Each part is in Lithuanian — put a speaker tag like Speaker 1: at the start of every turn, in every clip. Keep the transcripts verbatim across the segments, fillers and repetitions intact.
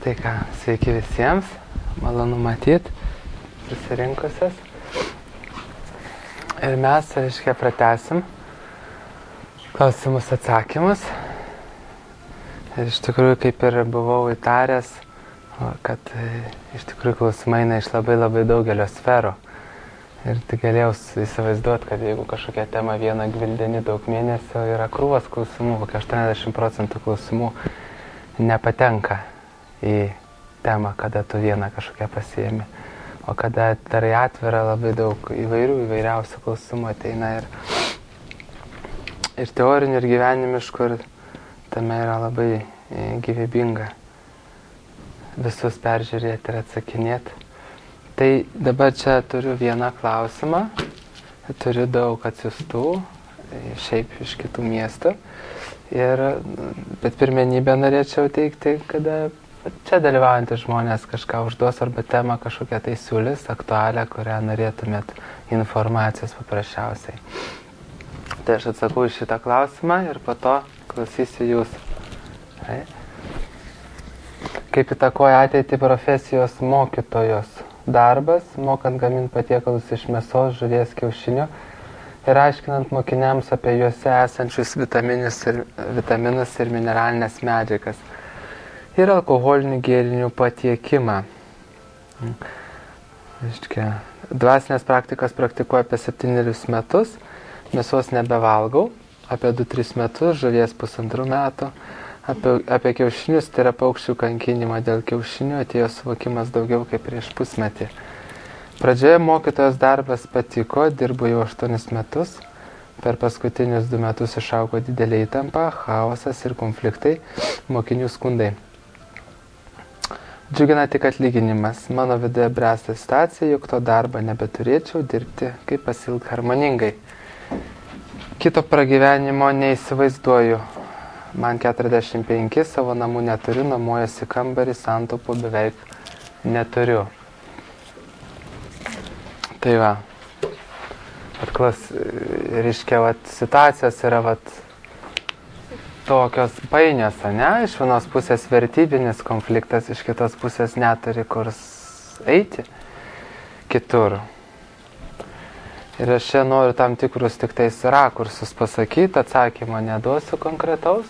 Speaker 1: Tai ką, sveiki visiems, malonu matyti susirinkusias. Ir mes, reiškia, pratęsim klausimus atsakymus. Ir iš tikrųjų, kaip ir buvau įtaręs, kad iš tikrųjų klausimai eina iš labai labai daugelio sferų. Ir tai galėjau įsivaizduoti, kad jeigu kažkokia tema vieną gvildeni daug mėnesio, yra krūvas klausimų, kokia aštuoniasdešimt procentų klausimų nepatenka į temą, kada tu vieną kažkokią pasiėmi. O kada darai atvirą, labai daug įvairių, įvairiausių klausimų ateina ir, ir teorinių, ir gyvenimiškų, ir tame yra labai gyvybinga visus peržiūrėti ir atsakinėti. Tai dabar čia turiu vieną klausimą, turiu daug atsiųstų, šiaip iš kitų miestų, ir, bet pirmenybę norėčiau teikti, kada čia dalyvaujantys žmonės kažką užduos arba temą kažkokią tai siūlys, aktualią, kurią norėtumėt informacijos paprasčiausiai. Tai aš atsakau į šitą klausimą ir po to klausysiu jūsų. Tai. Kaip įtakoja ateitį profesijos mokytojos darbas, mokant gaminti patiekalus iš mėsos, žuvies, kiaušinių ir aiškinant mokiniams apie juose esančius vitaminus ir, vitaminus ir mineralinės medžiagas ir alkoholinių gėrinių patiekimą. Iškia, dvasinės praktikas praktikuoju apie septynerius metus, mėsos nebevalgau, apie du tris metus, žuvies pusantrų metų, apie, apie kiaušinius, tai yra paukščių kankinimą dėl kiaušinių, atėjo suvokimas daugiau kaip prieš pusmetį. Pradžioje mokytojos darbas patiko, dirbu jau aštuonis metus, per paskutinius du metus išaugo didelė įtampa, chaosas ir konfliktai, mokinių skundai. Džiugina tik atlyginimas. Mano viduje bręsta situacija, juk to darbą nebeturėčiau dirbti, kaip pasiilgti harmoningai. Kito pragyvenimo neįsivaizduoju. Man keturiasdešimt penki, savo namų neturiu, nuomojuosi kambarį, santaupų beveik neturiu. Tai va. Atklas, reiškia, vat, situacijos yra vat, tokios painios, ne? Iš vienos pusės vertybinis konfliktas, iš kitos pusės neturi kur eiti kitur. Ir aš čia noriu tam tikrus tik tais rakursus pasakyti, atsakymo neduosiu konkretaus,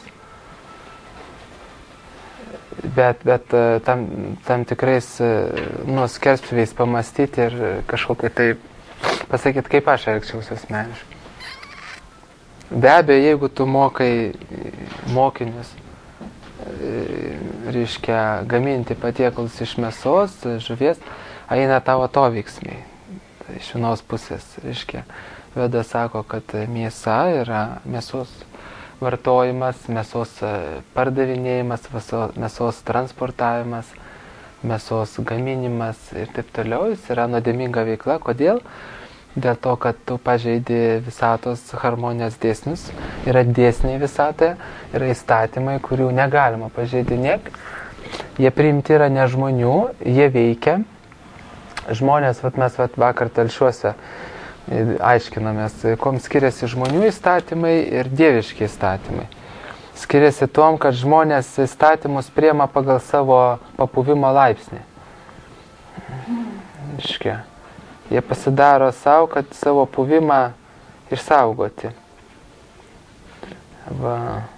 Speaker 1: bet, bet tam, tam tikrais nu, skerspjūviais pamastyti ir kažkokiai tai pasakyti, kaip aš elgčiausi asmeniškai. Be abejo, jeigu tu mokai mokinius, reiškia, gaminti patiekalus iš mėsos, žuvies, eina tavo to veiksmiai. Tai iš vienos pusės, reiškia, Veda sako, kad mėsa yra mėsos vartojimas, mėsos pardavinėjimas, mėsos transportavimas, mėsos gaminimas ir taip toliau. Jis yra nuodėminga veikla. Kodėl? Dėl to, kad tu pažeidi visatos harmonijos dėsnius, yra dėsniai visatoje, yra įstatymai, kurių negalima pažeidinėti. Jie priimti yra ne žmonių, jie veikia. Žmonės, vat mes vat vakar telšiuose aiškinomės, kom skiriasi žmonių įstatymai ir dieviški įstatymai. Skiriasi tom, kad žmonės įstatymus priima pagal savo papuvimo laipsnį. Iškia. Jie pasidaro savo, kad savo buvimą išsaugoti. Va.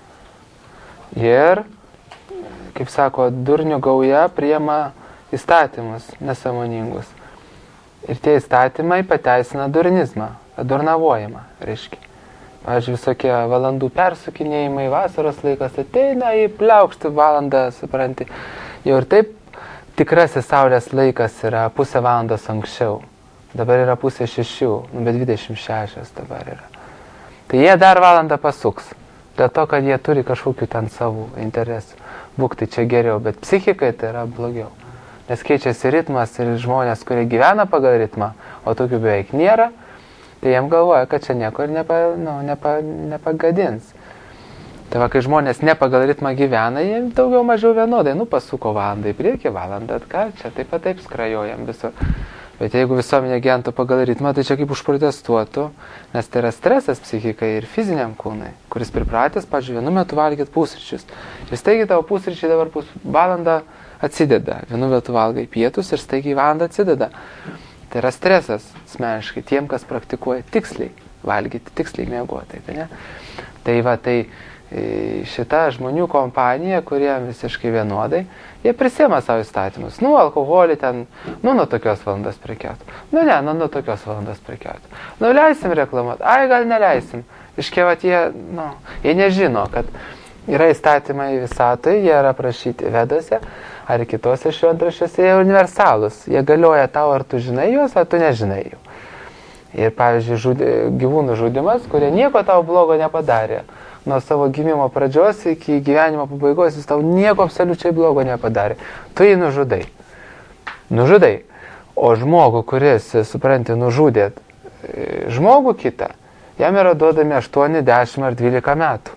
Speaker 1: Ir, kaip sako, durnių gauja priima įstatymus nesąmoningus. Ir tie įstatymai pateisina durnizmą, durnavojimą, reiškia. Pavyzdžiui, visokie valandų persukinėjimai, vasaros laikas ateina į pliaukštį valandą, supranti. Jau ir taip tikrasis saulės laikas yra pusę valandos anksčiau. Dabar yra pusė šešių, nu, bet dvidešimt šešios dabar yra. Tai jie dar valandą pasuks, dėl to, kad jie turi kažkokių ten savų interesų. Būk tai čia geriau, bet psichikai tai yra blogiau. Nes keičiasi ritmas ir žmonės, kurie gyvena pagal ritmą, o tokių beveik nėra, tai jiem galvoja, kad čia nieko ir nepa, nu, nepa, nepagadins. Tai va, kai žmonės ne pagal ritmą gyvena, jie daugiau mažiau vienodai, nu, pasuko valandą į priekį, valandą atgal, čia taip pat taip skrajojam visur. Bet jeigu visuomenė gyventų pagal ritmą, tai čia kaip užprotestuotų, nes tai yra stresas psichikai ir fiziniam kūnui, kuris pripratęs, pažiūrėjau, vienu metu valgyti pusryčius. Ir staigiai tavo pusryčiai dabar pus valandą atsideda. Vienu metu valgai pietus ir staigiai valandą atsideda. Tai yra stresas, asmeniškai, tiem, kas praktikuoja tiksliai valgyti, tiksliai miegoti. Tai, ne? Tai va, tai šita žmonių kompanija, kurie visiškai vienodai, jie prisėma savo įstatymus. Nu, alkoholį ten, nu, nuo tokios valandos prekiauti. Nu, ne, nu, nuo tokios valandos prekiauti. Nu, leisim reklamuoti. Ai, gal neleisim. Iškėvat jie, nu, jie nežino, kad yra įstatymai visatoje, jie yra aprašyti Vedose ar kitose šventraščiuose, jie universalūs. Jie galioja tau, ar tu žinai juos, ar tu nežinai jų. Ir, pavyzdžiui, žudė, gyvūnų žudimas, kurie nieko tau blogo nepadarė. Nuo savo gimimo pradžios iki gyvenimo pabaigos jis tau nieko absoliučiai blogo nepadarė. Tu jį nužudai. Nužudai. O žmogų, kuris, supranti, nužudė žmogų kitą, jam yra duodami aštuoni, dešimt ar dvylika metų.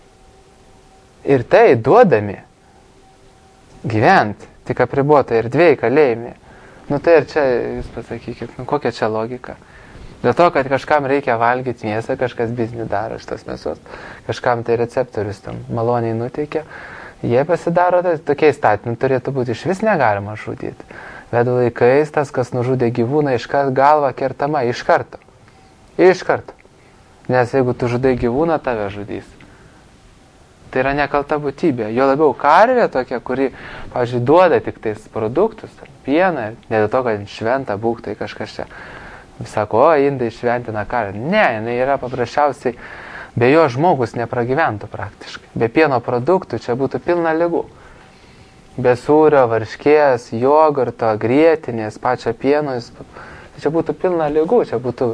Speaker 1: Ir tai duodami gyventi, tik apribuota ir dviejai kalėjimi. Nu tai ir čia, jūs pasakykit, nu kokia čia logika? Dėl to, kad kažkam reikia valgyti mėsą, kažkas biznį daro šitos mėsos, kažkam tai receptorius tam maloniai nuteikia, jie pasidaro, tai tokie įstatymai turėtų būti iš vis negalima žudyti. Vedų laikais tas, kas nužudė gyvūną, iškart galva kertama, iš karto. Iš karto. Nes jeigu tu žudai gyvūną, tave žudys. Tai yra nekalta būtybė. Jo labiau karvė tokia, kuri, pavyzdžiui, duoda tik tais produktus, pieną, ne dėl to, kad šventa būk, tai kažkas čia. Sako, o, indai šventina karvę. Ne, jinai yra paprasčiausiai, be jo žmogus nepragyventų praktiškai. Be pieno produktų čia būtų pilna ligų. Be sūrio, varškės, jogurto, grietinės, pačio pieno, čia būtų pilna ligų, čia būtų,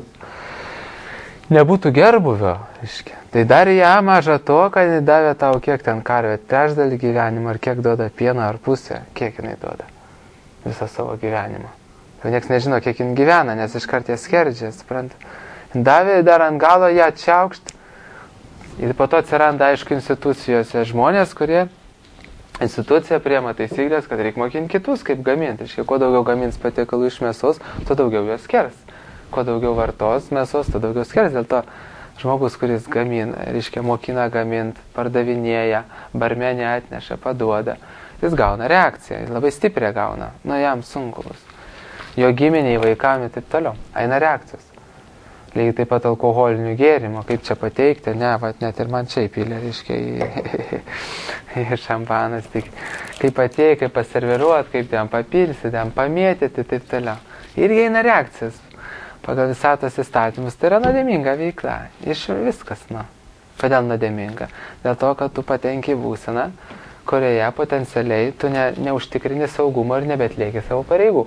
Speaker 1: nebūtų gerbuvio. Iškia. Tai dar ją maža to, kad jinai davė tau kiek ten karvė, trečdalį gyvenimą, ar kiek duoda pieno, ar pusę, kiek jinai duoda visą savo gyvenimą. Jau nieks nežino, kiek jin gyvena, nes iškart jie skerdžia, supranta. Davė dar ant galo ją čiaukšt. Ir po to atsiranda, aišku, institucijose žmonės, kurie institucija priema taisyklės, kad reikia mokinti kitus, kaip gaminti. Iškai, kuo daugiau gamins patiekalų iš mėsos, tuo daugiau jos skers. Kuo daugiau vartos mėsos, tuo daugiau skers. Dėl to žmogus, kuris gamina, reiškia, mokina gaminti, pardavinėja, barmenė atneša, paduoda, jis gauna reakciją, jis labai stipriai gauna, nu jam sunku bus. Jo giminiai, vaikami ir taip toliau. Eina reakcijos. Lygiai taip pat alkoholinių gėrimų, kaip čia pateikti, ne, vat net ir man čia įpylė, reiškia, į, į šampanas, tik kaip pateikti, kaip paserviruoti, kaip ten papilsi, ten pamėtyti ir taip toliau. Ir eina reakcijas. Pagal visatos įstatymus tai yra nuodėminga veikla. Iš viskas, nu. Kodėl nuodėminga? Dėl to, kad tu patenki būseną, kurioje potencialiai tu ne, neužtikrini saugumo ir nebetlieki savo pareigų.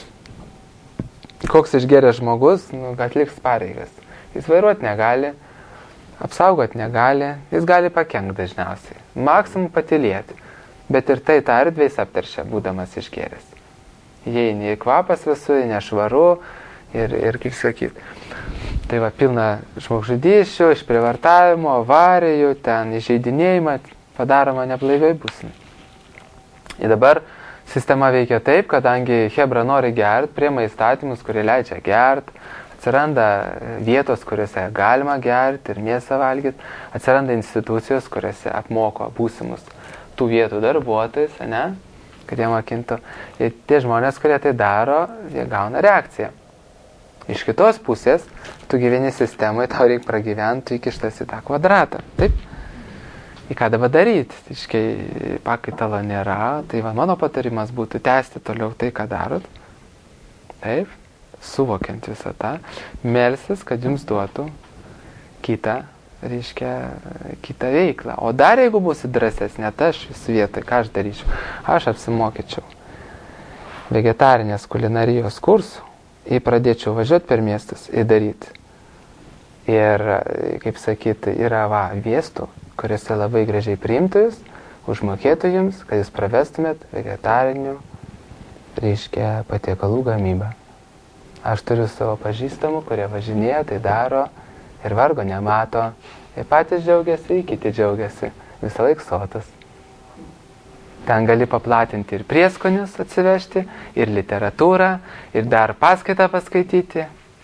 Speaker 1: Koks išgeręs žmogus, nu, atliks pareigas. Jis vairuoti negali, apsaugoti negali, jis gali pakenkti dažniausiai. Maksimum patylėti. Bet ir tai tą erdvę jis apteršia, būdamas išgeręs. Įeini į kvapas visų, nešvaru ir, ir kaip sakyt. Tai va, pilna žmogžudysčių, išprievartavimo, avarijų, ten įžeidinėjimą, padaroma neblaiviai būsime. Ir dabar sistema veikia taip, kadangi Hebra nori gert, priema įstatymus, kurie leidžia gert, atsiranda vietos, kuriuose galima gerti ir mėsą valgyti, atsiranda institucijos, kuriuose apmoko būsimus tų vietų darbuotojus, ne, kad jie mokintų. Ir tie žmonės, kurie tai daro, jie gauna reakciją. Iš kitos pusės, tu gyveni sistemai, tau reikia pragyventi, tu įkištas į tą kvadratą. Taip? Į ką dabar daryti? Iškai pakaitalo nėra, tai va, mano patarimas būtų tęsti toliau tai, ką darot. Taip, suvokiant visą tą, melsis, kad jums duotų kitą, reiškia, kitą veiklą. O dar jeigu būsi drąsesnė, tai aš visų vietoj, ką aš daryčiau? Aš apsimokyčiau vegetarinės kulinarijos kursų ir pradėčiau važiuoti per miestus ir daryti. Ir, kaip sakyti, yra va, viestų, kuriuose labai gražiai priimtų jūs, užmokėtų jums, kad jūs pravestumėt vegetarinių, reiškia, patiekalų gamybą. Aš turiu savo pažįstamų, kurie važinėja, tai daro ir vargo nemato. Ir patys džiaugiasi, ir kiti džiaugiasi. Visą laik sotas. Ten gali paplatinti ir prieskonius atsivežti, ir literatūrą, ir dar paskaitą paskaityti.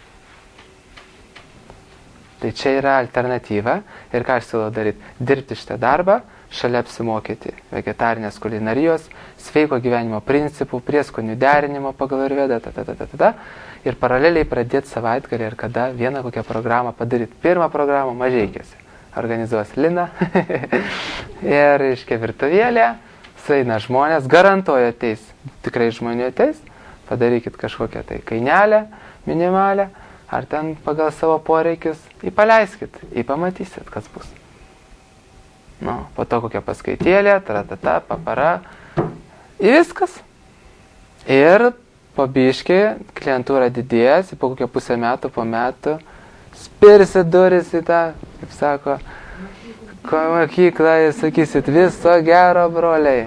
Speaker 1: Tai čia yra alternatyva. Ir ką aš siūlau daryti? Dirbti šitą darbą, šalia apsimokyti vegetarinės kulinarijos, sveiko gyvenimo principų, prieskonių derinimo pagal Ajurvedą, ta, ta, ta, ta, ta, ir paraleliai pradėti savaitgalį ir kada vieną kokią programą padaryti. Pirmą programą Mažeikiuose organizuos Lina ir, reiškia, virtuvėlė, sueina žmonės, garantuoju ateis, tikrai žmonių ateis, padarykit kažkokią tai kainelę minimalę, ar ten pagal savo poreikius, įpaleiskit, įpamatysit, kas bus. Nu, po to kokia paskaitėlė, tratata, papara, ir viskas. Ir po biškį klientūra didės, po kokią pusę metų, po metų, spirsit duris į tą, kaip sako, mokyklą ir sakysit, viso gero, broliai.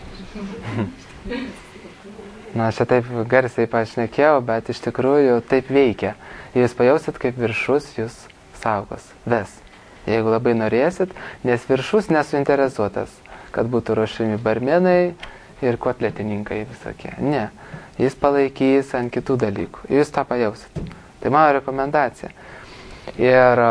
Speaker 1: Na, aš čia taip garsiai pašnekėjau, bet iš tikrųjų taip veikia. Jūs pajausit, kaip viršus jūs saugos, ves. Jeigu labai norėsit, nes viršus nesuinteresuotas, kad būtų ruošiami barmenai ir kotletininkai visokie. Ne, jis palaikys ant kitų dalykų. Jūs tą pajausit. Tai mano rekomendacija. Ir,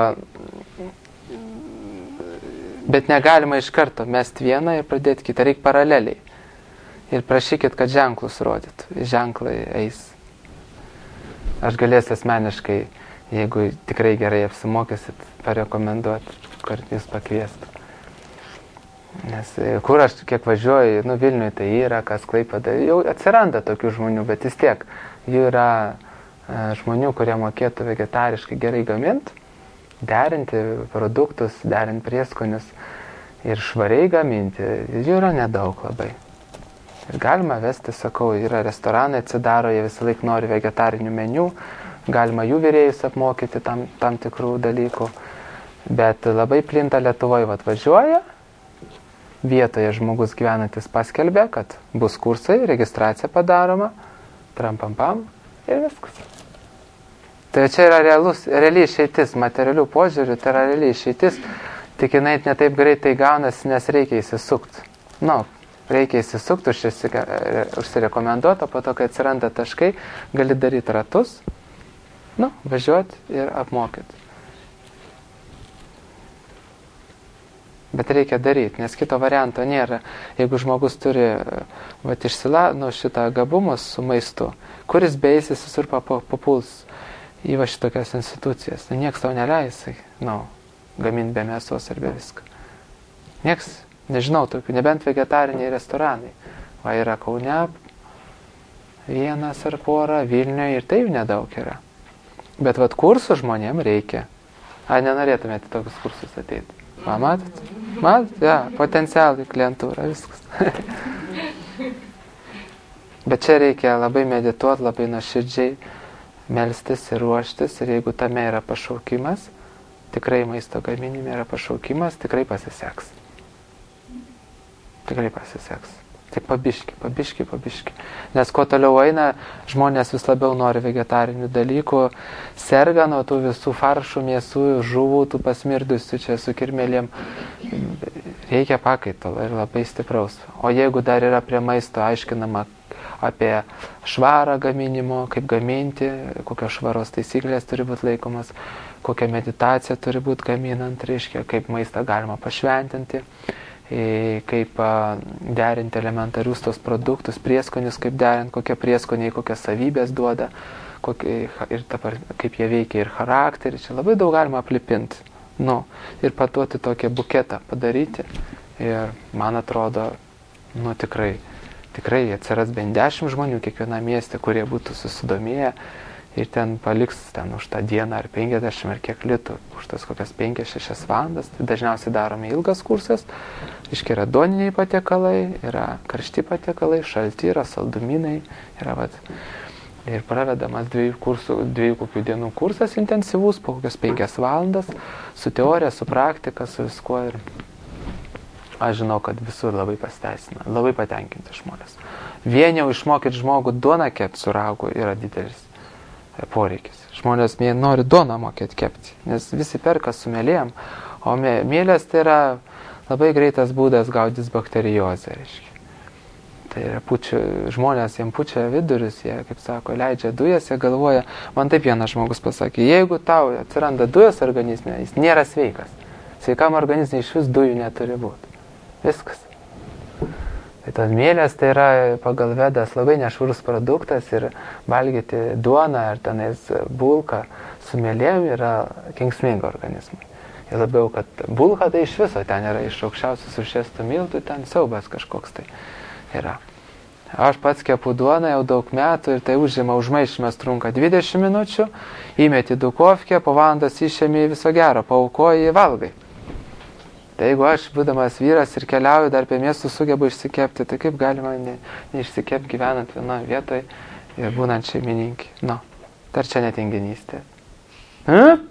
Speaker 1: bet negalima iš karto mesti vieną ir pradėti kitą, reikia paraleliai. Ir prašykit, kad ženklus rodytų. Ženklai eis. Aš galėsiu asmeniškai, jeigu tikrai gerai apsimokysit, parekomenduoti, kad jūs pakviestų. Nes kur aš kiek važiuoju, nu Vilniuje tai yra, kas Klaipėda, jau atsiranda tokių žmonių, bet vis tiek jų yra žmonių, kurie mokėtų vegetariškai gerai gaminti, derinti produktus, derinti prieskonius ir švariai gaminti, jų yra nedaug labai. Ir galima vesti, sakau, yra restoranai atsidaro, jie visą laik nori vegetarinių meniu, galima jų virėjus apmokyti tam, tam tikrų dalykų, bet labai plinta Lietuvoje, atvažiuoja, vietoje žmogus gyvenantis paskelbė, kad bus kursai, registracija padaroma, trampampam ir viskas. Tai čia yra realus, realiai išeitis, materialių požiūrių, tai yra realiai išeitis, tik jinai netaip greitai gaunasi, nes reikia įsisukti. Nu, reikia įsisukti, užsirekomenduoti, o po to, kai atsiranda taškai, gali daryti ratus, nu, važiuoti ir apmokyti. Bet reikia daryti, nes kito varianto nėra. Jeigu žmogus turi vat, išsila, nu, šitą gabumus su maistu, kuris beisis visur papuls į va šitokias institucijas, tai nieks tau neleis, nu, gaminti be mėsos ar be viską. Nieks, nežinau, tokių, nebent vegetariniai restoranai. Va yra Kaune, vienas ar pora, Vilniuje ir taip nedaug yra. Bet vat kursų žmonėm reikia. Ar nenorėtumėte tokius kursus ateiti? Va, matot? Matot? Ja, potencialai klientūra, viskas. Bet čia reikia labai medituoti, labai nuoširdžiai melstis ir ruoštis. Ir jeigu tame yra pašaukimas, tikrai maisto gaminime yra pašaukimas, tikrai pasiseks. Tikrai pasiseks. Tik pabiški, pabiški, pabiški. Nes kuo toliau eina, žmonės vis labiau nori vegetarinių dalykų, serga nuo tų visų faršų, mėsų, žuvų, tų pasmirdusių čia su kirmėlėm. Reikia pakaitalo ir labai stipraus. O jeigu dar yra prie maisto aiškinama apie švarą gaminimo, kaip gaminti, kokios švaros taisyklės turi būti laikomas, kokia meditacija turi būti gaminant, reiškia, kaip maistą galima pašventinti, kaip derinti elementarius tos produktus, prieskonius, kaip derinti, kokie prieskoniai, kokias savybės duoda, kokie, ir dabar, kaip jie veikia ir charakterį. Čia labai daug galima aplipinti. Nu, ir patuoti tokią buketą padaryti. Ir man atrodo, nu tikrai, tikrai atsiras bent dešimt žmonių kiekvienam mieste, kurie būtų susidomėję ir ten paliks ten už tą dieną ar penkiasdešimt ar kiek litų, už tas kokias penkias šešias valandas. Tai dažniausiai darome ilgas kursas. Iškia yra duoniniai patiekalai, yra karšti patiekalai, šalti, yra saldumynai, yra vat. Ir pravedamas dviejų, kursų, dviejų kokių dienų kursas intensyvus, po kokias penkias valandas, su teorija, su praktika, su viskuo. Ir aš žinau, kad visur labai pasiteisina, labai patenkinti žmonės. Vien jau išmokyti žmogų duoną kepti su raugu yra didelis poreikis. Žmonės nori duoną mokėti kepti, nes visi perka su mėlėm, o mėlės tai yra labai greitas būdas gaudytis bakteriozę, reiškia. Tai yra pučia, žmonės jiem pučia vidurius, jie, kaip sako, leidžia dujas, jie galvoja, man taip vienas žmogus pasakė, jeigu tau atsiranda dujas organizme, jis nėra sveikas. Sveikam organizme iš vis dujų neturi būti. Viskas. Tai tos mielės tai yra pagal Vedas labai nešvarus produktas ir valgyti duoną ar tenais bulką su mielėm yra kenksminga organizmui. Ir labiau, kad bulka tai iš viso ten yra iš aukščiausios rūšies tų miltų, ten siaubas kažkoks tai yra. Aš pats kepu duoną jau daug metų ir tai užima užmaišymas trunka dvidešimt minučių, įmeti dukovkę, po valandos išėmi viso gero, paaukoji valgai. Tai jeigu aš, būdamas vyras ir keliauju, dar apie miestų sugebu išsikepti, tai kaip galima ne, neišsikepti gyvenant vienoje vietoje ir būnant šeimininkį? Nu, dar čia netinginystė. Hm?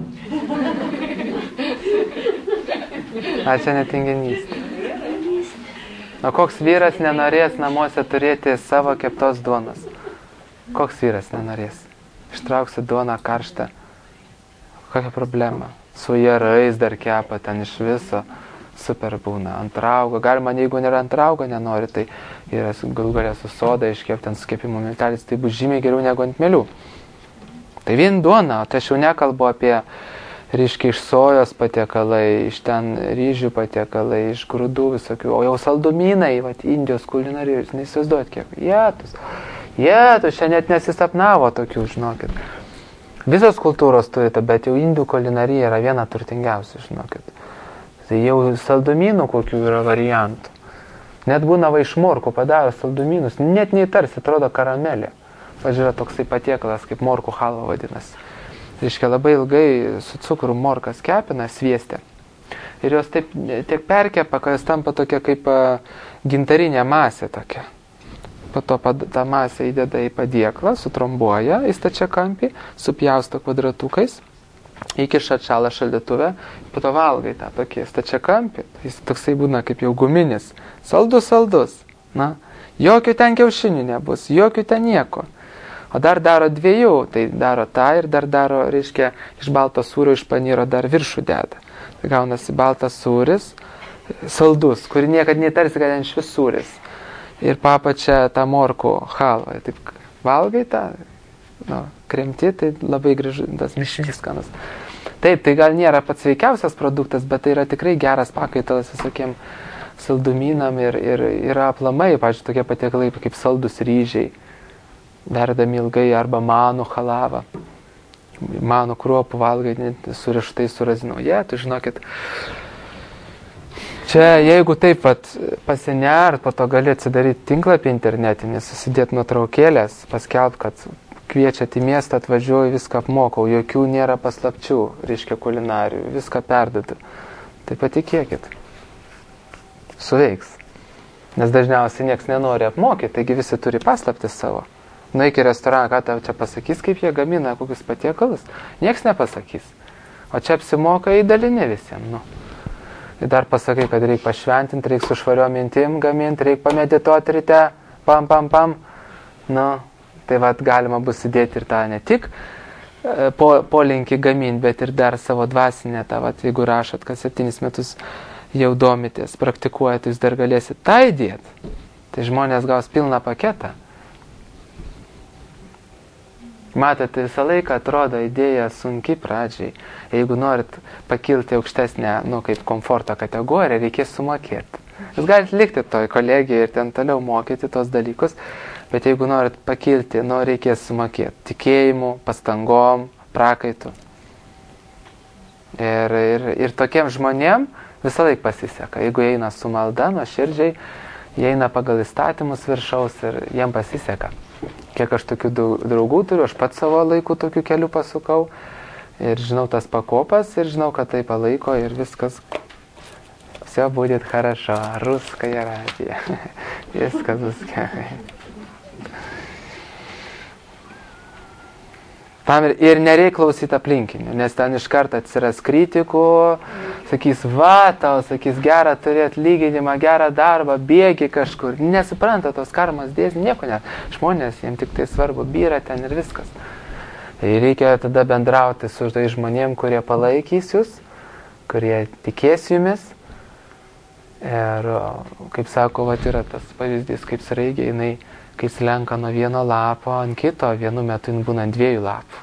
Speaker 1: Ar čia netinginystė? O koks vyras nenorės namuose turėti savo keptos duonos? Koks vyras nenorės? Ištrauksi duoną karštą. Kokia problema? Su jarais dar kepa ten iš viso. Super būna. Ant raugo. Galima, jeigu nėra ant raugo, nenori, tai yra galų galę su soda iškepti ant skepimo miltelis. Tai bus žymiai geriau negu ant melių. Tai vien duona. O tai aš jau nekalbu apie reiškia iš sojos patiekalai, iš ten ryžių patiekalai, iš grūdų visokių, o jau saldumynai, vat, Indijos kulinarijos, neįsivaizduot kiek. Jėtus, jėtus, čia net nesisapnavo tokių, žinokit. Visos kultūros turite, bet jau indų kulinarija yra viena turtingiausia, žinokit. Tai jau saldumynų kokių yra variantų. Net būna va iš morkų padaro saldumynus, net neįtarsi, atrodo karamelė. Pažiūrė, toksai patiekalas kaip morkų halva vadinasi. Reiškia, labai ilgai su cukru morkas kepina sviestę. Ir jos taip tiek perkepa, kad jos tampa tokia kaip gintarinė masė tokia. Po to tą masę įdeda į padėklą, sutrombuoja į stačiakampį, supjausto kvadratukais, įkiša atšalą šaldytuve, po to valgai tą tokį stačiakampį. Jis toksai būna kaip jau guminis. Saldus, saldus. Na, jokių ten kiaušinių nebus, jokių ten nieko. O dar daro dviejų, tai daro tą ir dar daro, reiškia, iš balto sūrio, iš panyro dar viršų deda. Tai gaunasi baltas sūris, saldus, kurį niekad neįtarsi, kad ten švis sūris. Ir papačia tą morkų halvą. Taip valgai tą, nu, kremti, tai labai gražu, tas mišinys skanas. Taip, tai gal nėra pats sveikiausias produktas, bet tai yra tikrai geras pakaitalas visokiem saldumynam ir, ir yra aplamai, pavyzdžiui, tokie patiekalai kaip saldus ryžiai. Verdami ilgai arba manų halavą. Manų kruopų valgai surištai su razinu. Je, tu žinokit, čia jeigu taip pat pasinert, po to gali atsidaryti tinklapį internetinį, susidėti nuotraukėlės, paskelb, kad kviečiat į miestą, atvažiuoju, viską apmokau, jokių nėra paslapčių, reiškia kulinarijų, viską perduodu. Tai patikėkit, suveiks. Nes dažniausiai nieks nenori apmokyti, taigi visi turi paslaptis savo. Nueik į restoraną, ką tau čia pasakys, kaip jie gamina, kokius patiekalus. Nieks nepasakys. O čia apsimoka įdalinė visiems. Nu. Ir dar pasakai, kad reikia pašventinti, reikia su švario mintim gaminti, reikia pamedituoti ryte, pam, pam, pam. Nu, tai vat galima bus įdėti ir tą ne tik po, polinkį gaminti, bet ir dar savo dvasinę, tą vat, jeigu rašot, kad septynis metus jau domitės, praktikuojat, jūs dar galėsit tą įdėti. Tai žmonės gaus pilną paketą. Matot, visą laiką atrodo idėja sunki pradžiai. Jeigu norit pakilti aukštesnę, nu, kaip komforto kategoriją, reikės sumokėti. Jūs galite likti toj kolegijoje ir ten toliau mokyti tos dalykus, bet jeigu norit pakilti, nu, reikės sumokėti. Tikėjimu, pastangom, prakaitu. Ir, ir, ir tokiem žmonėm visą laiką pasiseka. Jeigu eina su malda, nuoširdžiai, jie eina pagal įstatymus viršaus ir jiem pasiseka. Kiek aš tokių draugų turiu, aš pats savo laiku tokių kelių pasukau ir žinau tas pakopas ir žinau, kad tai palaiko ir viskas. Все будет хорошо, русская радija. Viskas bus gerai. Tam ir, ir nereik klausyti aplinkinių, nes ten iš karto atsiras kritikų, sakys, va, tau, sakys, gerą turi atlyginimą, gerą darbą, bėgi kažkur. Nesupranta tos karmos dėsnių, nieko net. Žmonės, jiems tik tai svarbu, byra ten ir viskas. Tai reikia tada bendrauti su tais žmonėm, kurie palaikys jūs, kurie tikės jumis. Ir, kaip sako, vat yra tas pavyzdys, kaip sraigė, jinai, kai slenka nuo vieno lapo ant kito, vienu metu jin būna ant dviejų lapų.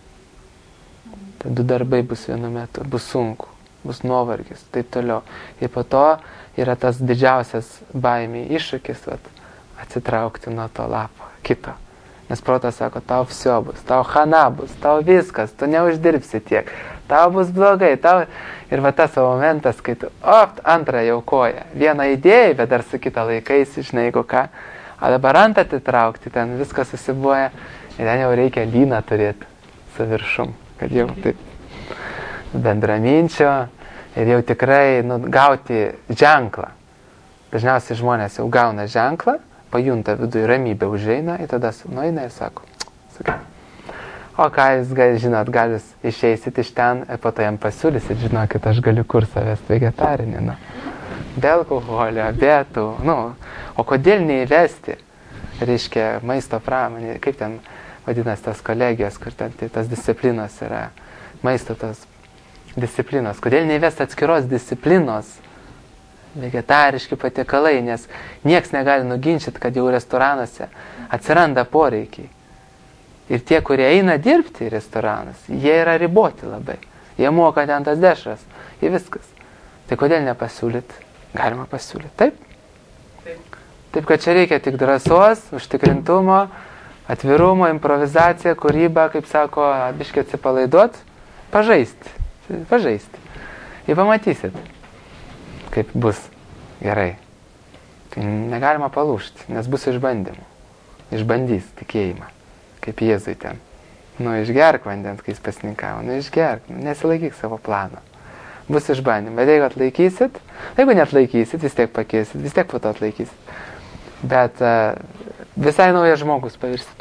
Speaker 1: Tai du darbai bus vienu metu, bus sunku, bus nuovargis, taip toliau. Ir po to yra tas didžiausias baimė iššūkis, vat, atsitraukti nuo to lapo kito. Nes protas sako, tau vsio bus, tau chana bus, tau viskas, tu neuždirbsi tiek, tau bus blogai, tau... Ir va tas momentas, kai tu, opt, antrą jau koją, vieną idėją, bet dar su kitą laikais, žinai, jeigu ką, o dabar ant atitraukti, ten viskas susibuoja, ir ten jau reikia lyną turėti su viršum, kad jau taip bendraminčio ir jau tikrai nu, gauti ženklą. Dažniausiai žmonės jau gauna ženklą, pajunta viduje ramybę, užeina ir tada nueina ir sako, sakai, o ką jūs, gal, žinot, gal jūs išeisit iš ten ir po to jam pasiūlysit, žinokit, aš galiu kursą vesti vegetarinį, nu, be alkoholio, be tų, nu, o kodėl neįvesti, reiškia, maisto pramonė, kaip ten vadinasi tas kolegijos, kur ten tai, tas disciplinos yra, maisto tos disciplinos, kodėl neįvesti atskiros disciplinos, vegetariški patiekalai, nes nieks negali nuginčyti, kad jau restoranuose atsiranda poreikiai. Ir tie, kurie eina dirbti į restoranus, jie yra riboti labai. Jie moka ten tas dešras, ir viskas. Tai kodėl nepasiūlyti? Galima pasiūlyti, taip? Taip. Taip, kad čia reikia tik drąsos, užtikrintumo, atvirumo, improvizacija, kūryba, kaip sako, biškai atsipalaiduot, pažaisti, pažaisti. Ir pamatysit, kaip bus gerai. Tai negalima palūžti, nes bus išbandymų. Išbandys tikėjimą. Kaip Jėzui ten. Nu, išgerk vandens, kai jis pasninkavo. Nu, išgerk, nu, nesilaikyk savo plano. Bus išbandymai. Bet jeigu atlaikysit, jeigu neatlaikysit, vis tiek pakeisit, vis tiek po to atlaikysit. Bet uh, visai naujas žmogus pavirsit.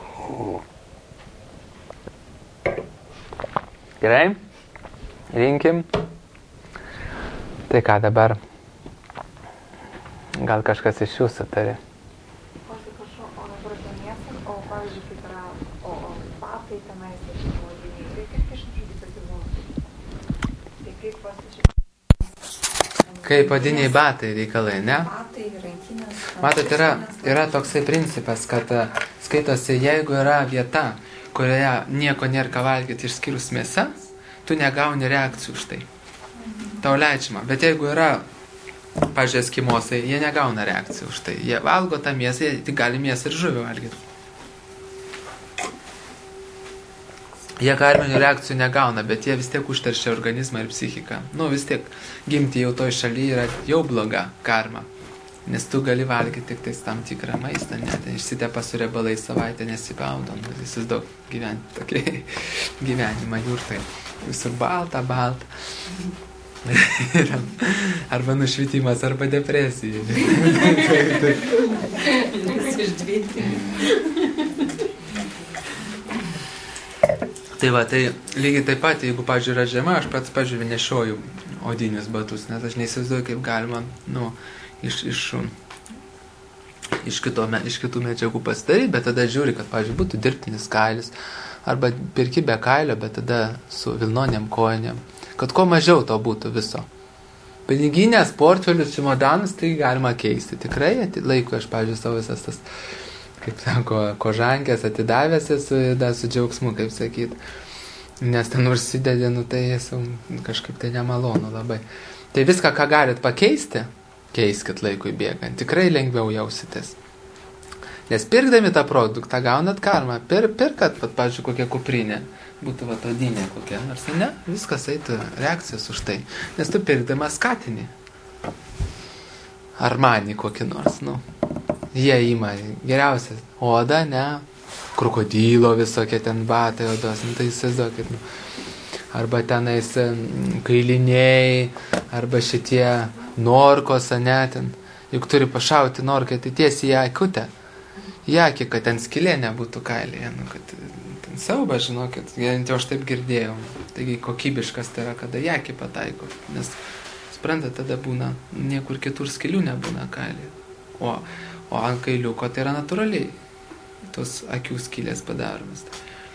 Speaker 1: Gerai? Rinkim. Tai ką dabar? Gal kažkas iš jūsų tari? Kaip odiniai batai reikalai, ne? Matot, yra, yra toksai principas, kad skaitosi, jeigu yra vieta, kurioje nieko nėra ką valgyti išskyrus mėsa, tu negauni reakcijų už tai. Tau leidžiama. Bet jeigu yra, pažiūrėjau, eskimosai, jie negauna reakcijų už tai. Jie valgo tą mėsą, jie tik gali mėsą ir žuvį valgyti. Jie karminių reakcijų negauna, bet jie vis tiek užteršia organizmą ir psichiką. Nu, vis tiek gimti jau toj šalyje yra jau bloga karma. Nes tu gali valgyti tik tais tam tikrą maistą, net išsitepa su riebalai savaitę nesipaudo. Nu, visus daug gyventi tokį gyvenimą jurtai. Visur balta, balta. Arba nušvitimas, arba depresija. Tai va, tai lygiai taip pat, jeigu, pavyzdžiui, yra žiema, aš pats, pavyzdžiui, nešioju odinius batus, nes aš neįsivaizduoju, kaip galima, nu, iš, iš, iš, kito, iš kitų medžiagų pasidaryti, bet tada žiūri, kad, pavyzdžiui, būtų dirbtinis kailis, arba pirki be kailio, bet tada su vilnonėm kojinėm, kad kuo mažiau to būtų viso. Piniginės, portfelius, čimodanus, tai galima keisti. Tikrai laiku aš, pavyzdžiui, savo visas tas, kaip sako, kožankės atidavęs esu, da, su džiaugsmu, kaip sakyt. Nes ten užsidedė, nu tai esu kažkaip tai nemalonu labai. Tai viską, ką galit pakeisti, keiskit laikui bėgant. Tikrai lengviau jausitės. Nes pirkdami tą produktą gaunat karmą. Pir, pirkat, pat, pavyzdžiui, kokią kuprinę. Būtų va odinė kokia. Nors ne, viskas eitų reakcijos už tai. Nes tu pirkdamas skatini. Armani kokį nors, nu. Jie ima geriausia oda, ne, krokodilo visokie ten batai odos, nu tai įsivaizduokit, nu. Arba tenais kailiniai, arba šitie norkos, ne, ten, juk turi pašauti norkai, tai tiesiai į akutę, į akį, kad ten skylė nebūtų kailėje, nu, kad ten siauba, žinokit, jau aš taip girdėjau, taigi kokybiškas tai yra, kada į akį pataiko, nes, suprantate, tada būna, niekur kitur skylių nebūna kailėje, o O ant kailiuko tai yra natūraliai tos akių skylės padaromas.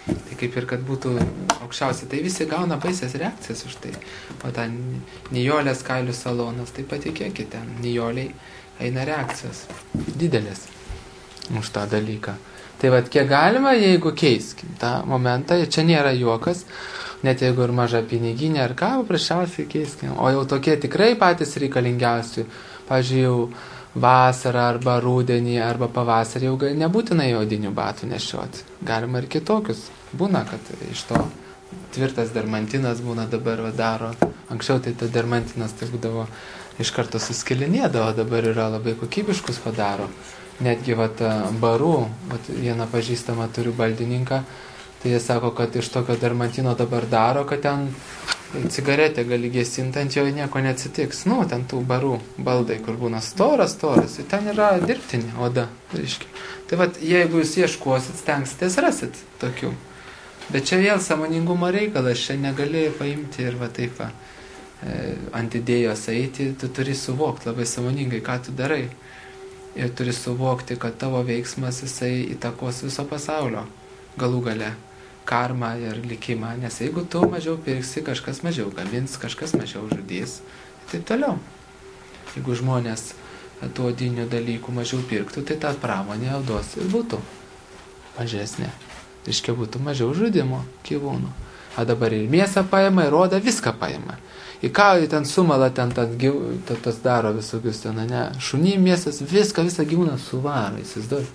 Speaker 1: Tai kaip ir kad būtų aukščiausia, tai visi gauna baisės reakcijas už tai. O ten Nijolės kailių salonas, tai patikėkite, ten Nijoliai eina reakcijos didelės už tą dalyką. Tai vad, kiek galima, jeigu keiskim tą momentą, čia nėra juokas, net jeigu ir maža piniginė ar ką, paprasčiausiai keiskim. O jau tokie tikrai patys reikalingiausi, pavyzdžiui, jau vasarą arba rudenį arba pavasarį jau nebūtinai odinių batų nešioti. Galima ir kitokius. Būna, kad iš to tvirtas dermantinas būna dabar va, daro. Anksčiau tai ta dermantinas tai būdavo iš karto suskilinėdavo, dabar yra labai kokybiškus padaro. Netgi vat, barų, vat, vieną pažįstamą turiu baldininką, tai jie sako, kad iš tokio dermantino dabar daro, kad ten cigaretę gali gesinti, ant jo nieko neatsitiks. Nu, ten tų barų baldai, kur būna storas, storas, ten yra dirbtinė oda. Reiškia. Tai vat, jeigu jūs ieškosit, stengsitės, rasit tokių. Bet čia vėl sąmoningumo reikalas, čia negali paimti ir va taip va, e, ant idėjos eiti, tu turi suvokti labai sąmoningai, ką tu darai. Ir turi suvokti, kad tavo veiksmas jisai įtakos viso pasaulio galų gale. Karmą ir likimą, nes jeigu tu mažiau pirksi, kažkas mažiau gamins, kažkas mažiau žudys, taip toliau. Jeigu žmonės tų odinių dalykų mažiau pirktų, tai ta pramonė odos ir būtų mažesnė. Reiškia, būtų mažiau žudimo gyvūnų. O dabar ir mėsą paima, ir odą, viską paima. Į ką ten sumala, ten tas daro visokius ten, ne, šunį mėsas, viską, visą gyvūną suvaro, įsivaizduoju.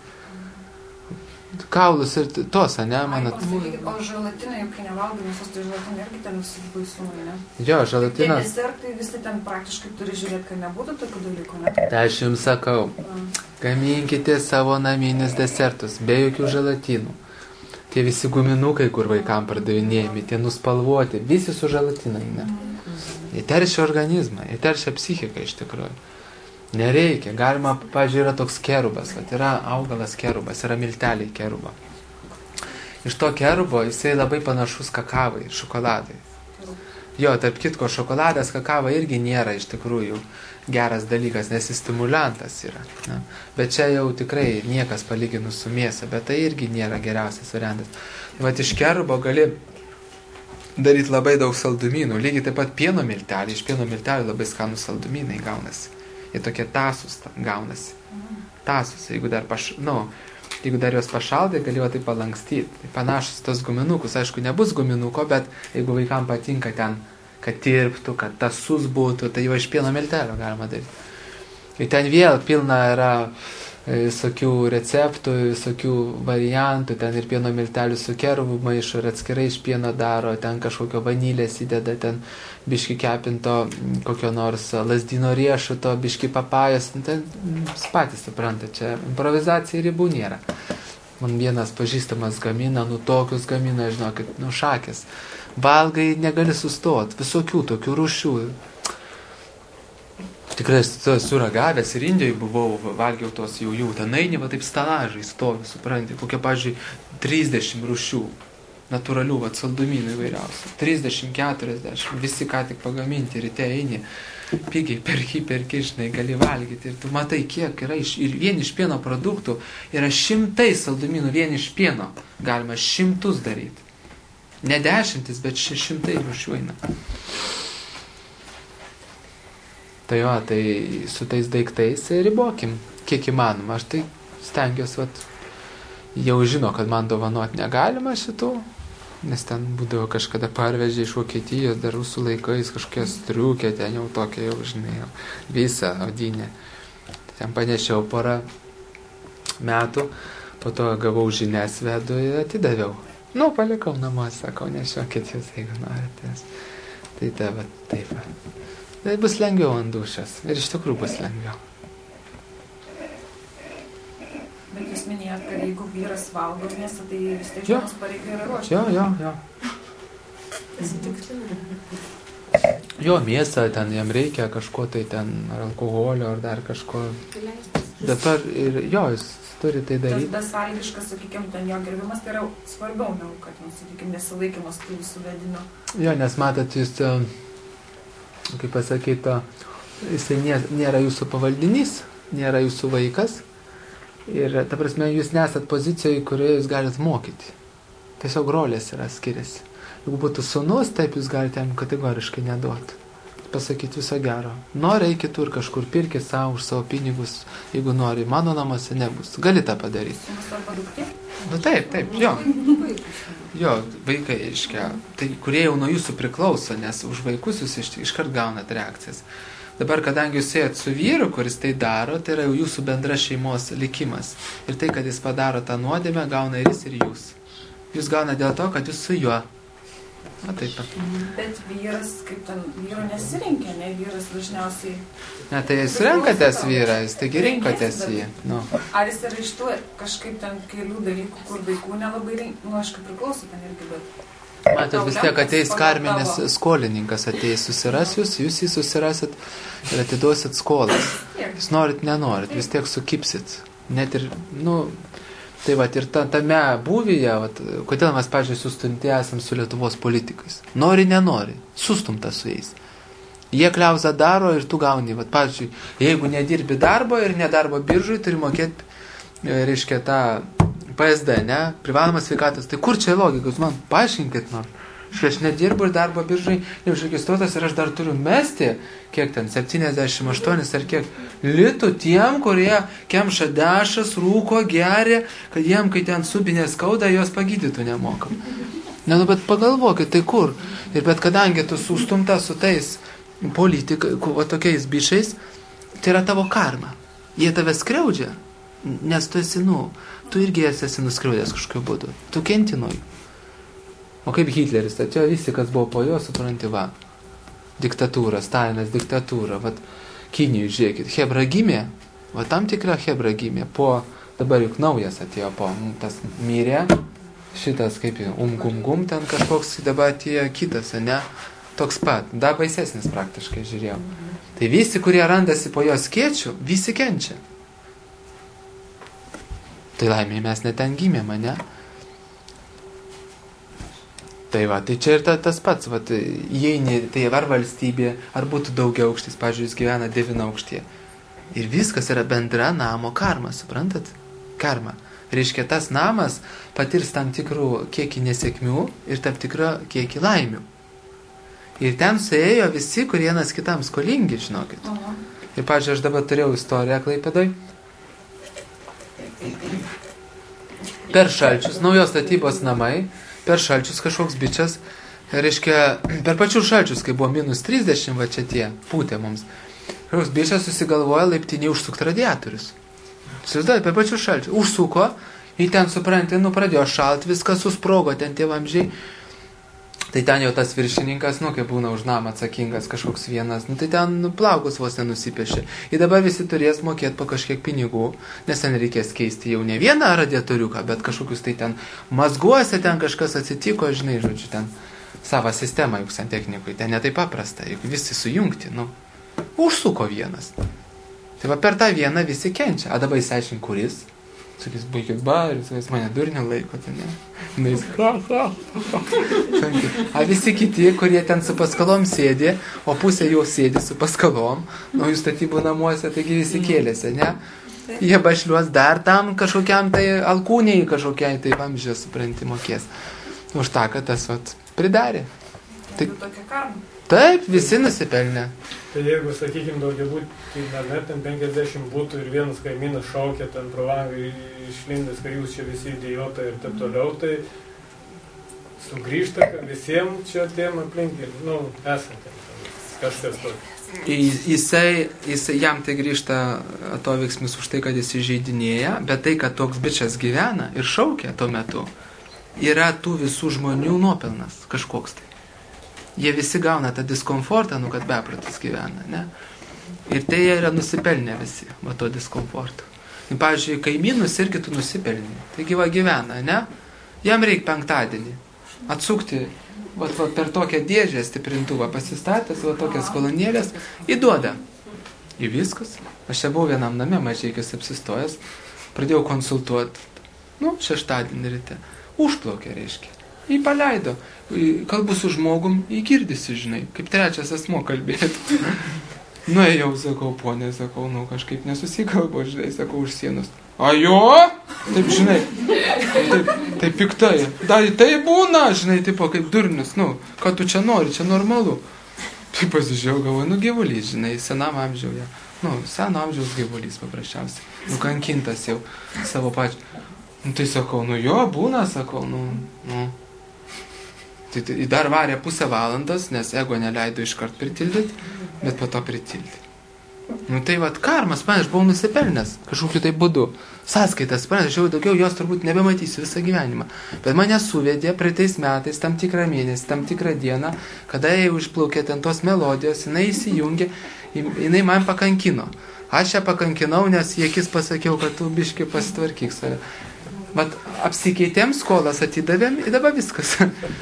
Speaker 1: Kaulus ir tos, ne, manat.
Speaker 2: O želatinai, kai nevalgai mėsos, tai želatinai irgi ten visi baisumai, ne?
Speaker 1: Jo, želatinas.
Speaker 2: Tie desertai visi ten praktiškai turi žiūrėti, kad nebūtų tokių dalykų, ne?
Speaker 1: Tai aš jums sakau, gaminkite savo naminius desertus, be jokių želatinų. Tie visi guminukai, kur vaikam pardavinėjami, tie nuspalvoti, visi su želatinai, ne? Jie teršia organizmą, jie teršia psichiką iš tikrųjų. Nereikia, galima, pavyzdžiui, yra toks kerubas, vat, yra augalas kerubas, yra milteliai kerubo. Iš to kerubo jisai labai panašus kakavai, šokoladai. Jo, tarp kitko, šokoladas, kakava irgi nėra iš tikrųjų geras dalykas, nes jis stimulantas yra. Ne? Bet čia jau tikrai niekas palyginus su mėsa, bet tai irgi nėra geriausias variantas. Vat iš kerubo gali daryti labai daug saldumynų, lygiai taip pat pieno milteliai, iš pieno miltelių labai skanus saldumynai gaunasi. Jie tokie tasus gaunasi. Tasus, jeigu dar, paš... nu, jeigu dar juos pašaldai, gali jo tai palankstyti. Tai panašus tos guminukus, aišku, nebus guminuko, bet jeigu vaikam patinka ten, kad tirptų, kad tasus būtų, tai jau iš pieno miltelio galima daryti. Ir ten vėl pilna yra visokių receptų, visokių variantų, ten ir pieno miltelių su kerubu maišo ir atskirai iš pieno daro, ten kažkokio vanilės įdeda, ten biški kepinto kokio nors lazdino riešuto, biški papajos, ten patys supranta, čia improvizacija ribų nėra. Man vienas pažįstamas gamina, nu tokius gamina, žinokit, nu šakės. Valgai negali sustoti, visokių tokių rūšių. Tikrai esu ragavęs ir Indijoje buvau, valgiau tos jau jau, ten eini, va taip stalažai stovi, supranti, kokie, pavyzdžiui, trisdešimt rūšių natūralių, va, saldumynų įvairiausių. trisdešimt keturiasdešimt, visi ką tik pagaminti, ryte eini, pigiai perki, perki, žinai, gali valgyti. Ir tu matai, kiek yra, iš, ir vien iš pieno produktų yra šimtai saldumynų, vien iš pieno galima šimtus daryti. Ne dešimtis, bet šimtai rūšių eina. Tai jo, tai su tais daiktais ribokim, kiek įmanoma. Aš tai stengiuosi, vat, jau žino, kad man dovanot negalima šitų, nes ten būdavo kažkada parvežė iš Vokietijos, dar rusų laikais kažkokia striukė, ten jau tokia jau, žinai, jau, visą odinę. Ten panešiau porą metų, po to gavau žinias vedu ir atidaviau. Nu, palikau namuose, sakau, nešiokit jūs, jeigu norite. Tai ta, va, taip. Tai bus lengviau ant dušas. Ir iš tikrųjų bus lengviau.
Speaker 2: Bet jūs minėjot, kad jeigu vyras valgo mėsą, tai vis tiek žmonos pareiga yra ruošti.
Speaker 1: Jo, jo, jo. Jo, mėsą, ten jam reikia kažko, tai ten ar alkoholio, ar dar kažko. Bet ar, ir, jo, jis turi tai daryti.
Speaker 2: Tas besąlygiškas, sakykime, ten jo gerbimas, tai yra svarbiau, negu kad, sakykime, nesilaikymas tų visų vedinių.
Speaker 1: Jo, nes matot, jūs, kaip pasakyta, jisai nėra jūsų pavaldinys, nėra jūsų vaikas. Ir, ta prasme, jūs nesat pozicijoje, kurioje jūs galit mokyti. Tiesiog rolės yra skiriasi. Jeigu būtų sūnus, taip jūs galite jam kategoriškai neduoti. Pasakyti viso gero. Nori, eik kitur kažkur, pirki savo už savo pinigus, jeigu nori, mano namuose nebus. Gali tą padaryti.
Speaker 2: Sūnus arba duktė?
Speaker 1: Nu taip, taip, jo. Jo, vaikai, iškia, tai kurie jau nuo jūsų priklauso, nes už vaikus jūs iš, iškart gaunat reakcijas. Dabar, kadangi jūs ėjot su vyru, kuris tai daro, tai yra jau jūsų bendra šeimos likimas. Ir tai, kad jis padaro tą nuodėmę, gauna ir jis, ir jūs. Jūs gauna dėl to, kad jūs su juo. Na, taip.
Speaker 2: Bet vyras, kaip ten, vyro nesirinkia, ne? Vyras dažniausiai...
Speaker 1: Ne, tai jūs renkatės vyrą, jūs taigi rinkotės jį. Nu.
Speaker 2: Ar jis yra iš tų kažkaip ten kelių dalykų, kur vaikų nelabai rink... Nu, aš kaip priklauso ten irgi, bet...
Speaker 1: Matot, vis tiek ateis karminis skolininkas, ateis susiras jūs, jūs jį susirasit ir atiduosit skolas. Jūs norit, nenorit, vis tiek sukipsit. Net ir, nu... Tai vat ir ta, tame būvyje, vat, kodėl mes, pavyzdžiui, sustumti esam su Lietuvos politikais. Nori, nenori, sustumta su jais. Jie kliauzą daro ir tu gauni. Vat, pavyzdžiui, jeigu nedirbi darbo ir nedarbo biržui, turi mokėti, reiškia, tą P S D, ne, privalomas sveikatos. Tai kur čia logika? Jūs man paaiškinkit nors. Aš nedirbu ir darbo biržai neužregistruotas ir aš dar turiu mesti, kiek ten, septyniasdešimt aštuoni ar kiek litų tiem, kurie kemša dešas, rūko, geria, kad jiem, kai ten subinė skauda, jos pagydytų nemokam. Ne, nu, bet pagalvokit, tai kur? Ir bet kadangi tu sustumta su tais politikai, o tokiais bičiais, tai yra tavo karma. Jie tave skriaudžia, nes tu esi, nu, tu irgi esi nuskriaudęs kažkokiu būdu. Tu kenti nuo jų. O kaip Hitleris, tai čia visi, kas buvo po jo, supranti, va, diktatūra, Stalinas diktatūra, va, Kinijai, žiūrėkit, Hebra gimė, va, tam tikra Hebra gimė, po, dabar juk naujas atėjo, po, tas mirė, šitas, kaip jau, um-gum-gum, ten kažkoks, dabar atėjo kitas, ne, toks pat, da baisesnis praktiškai, žiūrėjau. Tai visi, kurie randasi po jo skėčių, visi kenčia. Tai laimė, mes ne ten gimėme, ne? Tai va, tai čia ir ta, tas pats, va, įeini, tai ar valstybė, ar būtų daugia aukštis, pavyzdžiui, jis gyvena devina aukštyje. Ir viskas yra bendra namo karma, suprantat? Karma. Reiškia, tas namas patirs tam tikrų kiekį nesėkmių ir tam tikrą kiekį laimių. Ir ten suėjo visi, kurie vienas kitam skolingi, žinokit. Aha. Ir, pavyzdžiui, aš dabar turėjau istoriją Klaipėdoj. Per šalčius, naujos statybos namai, per šalčius kažkoks bičias, reiškia, per pačių šalčius, kai buvo minus trisdešimt, va čia tie, pūtė mums, kažkoks bičias susigalvoja laiptinį užsukti radiatorius. Susiduoja, per pačių šalčius. Užsuko, į ten, supranti, nu pradėjo šalt, viskas susprogo, ten tie vamzdžiai. Tai ten jau tas viršininkas, nu, kaip būna už namą atsakingas kažkoks vienas, nu, tai ten nu, plaukus vos nenusipiešė. Ir dabar visi turės mokėti po kažkiek pinigų, nes ten reikės keisti jau ne vieną radiatoriuką, bet kažkokius tai ten mazguose ten kažkas atsitiko, žinai, žodžiu, ten savo sistemą juk santechnikui, ten netai paprasta, juk visi sujungti, nu, užsuko vienas. Tai va per tą vieną visi kenčia, a dabar įsiaiškink, kuris. Sakys, baigit baris, jis mane durniu laiko, tai ne. Na, jis, ha, ha, ha. A visi kiti, kurie ten su paskalom sėdi, o pusė jau sėdi su paskalom, naujų statybų namuose, taigi visi kėlėsi, ne? Jie bašliuos dar tam kažkokiam tai alkūniai, kažkokiai tai vamzdžio, supranti, mokės. Už tą, kad tas, vat, pridarė.
Speaker 2: Tai tokia karma.
Speaker 1: Taip, visi nusipelnė.
Speaker 3: Tai jeigu, sakykime, daugiabutį name, ten penkiasdešimt būtų ir vienas kaimynas šaukė ten pro langą išlindęs, kad jūs čia visi idiotai ir taip toliau, tai sugrįžta visiems čia tiem aplink ir, nu, esantiems. Kažkas toks.
Speaker 1: Jisai, jisai, jam tai grįžta atoveiksmis už tai, kad jis įžeidinėja, bet tai, kad toks bičas gyvena ir šaukia tuo metu, yra tų visų žmonių nuopelnas kažkoks tai. Jie visi gauna tą diskomfortą, nu, kad bepratis gyvena, ne? Ir tai jie yra nusipelnę visi, va, to diskomforto. Ir, pavyzdžiui, kaimynus irgi tu nusipelni. Taigi, va, gyvena, ne? Jam reikia penktadienį atsukti, va, va, per tokią dėžę stiprintuvą pasistatęs, va, tokias kolonėlės, įduoda. Ir viskas. Aš čia buvau vienam name, mažiekius apsistojęs, pradėjau konsultuoti. Nu, šeštadienį ryte. Užplaukė, reiškia. Jį paleido. Kalbu su žmogum, jį girdisi, žinai, kaip trečias asmo kalbėtų. Nu, jau, sakau, ponė, sakau, nu, kažkaip nesusikalbu, žinai, sakau, už sienos. A jo? Taip, žinai. Taip, Tai piktai. Dar tai būna, žinai, tipo kaip durnius, nu, ką tu čia nori, čia normalu. Tai pasižiūrėjau, galvoju, nu gyvulys, žinai, senam amžiuje. Nu, seno amžiaus gyvulys paprasčiausiai. Nukankintas jau savo pačiu. Nu, tai sakau, nu jo, būna, sakau, nu, nu. Tai, tai dar varė pusę valandos, nes ego neleido iškart pritildyti, bet po to pritildyti. Nu tai vat karmas, man, aš buvau nusipelnęs kažkokiu tai būdu. Sąskaitas, man, aš jau daugiau jos turbūt nebematysiu visą gyvenimą. Bet mane suvedė praeitais metais tam tikrą mėnesį, tam tikrą dieną, kada jau išplaukė ten tos melodijos, jinai įsijungė, jinai man pakankino. Aš ją pakankinau, nes į akis pasakiau, kad tu biški pasitvarkyk save. Vat apsikeitėm, skolas atidavėm ir dabar viskas.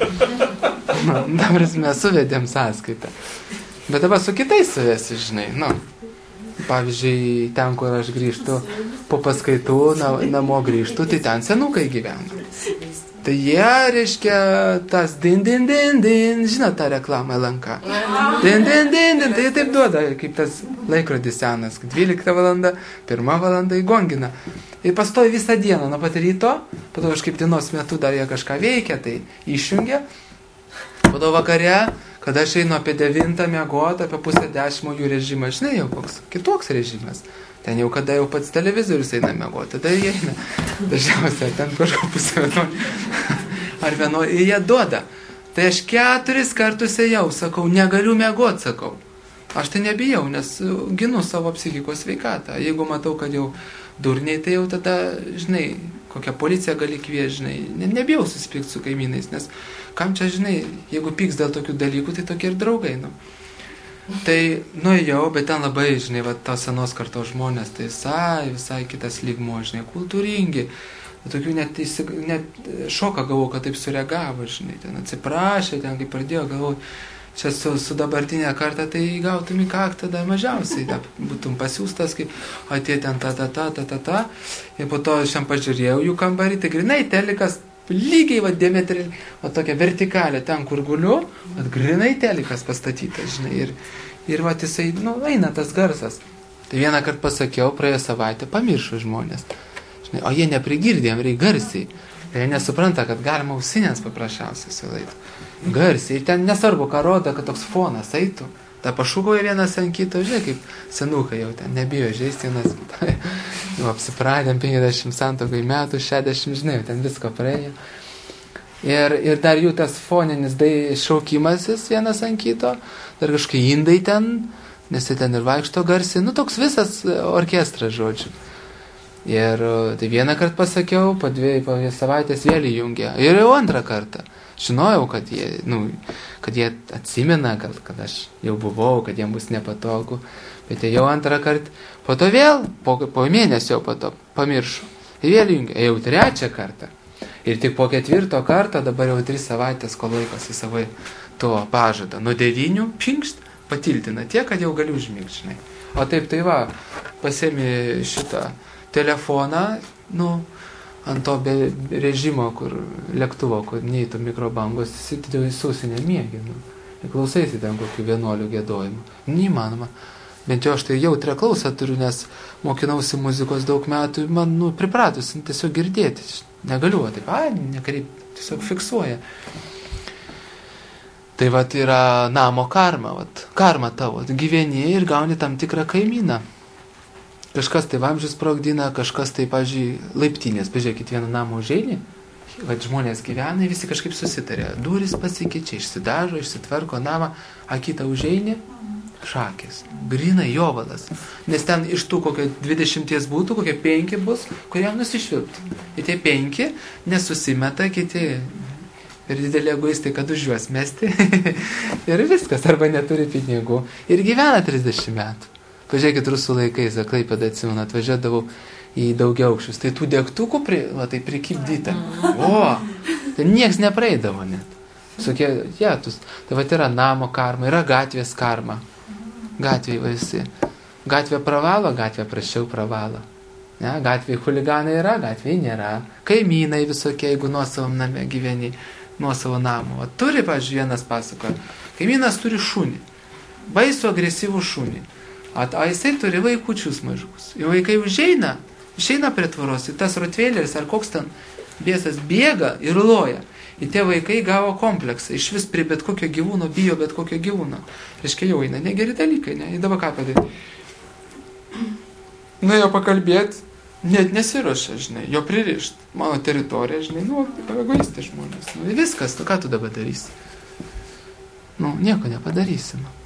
Speaker 1: Nu, dabar mes suvedėm sąskaitą. Bet dabar su kitais suvesi, žinai, nu. Pavyzdžiui, ten, kur aš grįžtu po paskaitų, na, namo grįžtu, tai ten senukai gyvena. Tai jie, reiškia, tas din, din, din, din, žinot tą reklamą L N K. Din, din, din, din, tai taip duoda, kaip tas laikrodis senas, dvylikta valanda, pirma valanda įgongina. Ir pastovi visą dieną, nuo pat ryto, po to kažkaip dienos metu dar jie kažką veikia, tai išjungia. Po to vakare, kada aš einu apie devintą miegoti, apie pusę dešimt jų režimas, žinai, jau koks kitoks režimas. Ten jau kada jau pats televizorius eina miegoti, tada jie eina. Dažniausiai ten kažko pusę vienuolį ar vienuolį, ir jie duoda. Tai aš keturis kartus ėjau, sakau, negaliu miegoti, sakau. Aš tai nebijau, nes ginu savo psichikos sveikatą. Jeigu matau, kad jau durniai, tai jau tada, žinai, kokią policiją gali kviesti, žinai, ne, nebijau susipykti su kaimynais, nes kam čia, žinai, jeigu pyks dėl tokių dalykų, tai tokie ir draugai, nu. Tai, nu jau, bet ten labai, žinai, va, tos senos kartos žmonės, tai visai, visai kitas lygmuo, žinai, kultūringi, tokių net, net šoką gavau, kad taip sureagavo, žinai, ten atsiprašė, ten kaip pradėjo, galvau, čia su, su dabartinė karta, tai gautum į kaktą dar mažiausiai, da, būtum pasiūstas, kaip atėjo ten ta, ta, ta, ta, ta, ta, ir po to aš jam pažiūrėjau jų kambarį, tai grinai telikas, lygiai, va, diametrį, va, tokia vertikalė, ten, kur guliu, va, grinai telikas pastatytas, žinai, ir, ir va, jisai, nu, eina tas garsas. Tai vieną kartą pasakiau, praėjo savaitę, pamiršo žmonės, žinai, o jie neprigirdė, jam reikia garsiai. Tai jie nesupranta, kad galima ausinės paprasčiausiai sulaidyti. Garsiai. Ir ten nesvarbu, ką rodo, kad toks fonas eitų. Ta pašūkoja vienas ant kito, žinai, kaip senukai jau ten nebijo žaisti vienas. Jau apsipradėm penkiasdešimt santuokai metų, šešiasdešimt, žinai, ten visko praėjo. Ir, ir dar jų tas foninis dai šaukimasis vienas ant kito, dar kažkai indai ten, nes jie ten ir vaikšto garsiai. Nu, toks visas orkestras, žodžiu. Ir tai vieną kartą pasakiau, po dviejų, po dviejų savaitės vėl įjungė. Ir jau antrą kartą. Žinojau, kad jie, nu, kad jie atsimena, kad, kad aš jau buvau, kad jiems bus nepatogu. Bet jau antrą kartą, po to vėl, po, po mėnesio po to pamiršau. Ir vėl įjungė. Jau trečią kartą. Ir tik po ketvirto karto, dabar jau tris savaitės, kol laikosi savo to pažadą. Nuo devynių, pinkšt, patiltina tiek, kad jau galiu užmigti, žinai. O taip, tai va, pasėmi šitą telefoną, nu, ant to be režimo, kur lėktuvo, kur neįtų mikrobangos, jis įsusinė miegi, nu. Klausaisi ten kokių vienuolių gėdojimų. Neįmanoma. Bent jau aš tai jautrę klausą turiu, nes mokinausi muzikos daug metų, man, nu, pripratusi tiesiog girdėti. Negaliu, taip, ai, nekreip, tiesiog fiksuoja. Tai vat yra namo karma, vat, karma tavo. Gyveni ir gauni tam tikrą kaimyną. Kažkas tai vamzdžius sprogdina, kažkas tai, pavyzdžiui, laiptinės. Pažiūrėkit, vieną namą užeini, kad žmonės gyvena, visi kažkaip susitarė. Duris pasikeičia, išsidažo, išsitvarko namą, a kitą užeini, šakės. Grina jovalas. Nes ten iš tų kokio dvidešimties būtų, kokie penki bus, kuriam nusišvilpti. Ir tie penki nesusimeta, kiti ir didelį egoistai, kad už juos mesti. Ir viskas, arba neturi pinigų. Ir gyvena trisdešimt metų. Pažiūrėkit, rusų laikais, Klaipėdą atsimenu, atvažiuodavau į daugiaaukščius. Tai tų degtukų pri, va, tai prikibdyta. O, ten nieks nepraeidavo net. Visokie jėtus. Tai va, yra namo karma, yra gatvės karma. Gatvėje visi. Gatvė pravalo, gatvė prašiau pravalo. Ne, gatvėje huliganai yra, gatvėje nėra. Kaimynai visokie, jeigu nuosavam name gyveni, nuosavo namo. Va, turi, pavyzdžiui, vienas pasakoja. Kaimynas turi šunį. Baisų agresyvų šunį. At, a jisai turi vaikučius mažus. Ir vaikai užeina, išeina prie tvoros, ir tas rotvėleris, ar koks ten
Speaker 4: Biesas bėga ir loja. Ir tie vaikai gavo kompleksą. Iš vis prie bet kokio gyvūno bijo bet kokio gyvūno. Reiškia, jau eina negeri dalykai, ne? Ir dabar ką padaryti? Nuėjo pakalbėti, net nesiruošia, žinai, jo pririšt. Mano teritorija, žinai, nu, egoistai žmonės. Nu, viskas, nu, ką tu dabar darysi? Nu, nieko nepadarysi, nu.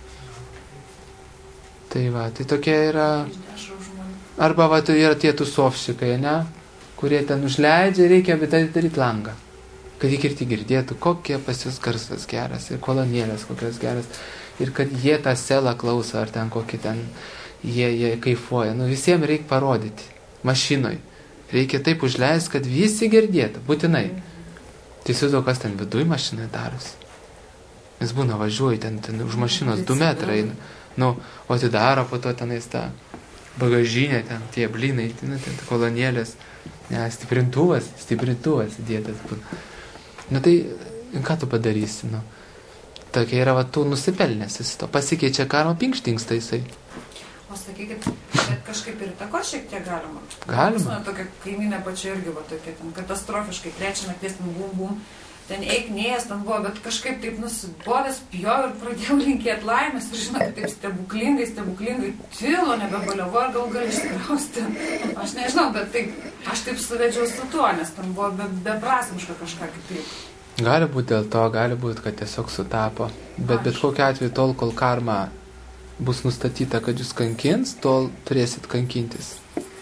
Speaker 4: Tai va, tai tokia yra... Arba va, tai yra tie tusovšikai, ne? Kurie ten užleidžia, reikia bet daryti langą. Kad jie kirti girdėtų, kokie pas jūs garsas geras ir kolonėlės kokios geras. Ir kad jie tą selą klauso, ar ten kokį ten, jie, jie kaifuoja. Nu, visiems reikia parodyti. Mašinoj. Reikia taip užleisti, kad visi girdėtų. Būtinai. Tai įsivaizduoju, kas ten viduj mašinai darosi. Jis būna važiuoja, ten, ten už mašinos du metrai. Nu, o atidaro po to tenais tą bagažinę, ten tie blynai, ten, ten kolonėlės. Ne, stiprintuvas, stiprintuvas dėtas būna. Nu tai, ką tu padarysi, nu? Tokia yra, va, tu nusipelnės, jis to pasikeičia karma, pinkštinksta jisai.
Speaker 2: O sakykit, bet kažkaip ir tako šiek tiek galima.
Speaker 4: Galima.
Speaker 2: Na, tokia kaiminė pačia irgi, va, tokia ten katastrofiškai, trečią nakties, ten bum, bum, ten eik nėjęs, ten buvo, bet kažkaip taip nusibodęs, pjau ir pradėjau linkėti laimės, ir žinot, taip stebuklingai, stebuklingai tilo, nebebaliavo, ar gal gali išsikrausti. Aš nežinau, bet taip, aš taip suvedžiau su tuo, nes ten buvo be, beprasmiška kažką kitaip.
Speaker 4: Gali būti dėl to, gali būti, kad tiesiog sutapo, bet bet kokiu atveju tol, kol karma bus nustatyta, kad jūs kankins, tol turėsit kankintis.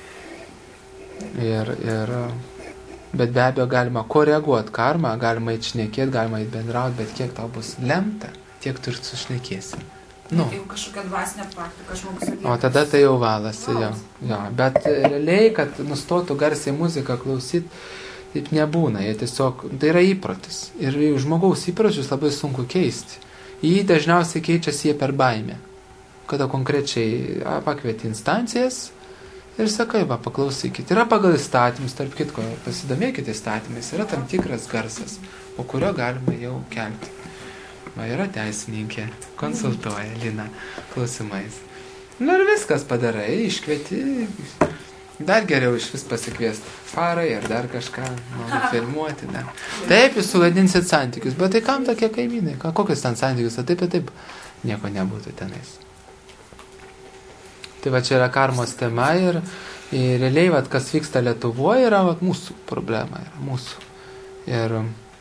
Speaker 4: Ir, ir, bet be abejo galima koreguoti karmą, galima eit šnekėti, galima eit bendrauti, bet kiek tau bus lemta, tiek tu ir sušnekėsi. Nu.
Speaker 2: Tai jau kažkokia dvasinė praktika, žmogus atlieka.
Speaker 4: O tada tai jau valasi, jo. jo. Bet realiai, kad nustotų garsiai muziką klausyti, taip nebūna. Jie tiesiog, tai yra įprotis. Ir žmogaus įpročius labai sunku keisti. Jį dažniausiai keičiasi jie per baimę. Kada konkrečiai pakvieti instancijas ir sakai, va, paklausykit. Yra pagal įstatymus, tarp kitko, pasidomėkite įstatymais, yra tam tikras garsas, po kurio galima jau kelti. Va, yra teisininkė, konsultuoja Lina klausimais. Nu ir viskas padarai, iškvieti, dar geriau iš vis pasikviesti farai ar dar kažką, nori filmuoti, ne. Taip, jūs sugadinsit santykius, bet tai kam tokie kaimynai, kokius ten santykius, taip ir taip, nieko nebūtų tenais. Tai va čia yra karmos tema ir, ir realiai, va, kas vyksta Lietuvoje, yra va, mūsų problema, yra mūsų. Ir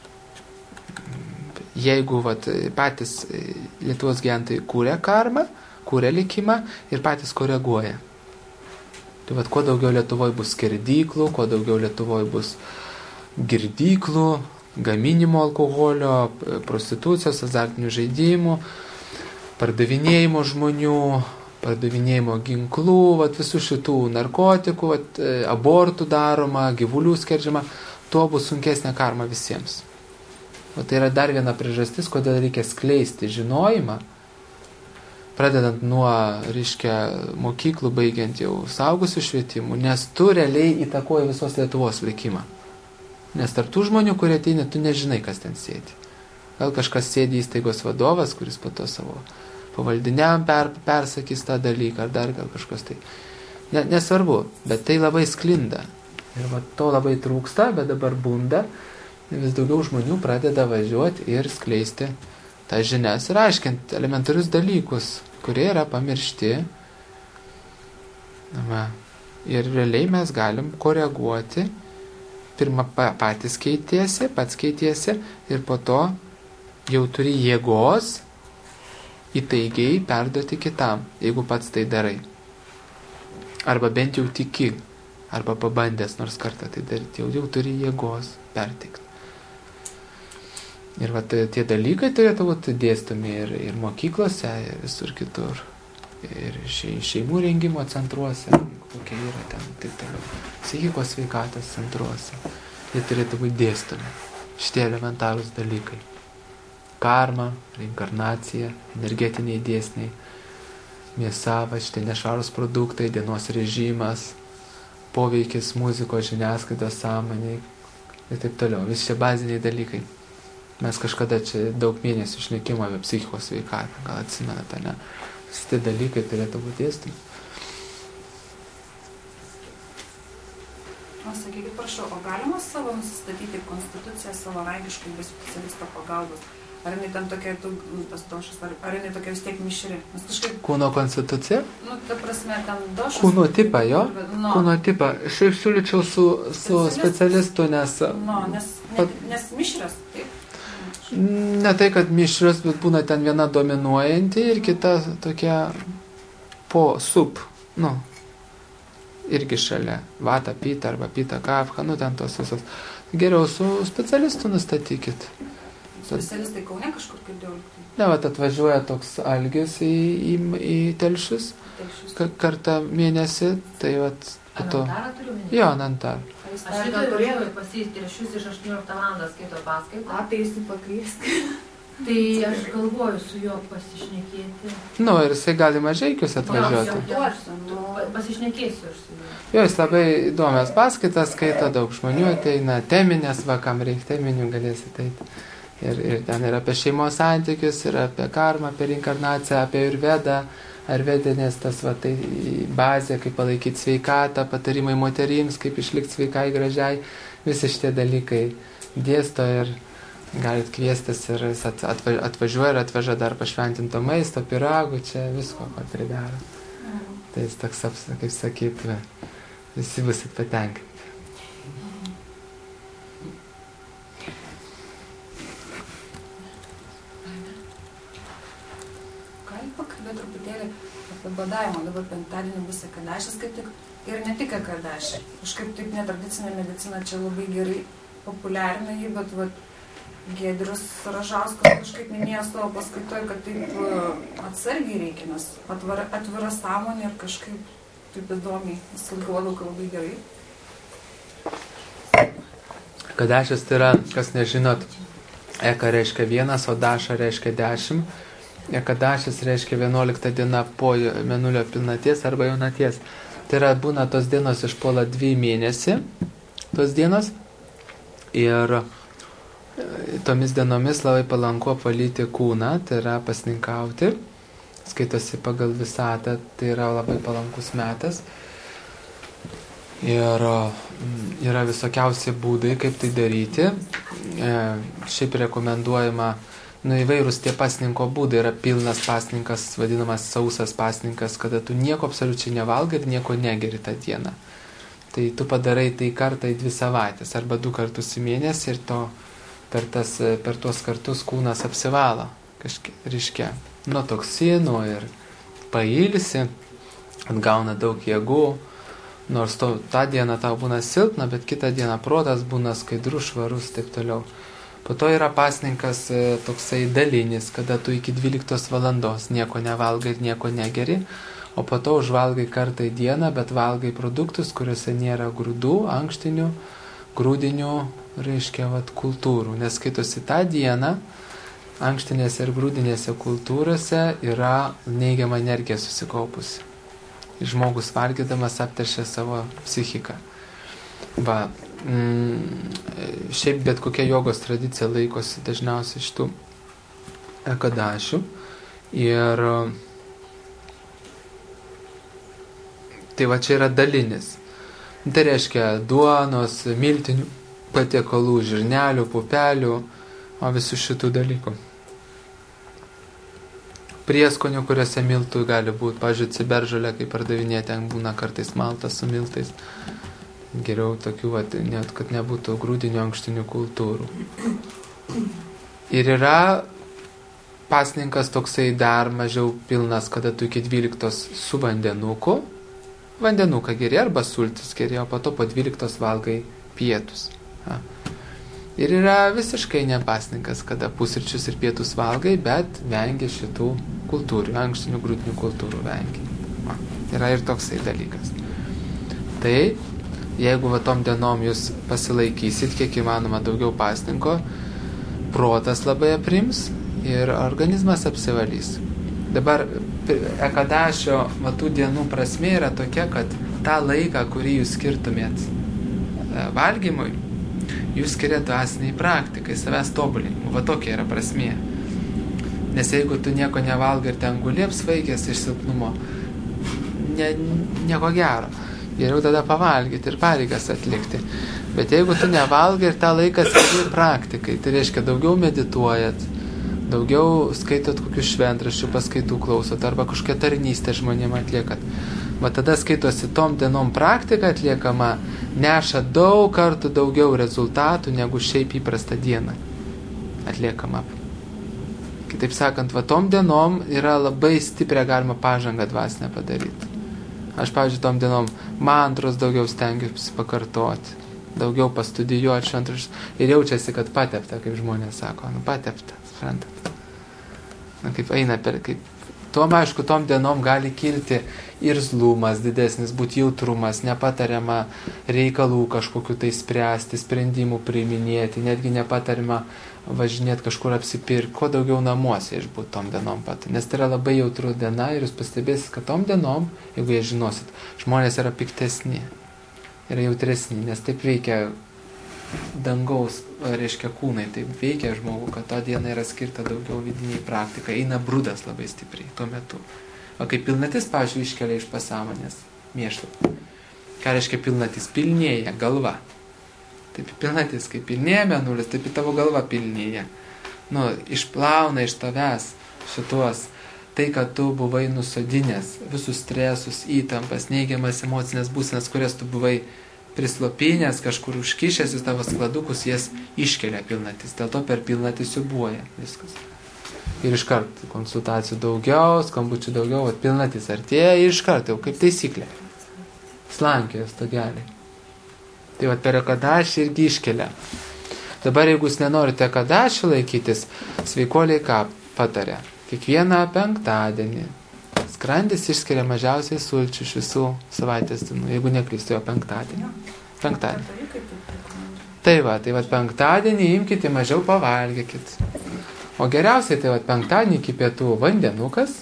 Speaker 4: jeigu va, patys Lietuvos gyventojai kūrė karmą, kūrė likimą ir patys koreguoja. Tai va, kuo daugiau Lietuvoje bus skerdyklų, kuo daugiau Lietuvoje bus girdyklų, gaminimo alkoholio, prostitucijos, azartinių žaidimų, pardavinėjimo žmonių, pardavinėjimo ginklų, vat, visų šitų narkotikų, vat, abortų daroma, gyvulių skerdžiama, tuo bus sunkesnė karma visiems. O tai yra dar viena priežastis, kodėl reikia skleisti žinojimą, pradedant nuo, reiškia, mokyklų, baigiant jau suaugusių švietimų, nes tu realiai įtakoji visos Lietuvos likimą. Nes tarp tų žmonių, kurie ateina, tu nežinai, kas ten sėdi. Gal kažkas sėdi įstaigos vadovas, kuris po to savo pavaldiniam per, persakys tą dalyką, ar dar gal kažkas tai. Ne, nesvarbu, bet tai labai sklinda. Ir va, to labai trūksta, bet dabar bunda. Vis daugiau žmonių pradeda važiuoti ir skleisti tą žinias ir aiškinti elementarius dalykus, kurie yra pamiršti. Va. Ir realiai mes galim koreguoti. Pirma patys keitiesi, pats keitiesi ir po to jau turi jėgos įtaigiai perduoti kitam, jeigu pats tai darai. Arba bent jau tiki, arba pabandęs nors kartą tai daryti, jau, jau turi jėgos perteikti. Ir va, tie dalykai turėtų būti dėstomi ir, ir mokyklose, ir visur kitur. Ir šeimų rengimo centruose, kokie yra ten, taip toliau. Psichikos sveikatos centruose. Jie turėtų būti dėstomi. Šitie elementarūs dalykai. Karma, reinkarnacija, energetiniai dėsniai, mėsa, va, šitie nešvarūs produktai, dienos režimas, poveikis muzikos, žiniasklaidos, sąmonei ir taip toliau. Visi šie baziniai dalykai. Mes kažkada čia daug mėnesių šnekėjome apie psichikos sveikatą, gal atsimenate, ne? Visi tie dalykai turėtų būti dėstomi.
Speaker 2: O sakykit, prašau, o galima savo nusistatyti konstituciją savarankiškai be specialisto pagalbos? Ar jinai ten tokia, tu, tas došas, ar, ar jinai tokia vis tiek mišri? Nes kažkaip...
Speaker 4: Kūno konstitucija?
Speaker 2: Nu, ta prasme, ten došas...
Speaker 4: Kūno tipą, jo?
Speaker 2: No.
Speaker 4: Kūno tipą. Šiaip siūlyčiau su, su specialistu, nes...
Speaker 2: No, nes, nes, nes mišrios, taip?
Speaker 4: Ne tai, kad mišrios, bet būna ten viena dominuojanti ir kita tokia po sub, nu, irgi šalia. Vata, pita arba pita, kafka, nu ten tos visos. Geriau su specialistu nustatykit.
Speaker 2: Specialistai Kaune kažkur kaip dėl?
Speaker 4: Ne, vat atvažiuoja toks Algis į, į, į Telšius,
Speaker 2: Telšius.
Speaker 4: Ka, kartą mėnesį, tai vat...
Speaker 5: To... Anantarą turiu minėti?
Speaker 4: Jo, Anantar.
Speaker 5: Aš šitą turėjau pasijyti Telšius iš aštuonioliktą valandą skaito paskaitą.
Speaker 2: A, tai jis pakvisk.
Speaker 5: Tai aš galvoju su juo pasišnekėti.
Speaker 4: Nu, ir jisai gali Mažeikius atvažiuoti.
Speaker 5: Jo, jo, pasišnekėsiu aš su juo.
Speaker 4: Jo, jis labai įdomias paskaitas skaito, daug žmonių ateina, teminės, va, kam reikia teminių, galėsite eiti. Ir, ir ten yra apie šeimos santykius, ir apie karmą, apie reinkarnaciją, apie Ayurvedą, Ayurvedinės tas va, tai bazė, kaip palaikyti sveikatą, patarimai moterims, kaip išlikti sveikai, gražiai, visi šitie dalykai dėsto ir galit kviestis ir jis atvažiuoja ir atveža dar pašventinto maisto, piragų, čia visko, ko pridaro. Mm. Tai jis toks, kaip sakyt, visi busit patenkinti.
Speaker 2: Truputėlį apie badavimą, dabar penktadienį bus Ekadašis kaip tik, ir ne tik Ekadašį. Kažkaip taip netradicinė medicina čia labai gerai populiarina jį, bet va, Giedrius Ražauskas kažkaip minėjo savo paskaitoje, kad taip atsargiai reikia, nes atvira, atvira sąmonė ir kažkaip taip įdomiai, įsilguodau, kad labai gerai.
Speaker 4: Ekadašis tai yra, kas nežinot, Eka reiškia vienas, o Daša reiškia dešimt. Ekadašis reiškia vienuolikta diena po mėnulio pilnaties arba jaunaties. Tai yra, būna tos dienos išpuola dvi mėnesį, tos dienos. Ir tomis dienomis labai palanku apvalyti kūną, tai yra pasninkauti. Skaitosi pagal visatą, tai yra labai palankus metas. Ir yra visokiausi būdai, kaip tai daryti. E, šiaip rekomenduojama Nu, įvairūs tie pasninko būdai, yra pilnas pasninkas, vadinamas sausas pasninkas, kada tu nieko absoliučiai nevalgai ir nieko negeri tą dieną. Tai tu padarai tai kartą į dvi savaitės arba du kartus į mėnesį ir to, per, tas, per tuos kartus kūnas apsivalo, kažkiek, reiškia, nuo toksinų ir pailsi, atgauna daug jėgų, nors to, tą dieną tau būna silpna, bet kitą dieną protas būna skaidrus, švarus, taip toliau. Po to yra pasninkas toksai dalinis, kada tu iki dvyliktos valandos nieko nevalgai ir nieko negeri, o po to užvalgai kartą į dieną, bet valgai produktus, kuriuose nėra grūdų, ankštinių, grūdinių, reiškia, vat, kultūrų. Nes skaitosi tą dieną, ankštinėse ir grūdinėse kultūrose yra neigiama energija susikaupusi. Ir žmogus valgydamas apteršia savo psichiką. Va, mm, šiaip bet kokia jogos tradicija laikosi dažniausiai šitų ekadašių ir tai va čia yra dalinis. Tai reiškia duonos, miltinių patiekalų, žirnelių, pupelių, o visų šitų dalykų. Prieskonių, kuriuose miltų gali būti, pavyzdžiui, ciberžolė, kaip pardavinėje, ten būna kartais maltas su miltais. Geriau tokių, vat, net kad nebūtų grūdinių ankštinių kultūrų. Ir yra pasninkas toksai dar mažiau pilnas, kada tu iki dvyliktos su vandenuku, vandenuką geri arba sultis geri, o po to po dvyliktos valgai pietus. Ha. Ir yra visiškai nepasninkas, kada pusryčius ir pietus valgai, bet vengia šitų kultūrų, ankštinių grūdinių kultūrų vengia. Ha. Yra ir toksai dalykas. Tai jeigu va tom dienom jūs pasilaikysit, kiek įmanoma daugiau pasninko, protas labai aprims ir organizmas apsivalys. Dabar ekadašio va tų dienų prasmė yra tokia, kad tą laiką, kurį jūs skirtumėt valgymui, jūs skiriat dvasiniai praktikai, savęs tobulinimui. Va tokia yra prasmė. Nes jeigu tu nieko nevalgai ir ten guli apsvaigęs iš silpnumo, ne, nieko gero. Geriau tada pavalgyti ir pareigas atlikti. Bet jeigu tu nevalgai ir tą laiką skiri praktikai, tai reiškia daugiau medituojat, daugiau skaitot kokius šventraščių paskaitų klausot, arba kažkokią tarnystę žmonėm atliekat. Va tada skaitosi tom dienom praktika atliekama, neša daug kartų daugiau rezultatų, negu šiaip įprasta diena atliekama. Kitaip sakant, va tom dienom yra labai stiprią galima pažangą dvasinę padaryti. Aš, pavyzdžiui, tom dienom mantros daugiau stengiuosi pakartoti, daugiau pastudijuoti šventraščius ir jaučiasi, kad patepta, kaip žmonės sako, nu patepta, suprantat. Na, kaip eina per, kaip, tom, aišku, tom dienom gali kilti irzlumas didesnis, būti jautrumas, nepatariama reikalų kažkokiu tai spręsti, sprendimų priiminėti, netgi nepatariama važinėti kažkur apsipirkti, kuo daugiau namuose išbūt tom dienom pat. Nes tai yra labai jautrų diena ir jūs pastebėsit, kad tom dienom, jeigu jie žinosit, žmonės yra piktesni, yra jautresni, nes taip veikia dangaus, reiškia kūnai, taip veikia žmogų, kad to diena yra skirta daugiau vidiniai praktikai, eina brudas labai stipriai tuo metu. O kai pilnatis, pavyzdžiui, iškelia iš pasąmonės mėšlą. Ką reiškia pilnatis? Pilnėja galva. Taip pilnatis, kaip pilnėja mėnulis, taip į tavo galva pilnėja. Nu, išplauna iš tavęs šituos, tai, kad tu buvai nusodinęs, visus stresus, įtampas, neigiamas emocinės būsenas, kurias tu buvai prislopinęs, kažkur užkišęs į tavo skladukus, jas iškelia pilnatis. Dėl to per pilnatį siubuoja viskas. Ir iškart konsultacijų daugiau, skambučių daugiau, vat pilnatis artėja ir iškart jau kaip taisyklė. Slankioja stogeliai. Tai vat per ekadašį irgi iškelia. Dabar jeigu jūs nenorite ekadašį laikytis, sveikuoliai ką patarė? Kiekvieną penktadienį skrandis išskiria mažiausiai sulčių iš visų savaitės dienų, jeigu neklystu, jo penktadienį. Penktadienį. Tai va, tai va penktadienį imkite mažiau pavalgykit. O geriausiai tai va penktadienį iki pietų vandenukas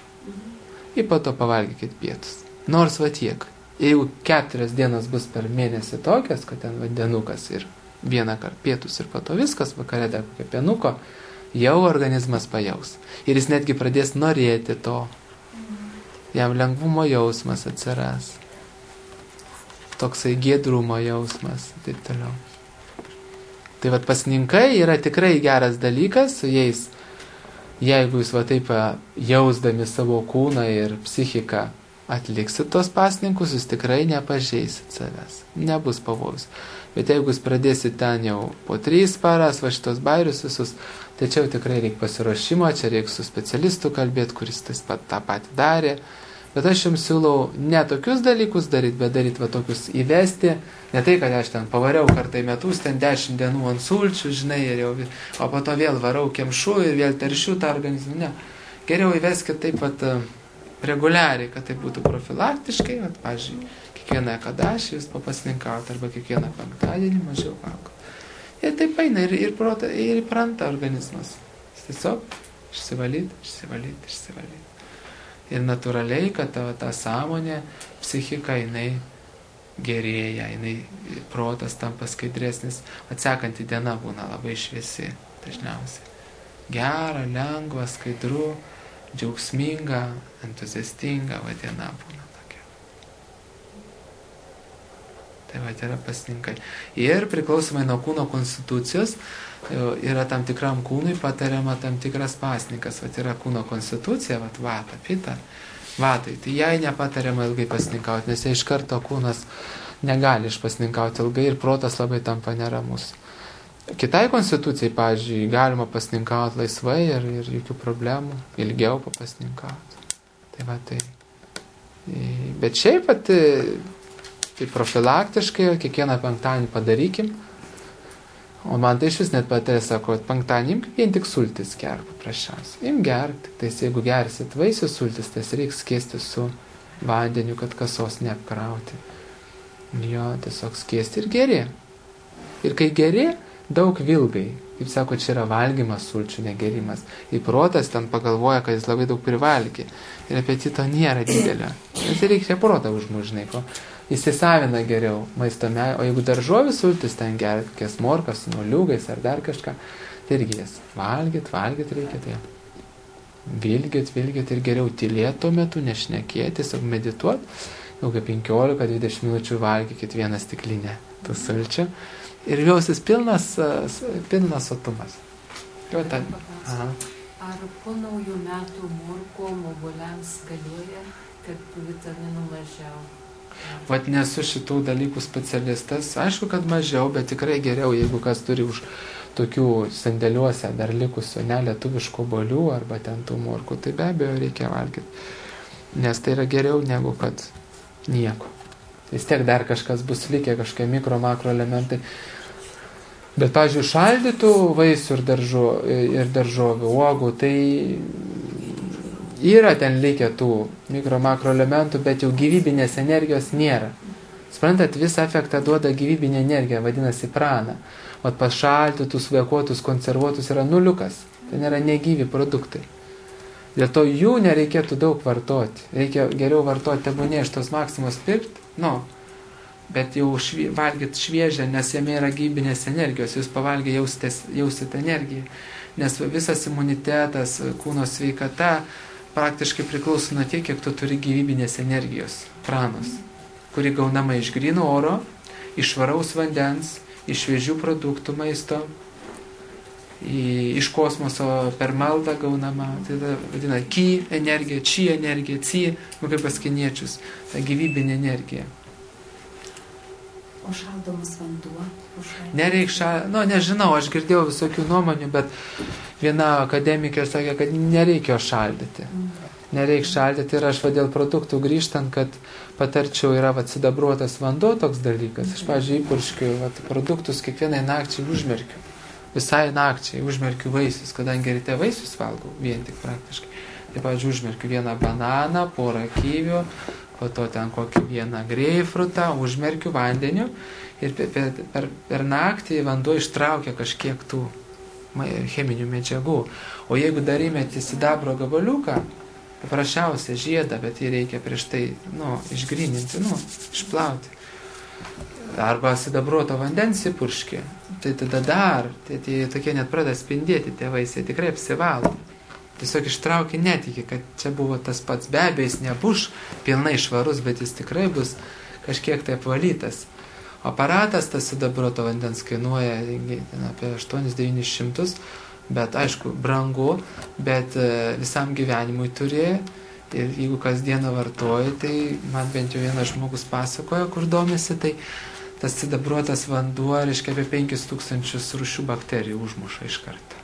Speaker 4: ir po to pavalgykit pietus. Nors va tiek. Jeigu keturias dienas bus per mėnesį tokias, kad ten vandenukas ir vieną kartą pietus ir po to viskas, vakare dar kokio pienuko, jau organizmas pajaus. Ir jis netgi pradės norėti to. Jam lengvumo jausmas atsiras. Toksai giedrumo jausmas, taip toliau. Tai vat pasninkai yra tikrai geras dalykas, su jais, jeigu jūs va taip jausdami savo kūną ir psichiką atliksit tos pasninkus, jūs tikrai nepažeisit savęs, nebus pavojus. Bet jeigu jūs pradėsit ten jau po trys paras, va šitos bairius visus, tai čia jau tikrai reikia pasiruošimo, čia reikia su specialistu kalbėti, kuris tas pat, tą patį darė. Bet aš jums siūlau ne tokius dalykus daryti, bet daryti va tokius įvesti. Ne tai, kad aš ten pavariau kartą į metus, ten dešimt dienų ant sulčių, žinai, ir jau, o po to vėl varau kemšu ir vėl teršiu tą organizmą. Ne. Geriau įveskit taip pat reguliariai, kad tai būtų profilaktiškai, vat, pavyzdžiui, kiekvieną ekadašį jūs papasninkauti arba kiekvieną penktadienį mažiau valgo. Ir taip eina ir, ir, prota, ir įpranta organizmas. Tiesiog išsivalyti, išsivalyti, išsivalyti. Ir natūraliai, kad ta, ta sąmonė, psichika, jinai gerėja, jinai protas tampa skaidresnis, atsekanti diena būna labai šviesi, dažniausiai. Gera, lengva, skaidru, džiaugsminga, entuziastinga, va diena būna tokia. Tai va yra pasninkai. Ir priklausomai nuo kūno konstitucijos, yra tam tikram kūnui patariama tam tikras pasninkas. Vat yra kūno konstitucija, vat vata, pita, vatai. Tai jai nepatariama ilgai pasninkauti, nes jai iš karto kūnas negali išpasninkauti ilgai ir protas labai tampa neramus. Kitai konstitucijai, pavyzdžiui, galima pasninkauti laisvai ir, ir jokių problemų, ilgiau papasninkauti. Tai va tai. Bet šiaip pat, tai profilaktiškai, kiekvieną penktadienį padarykim. O man tai iš vis net patarė, sako, penktadienį imk vien tik sultis gerk, paprasčiausiai. Im gerk, tai jeigu gersit vaisių sultis, tai reiks skiesti su vandeniu, kad kasos neapkrauti. Jo, tiesiog skiesti ir geri. Ir kai geri, daug vilgai. Kaip sako, čia yra valgymas sulčių, negerimas. Ir protas ten pagalvoja, kad jis labai daug privalgė. Ir apetito nėra didelio. Nes reikia protą užmužnai, ko. Įsisavina geriau maisto medžiagų, o jeigu daržovių sultis ten geria, kokias morkas, moliūgais ar dar kažką, tai irgi jas valgyt, valgyt reikia, tai vilgyt, vilgyt ir geriau tylėti tuo metu, nešnekėti, tiesiog medituoti daugia penkiolika dvidešimt minučių valgykit vieną stiklinę tų sulčių ir jausis pilnas, pilnas sotumas. Jau ten. Aha.
Speaker 5: Ar po naujų metų morkom obuoliams galioja, kad vitaminų mažiau?
Speaker 4: Vat nesu šitų dalykų specialistas. Aišku, kad mažiau, bet tikrai geriau, jeigu kas turi už tokių sandėliuose dar likusių nelietuviškų obuolių arba ten tų morkų, tai be abejo reikia valgyti. Nes tai yra geriau negu kad nieko. Vis tiek dar kažkas bus likę, kažkokie mikro, makro elementai. Bet, pavyzdžiui, šaldytų vaisių ir, daržo, ir daržovių, uogų, tai yra ten likę tų mikro, makro elementų, bet jau gyvybinės energijos nėra. Suprantat, visą efektą duoda gyvybinė energija, vadinasi prana. O pašaldytus, vaikuotus, konservuotus yra nuliukas. Tai nėra negyvi produktai. Dėl to jų nereikėtų daug vartoti. Reikia geriau vartoti, tebūnė iš tos maksimos pirkti, nu, bet jau švie, valgyti šviežią, nes jame yra gyvybinės energijos. Jūs pavalgę jausite energiją. Nes visas imunitetas, kūno sveikata praktiškai priklauso nuo tiek, kiek tu turi gyvybinės energijos, pranos, kuri gaunama iš gryno oro, iš švaraus vandens, iš šviežių produktų maisto, iš kosmoso per maldą gaunama, tai vadina ki energija, či energija, ci, nu kaip pas kiniečius, ta gyvybinė energija.
Speaker 2: O šaldomas vanduo?
Speaker 4: Nereik šal... Nu, nežinau, aš girdėjau visokių nuomonių, bet viena akademikė sakė, kad nereikia šaldyti. Nereik šaldyti ir aš va dėl produktų grįžtant, kad patarčiau yra va sidabruotas vanduo toks dalykas. Aš, pavyzdžiui, įpurškiu va, produktus kiekvienai nakčiai užmerkiu. Visai nakčiai užmerkiu vaisius, kadangi ryte vaisius valgau, vien tik praktiškai. Tai, pavyzdžiui, užmerkiu vieną bananą, porą kyvių, po to ten kokį vieną greipfrutą, užmerkiu vandeniu ir per, per, per naktį vanduo ištraukia kažkiek tų cheminių medžiagų. O jeigu dar įmeti sidabro gabaliuką, paprasčiausia žiedą, bet jį reikia prieš tai, nu, išgryninti, nu, išplauti. Arba sidabruoto vandens įpurški, tai tada dar, tai, tai tokie net pradeda spindėti tie vaisiai, tikrai apsivalo. Tiesiog ištrauki, netiki, kad čia buvo tas pats. Be abejo, jis nebus pilnai švarus, bet jis tikrai bus kažkiek tai apvalytas. Aparatas tas sidabruoto vandens kainuoja apie aštuonis devynis šimtus, bet aišku, brangu, bet visam gyvenimui turi. Ir jeigu kasdieną vartoji, tai man bent jau vienas žmogus pasakoja, kur domisi, tai tas sidabruotas vanduo, reiškia, apie penkis tūkstančius rūšių bakterijų užmuša iš karto.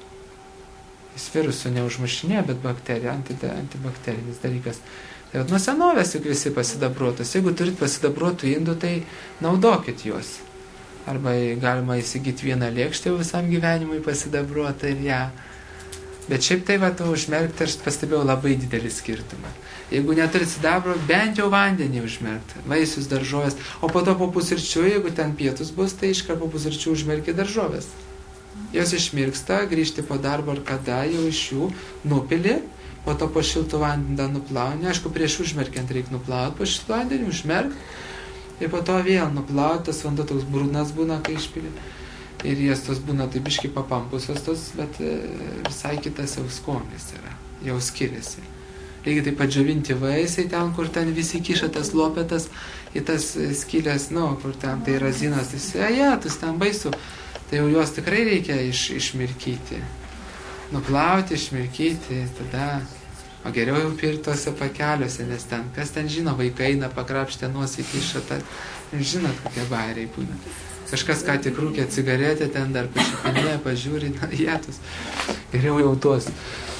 Speaker 4: Jis virusų neužmušinė, bet bakterija, antibakterinis dalykas. Tai nuo senovės juk visi pasidabruotus. Jeigu turit pasidabruotų indų, tai naudokit juos. Arba galima įsigyti vieną lėkštę visam gyvenimui pasidabruotą ir ją. Bet šiaip tai va, užmerkti aš pastebėjau labai didelį skirtumą. Jeigu neturit sidabro, bent jau vandenį užmerkti, vaisius, daržovės, o po to po pusryčių, jeigu ten pietus bus, tai iškart po pusryčių užmerkti daržovės. Jos išmirksta, grįžti po darbo ar kada, jau iš jų nupili, po to po šiltų vandenį nuplauni, aišku, prieš užmerkiant reikia nuplauti, po šiltų vandenį užmerkti, ir po to vėl nuplauti, tas vanduo toks brunas būna, kai išpili. Ir jas tos būna taip biškai papampusios tos, bet visai kitas jau skonis yra, jau skiriasi. Lygiai taip pat džiovinti vaisiai ten, kur ten visi kiša tas lopetas į tas skylės, nu, kur ten tai razinas, tai ajatus ten baisu, tai jau juos tikrai reikia iš, išmirkyti. Nuplauti, išmirkyti, tada, o geriau jau pirtose pakeliuose, nes ten, kas ten žino, vaikai eina pakrapštę nosį kiša, tad žinot, kokie bairiai būna. Kažkas ką tik rūkė cigaretę, ten dar pašipinėja, pažiūri, na, jėtus. Geriau jau tuos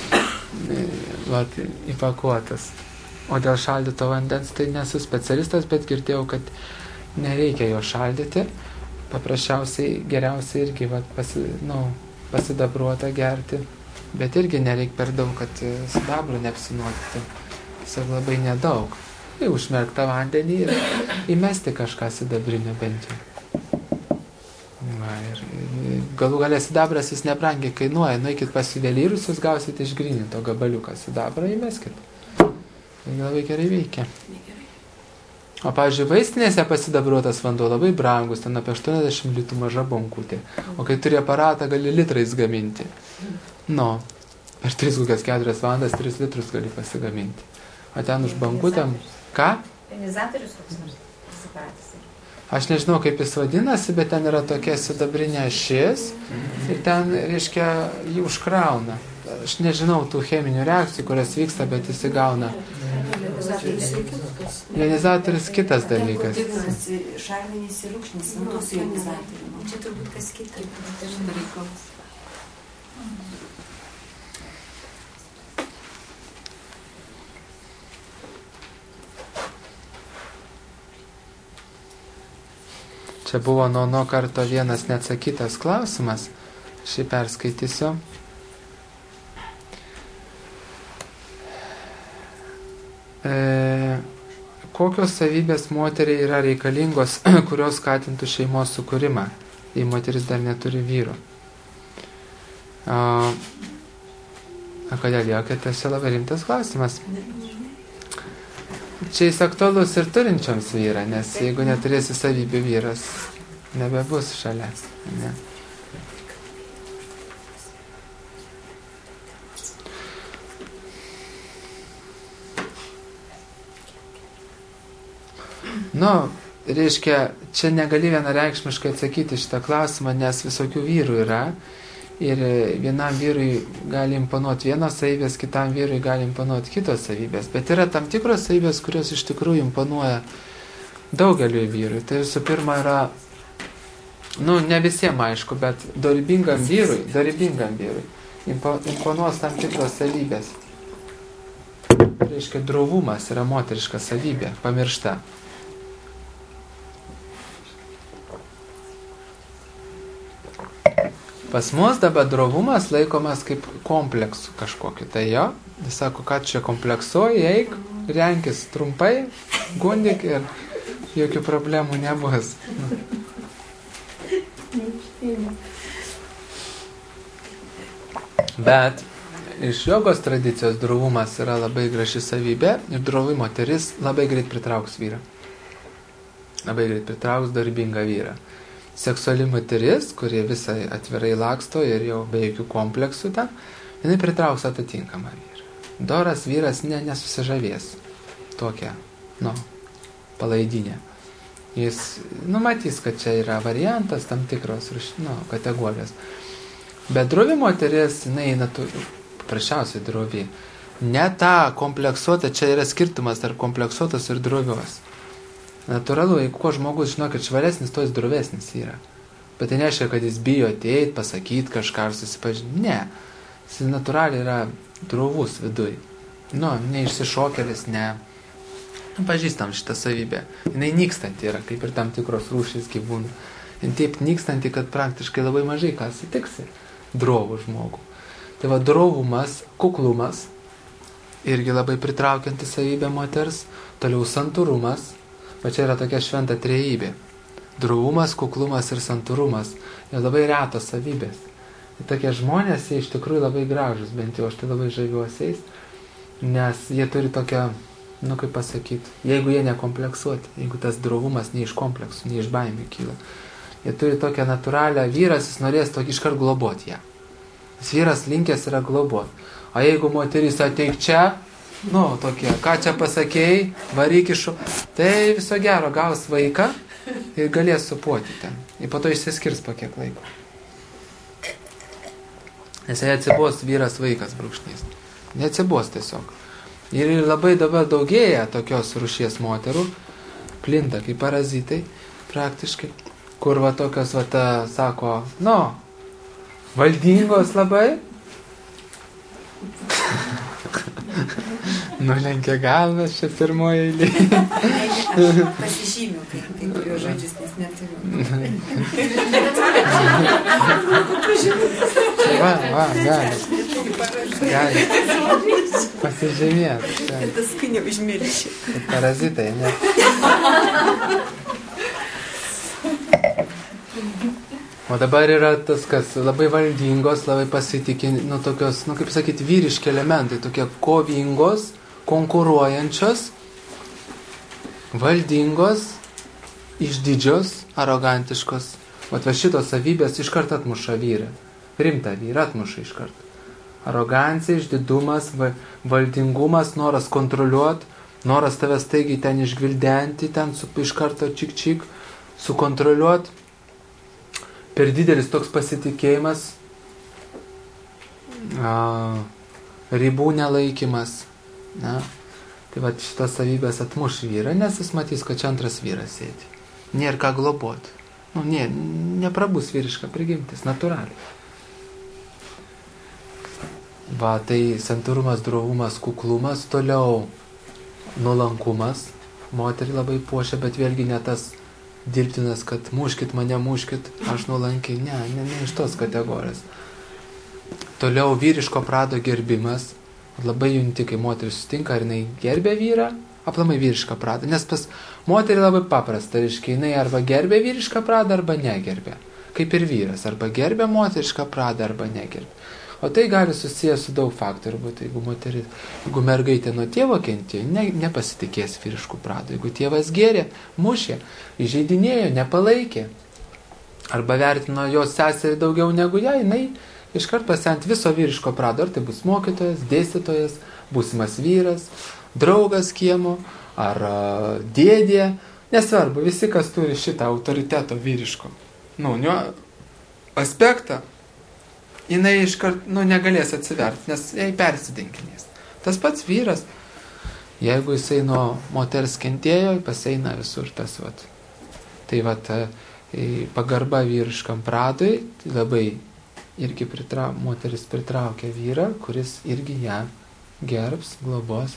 Speaker 4: vat, įpakuotas. O dėl šaldyto vandens, tai nesu specialistas, bet girdėjau, kad nereikia jo šaldyti. Paprasčiausiai geriausiai irgi vat, pasi, nu, pasidabruotą gerti. Bet irgi nereik per daug, kad sidabru neapsinuodyti. Tiesiog labai nedaug. Tai užmerktą vandenį ir įmesti kažką sidabrinio bent jau. Va, ir, ir galų galę sidabras jis nebrangiai kainuoja, nueikit pas juvelyrus, jūs gausite išgryninto gabaliuką sidabrą, įmeskit. Tai labai gerai veikia. O pavyzdžiui, vaistinėse pasidabruotas vanduo labai brangus, ten apie aštuoniasdešimt litrų maža bonkutė. O kai turi aparatą, gali litrais gaminti. Nu, per tris kokias keturias valandas tris litrus gali pasigaminti. O ten už bankutėm, ką?
Speaker 6: Organizatorius koks nors separatas.
Speaker 4: Aš nežinau, kaip jis vadinasi, bet ten yra tokia sidabrinė ašis ir ten, reiškia, jį užkrauna. Aš nežinau tų cheminių reakcijų, kurias vyksta, bet jis įgauna. Ionizatorius kitas dalykas.
Speaker 6: Šarminis ir rūkšnis, nuos ionizatorių. Čia turbūt kas kita. Reikalas.
Speaker 4: Čia buvo nuo nuo karto vienas neatsakytas klausimas. Šį perskaitysiu. E, kokios savybės moteriai yra reikalingos, kurios skatintų šeimos sukūrimą, jei moteris dar neturi vyro? O, a kodėl jokio, tai labai rimtas klausimas. Čia jis aktualus ir turinčioms vyrą, nes jeigu neturėsi savybių, vyras nebebus šalia. Ne? Nu, reiškia, čia negali vienareikšmiškai atsakyti šitą klausimą, nes visokių vyrų yra. Ir vienam vyrui gali imponuoti vienos savybės, kitam vyrui gali imponuoti kitos savybės. Bet yra tam tikros savybės, kurios iš tikrųjų imponuoja daugeliu vyrui. Tai visų pirma yra, nu, ne visiems aišku, bet dorybingam vyrui, dorybingam vyrui impo, imponuos tam tikros savybės. Reiškia, drovumas yra moteriška savybė, pamiršta. Pas mus dabar drovumas laikomas kaip kompleksų kažkokį. Tai jo, jis sako, kad čia kompleksuoji, eik, renkis trumpai, gundik ir jokių problemų nebus. Bet iš jogos tradicijos drovumas yra labai graži savybė ir drovi moteris labai greit pritrauks vyrą. Labai greit pritrauks dorybingą vyrą. Seksuali moteris, kurie visai atvirai laksto ir jau be jokių kompleksų ten, jinai pritrauks atitinkamą vyrą. Doras vyras ne, nesusižavės tokia, nu, palaidinė. Jis numatys, kad čia yra variantas tam tikros, nu, kategorijos. Bet drovi moteris, jinai natūr... paprasčiausiai drovi. Ne ta kompleksuota, čia yra skirtumas tarp kompleksuotos ir drovios. Natūralu, jeigu ko žmogus žino, kad švaresnis, to jis drovesnis yra. Bet tai nereiškia, kad jis bijo ateit, pasakyti kažką ar susipažinti. Ne. Jis natūraliai yra drovus viduj. Nu, neišsišokėlis, ne. Pažįstam šitą savybę. Jinai nykstanti yra, kaip ir tam tikros rūšys gyvūnų. Jis taip nykstanti, kad praktiškai labai mažai ką sutiksi drovų žmogų. Tai va, drovumas, kuklumas, irgi labai pritraukianti savybė moters. Toliau santūrumas. Va čia yra tokia šventa trejybė. Drovumas, kuklumas ir santūrumas. Jie labai retos savybės. Ir tokie žmonės, jie iš tikrųjų labai gražus, bent jau aš tai labai žaviuosiais, nes jie turi tokią, nu kaip pasakyti, jeigu jie nekompleksuoti, jeigu tas drovumas ne iš kompleksų, ne iš baimių kyla, jie turi tokią natūralią, vyras jis norės tokį iškart globoti ją. Jis vyras linkęs yra globoti. O jeigu moteris ateik čia, nu, tokie, ką čia pasakėjai, varyk iš, tai viso gero gaus vaiką ir galės supuoti ten. Ir po to išsiskirs po kiek laiko. Nes jie atsibos vyras vaikas brūkšnys. Neatsibos tiesiog. Ir labai dabar daugėja tokios rūšies moterų, plinta kaip parazitai praktiškai, kur va tokios va ta, sako, nu, valdingos labai. Nulenkė galvas čia pirmoje eilėje.
Speaker 6: Aš pasižymiu, kai, kai kuriuos žodžius, nes neturiu.
Speaker 4: Va, va, gali. Gali. Pasižymėt.
Speaker 6: Tas kai neužmiršiu.
Speaker 4: Parazitai, ne? O dabar yra tas, kas labai valdingos, labai pasitikė, nu tokios, nu kaip sakyti, vyriški elementai, tokie kovingos, konkuruojančios, valdingos, išdidžios, arogantiškos. Vat va šitos savybės iškart atmuša vyrą. Rimtą vyrą atmuša iškart. Arogancija, išdidumas, valdingumas, noras kontroliuoti, noras tave staigiai ten išgvildenti, ten su, iš karto čik čik, sukontroliuoti, per didelis toks pasitikėjimas, a, ribų nelaikymas. Na, tai va šitas savybės atmuš vyrą, nes jis matys, kad čia antras vyras sėdi. Nėra ką globoti. Nu, nė, neprabus vyriška prigimtis, natūraliai. Va, tai santūrumas, drovumas, kuklumas, toliau nuolankumas. Moterį labai puošia, bet vėlgi ne tas dirbtinas, kad muškit mane, muškit, aš nuolankiai. Ne, ne, ne iš tos kategorijos. Toliau vyriško prado gerbimas. Labai junti, kai moteris sutinka, ar jinai gerbė vyrą, aplamai vyrišką pradą. Nes pas moterį labai paprasta, reiškia, jinai arba gerbė vyrišką pradą, arba negerbė. Kaip ir vyras, arba gerbė moterišką pradą, arba negerbė. O tai gali susijęs su daug faktorių būti. Jeigu, moteris, jeigu mergaitė nuo tėvo kentėjo, ne, nepasitikės vyriškų pradų. Jeigu tėvas gėrė, mušė, įžeidinėjo, nepalaikė, arba vertino jos seserį daugiau negu ją, jinai iškart pasent viso vyriško prado. Ar tai bus mokytojas, dėstytojas, būsimas vyras, draugas kiemo, ar uh, dėdė. Nesvarbu, visi, kas turi šitą autoriteto vyriško nu, aspektą, jinai iškart nu, negalės atsiverti, nes jai persidinkinės. Tas pats vyras, jeigu jisai nuo moters kentėjo, paseina visur tas vat. Tai vat, pagarba vyriškam pradui labai irgi pritra, moteris pritraukia vyrą, kuris irgi ją gerbs, globos.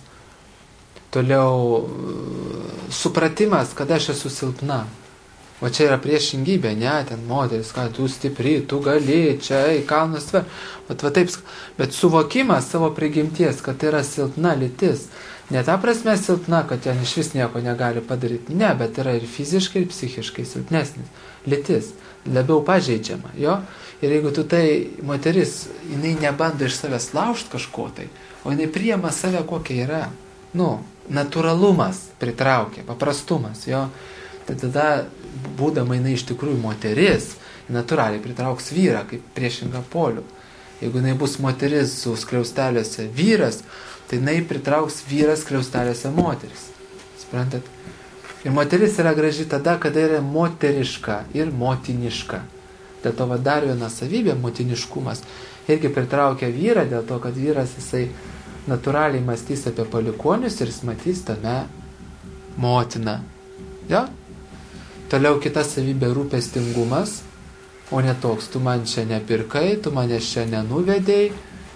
Speaker 4: Toliau supratimas, kad aš esu silpna. O čia yra priešingybė, ne, ten moteris, kad tu stipri, tu gali, čia į kalnus tver. Vat, va, taip, bet suvokimas savo prigimties, kad tai yra silpna lytis. Ne ta prasme silpna, kad ten iš vis nieko negali padaryti. Ne, bet yra ir fiziškai, ir psichiškai silpnesnis. Lytis, labiau pažeidžiama, jo. Ir jeigu tu tai, moteris, jinai nebando iš savęs laužt kažko tai, o jinai priima save kokia yra. Nu, natūralumas pritraukia, paprastumas, jo. Tai tada, būdama jinai iš tikrųjų moteris, natūraliai pritrauks vyrą kaip priešingą polių. Jeigu jinai bus moteris su skliausteliuose vyras, tai jinai pritrauks vyras skliausteliuose moteris. Suprantat? Ir moteris yra graži tada, kada yra moteriška ir motiniška. Dėl to va dar viena savybė, motiniškumas, irgi pritraukia vyrą, dėl to, kad vyras jisai natūraliai mąstys apie palikuonius ir jis matys tame motiną. Jo? Toliau kita savybė rūpestingumas, o ne toks, tu man čia nepirkai, tu manęs čia nenuvedėjai,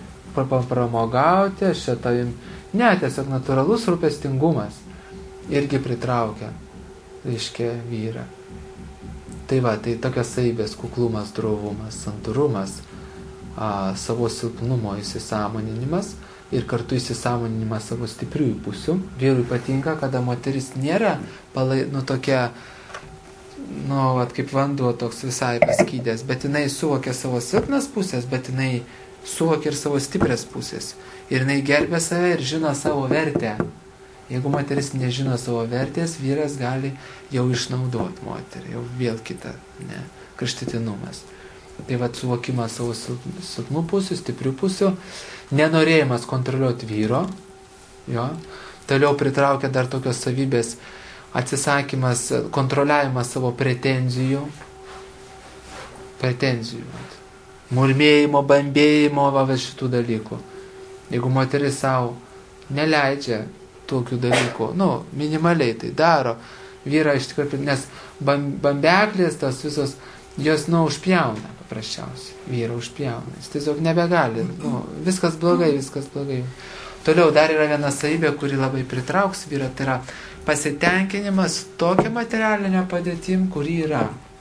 Speaker 4: pramogauti, aš čia tavim. Ne, tiesiog natūralus rūpestingumas irgi pritraukia, reiškia, vyrą. Tai va, tai tokios savybės, kuklumas, drovumas, santūrumas, a, savo silpnumo įsisąmoninimas ir kartu įsisąmoninimas savo stipriųjų pusių. Vyrui patinka, kada moteris nėra palai, nu tokia, nu, vat, kaip vanduo toks visai paskydęs, bet jinai suvokia savo silpnas pusės, bet jinai suvokia ir savo stiprias pusės. Ir jinai gerbė save ir žino savo vertę. Jeigu moteris nežino savo vertės, vyras gali jau išnaudoti moterį, jau vėl kita, ne, kraštutinumas. Tai va, suvokimas savo silpnų pusių, stiprių pusių, nenorėjimas kontroliuoti vyro, jo, toliau pritraukia dar tokios savybės, atsisakymas, kontroliavimas savo pretenzijų, pretenzijų, murmėjimo, bambėjimo, va, šitų dalykų. Jeigu moteris savo neleidžia tokių dalykų, nu, minimaliai tai daro, vyra iš tikrųjų, nes bambeklės, tas visos, jos, nu, užpjauna paprasčiausiai, vyra užpjauna, jis tiesiog nebegali, nu, viskas blogai, viskas blogai. Toliau dar yra viena savybė, kuri labai pritrauks vyrą, tai yra pasitenkinimas tokia materialinė padėtim, kuri yra.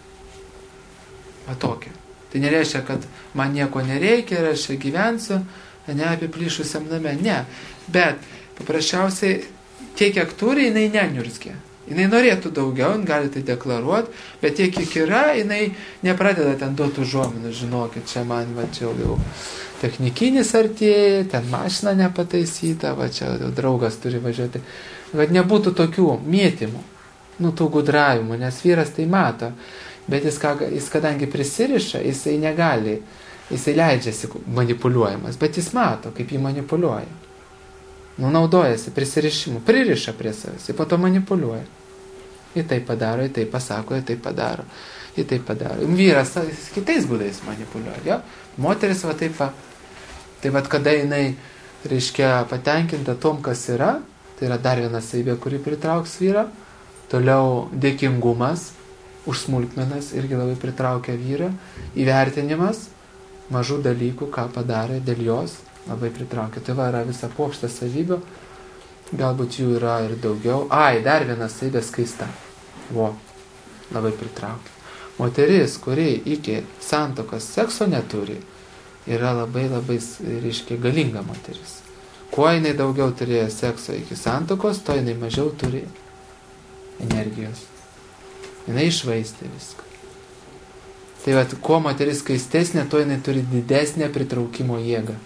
Speaker 4: Va tokia. Tai nereiškia, kad man nieko nereikia ir aš čia gyvensiu, ne apiplyšusiam name, ne, bet paprasčiausiai tiek, kiek turi, jinai neniurzgia. Jinai norėtų daugiau, jinai gali tai deklaruoti, bet tiek, kiek yra, jinai nepradeda ten duotų žuominų, žinokit, čia man va čia jau technikinis artėja, ten mašina nepataisyta, va čia draugas turi važiuoti. Kad nebūtų tokių mėtymų, nu tų gudravimų, nes vyras tai mato, bet jis, jis kadangi prisiriša, jisai negali, jisai leidžiasi manipuliuojamas, bet jis mato, kaip jį manipuliuoja. Nu, naudojasi prisirišimu, pririša prie savęs, ir po to manipuliuoja. Į tai padaro, į tai pasako, į tai padaro, į tai padaro. Vyras kitais būdais manipuliuoja, jo? Moteris va taip va, tai va, kada jinai, reiškia, patenkinta tom, kas yra, tai yra dar viena savybė, kuri pritrauks vyrą. Toliau dėkingumas už smulkmenas irgi labai pritraukia vyrą. Įvertinimas mažų dalykų, ką padarė dėl jos, labai pritraukia. Tai va, yra visa puokštė savybių, galbūt jų yra ir daugiau. Ai, dar viena savybė skaista. Vo, labai pritraukia. Moteris, kuri iki santuokos sekso neturi, yra labai labai, reiškia, galinga moteris. Kuo jinai daugiau turėjo sekso iki santuokos, to jinai mažiau turi energijos. Jinai išvaistė viską. Tai va, kuo moteris skaistesnė, to jinai turi didesnę pritraukimo jėgą.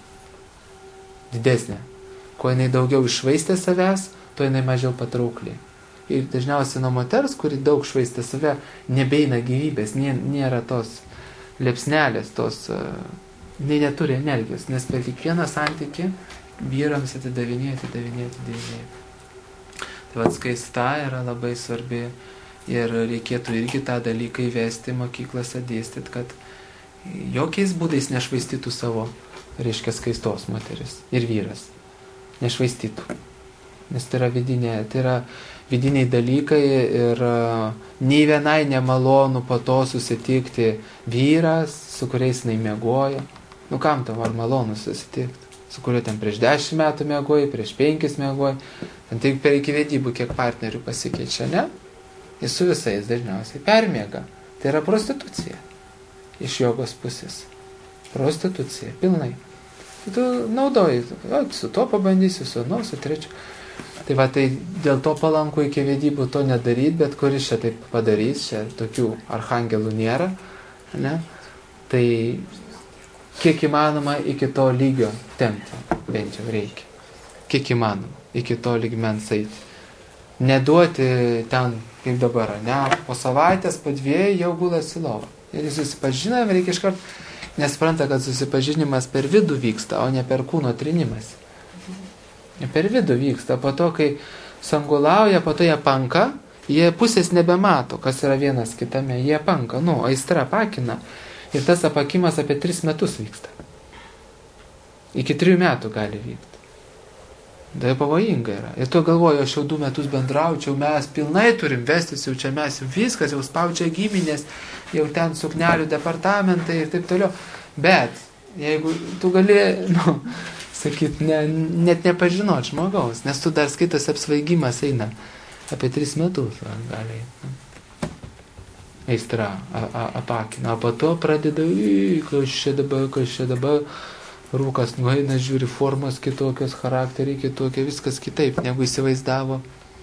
Speaker 4: Didesnė. Kuo jinai daugiau išvaistė savęs, to jinai mažiau patraukliai. Ir dažniausiai nuo moters, kuri daug švaistė save, nebeina gyvybės, nė, nėra tos liepsnelės, tos, jinai neturi energijos, nes per kiekvieną santykį vyrams atidavinėja, atidavinėja, atidavinėja. Tai va, skaista yra labai svarbi ir reikėtų irgi tą dalyką įvesti mokyklose, dėstyti, kad jokiais būdais nešvaistytų savo, reiškia, skaistos moteris ir vyras. Nešvaistytų. Nes tai yra vidinė, tai yra vidiniai dalykai ir nei vienai nemalonu po to susitikti vyras, su kuriais jinai miegoja. Nu kam tau ar malonu susitikti? Su kuriuo ten prieš dešimt metų miegoji, prieš penkis miegoji. Ten tik per iki vedybų kiek partnerių pasikeičia, ne? Jis su visais dažniausiai permiega. Tai yra prostitucija. Iš jogos pusės. Prostitucija, pilnai. Tu naudoji, o, su to pabandysi, su nu, su trečiu. Tai va, tai dėl to palanku iki vedybų to nedaryt, bet kuris čia taip padarys, čia tokių archangelų nėra, ne? Tai kiek įmanoma iki to lygio tempti, bent jau reikia. Kiek įmanoma iki to lygmens eiti. Neduoti ten, kaip dabar, ne? Po savaitės, po dviejų jau gulasi lovą. Ir susipažinam, reikia iškart, nespranta, kad susipažinimas per vidų vyksta, o ne per kūno trinimas. Per vidų vyksta, po to, kai sangulauja, po to jie panka, jie pusės nebemato, kas yra vienas kitame, jie panka, nu, aistra pakina. Ir tas apakimas apie tris metus vyksta. Iki trijų metų gali vykti. Tai pavojinga yra. Ir tu galvoji, aš jau du metus bendraučiau, mes pilnai turim vestis, jau čia mes jau viskas, jau spaudžia giminės, jau ten suknelių departamentai ir taip toliau. Bet, jeigu tu gali, nu, sakyt, ne, net nepažinot žmogaus, nes tu dar skaitas apsvaigimas eina apie tris metus, gali. Aistra apakina, o po to pradeda, kas čia dabar, kas čia dabar, rūkas nueina, žiūri formos kitokios, charakteriai kitokie, viskas kitaip, negu įsivaizdavo.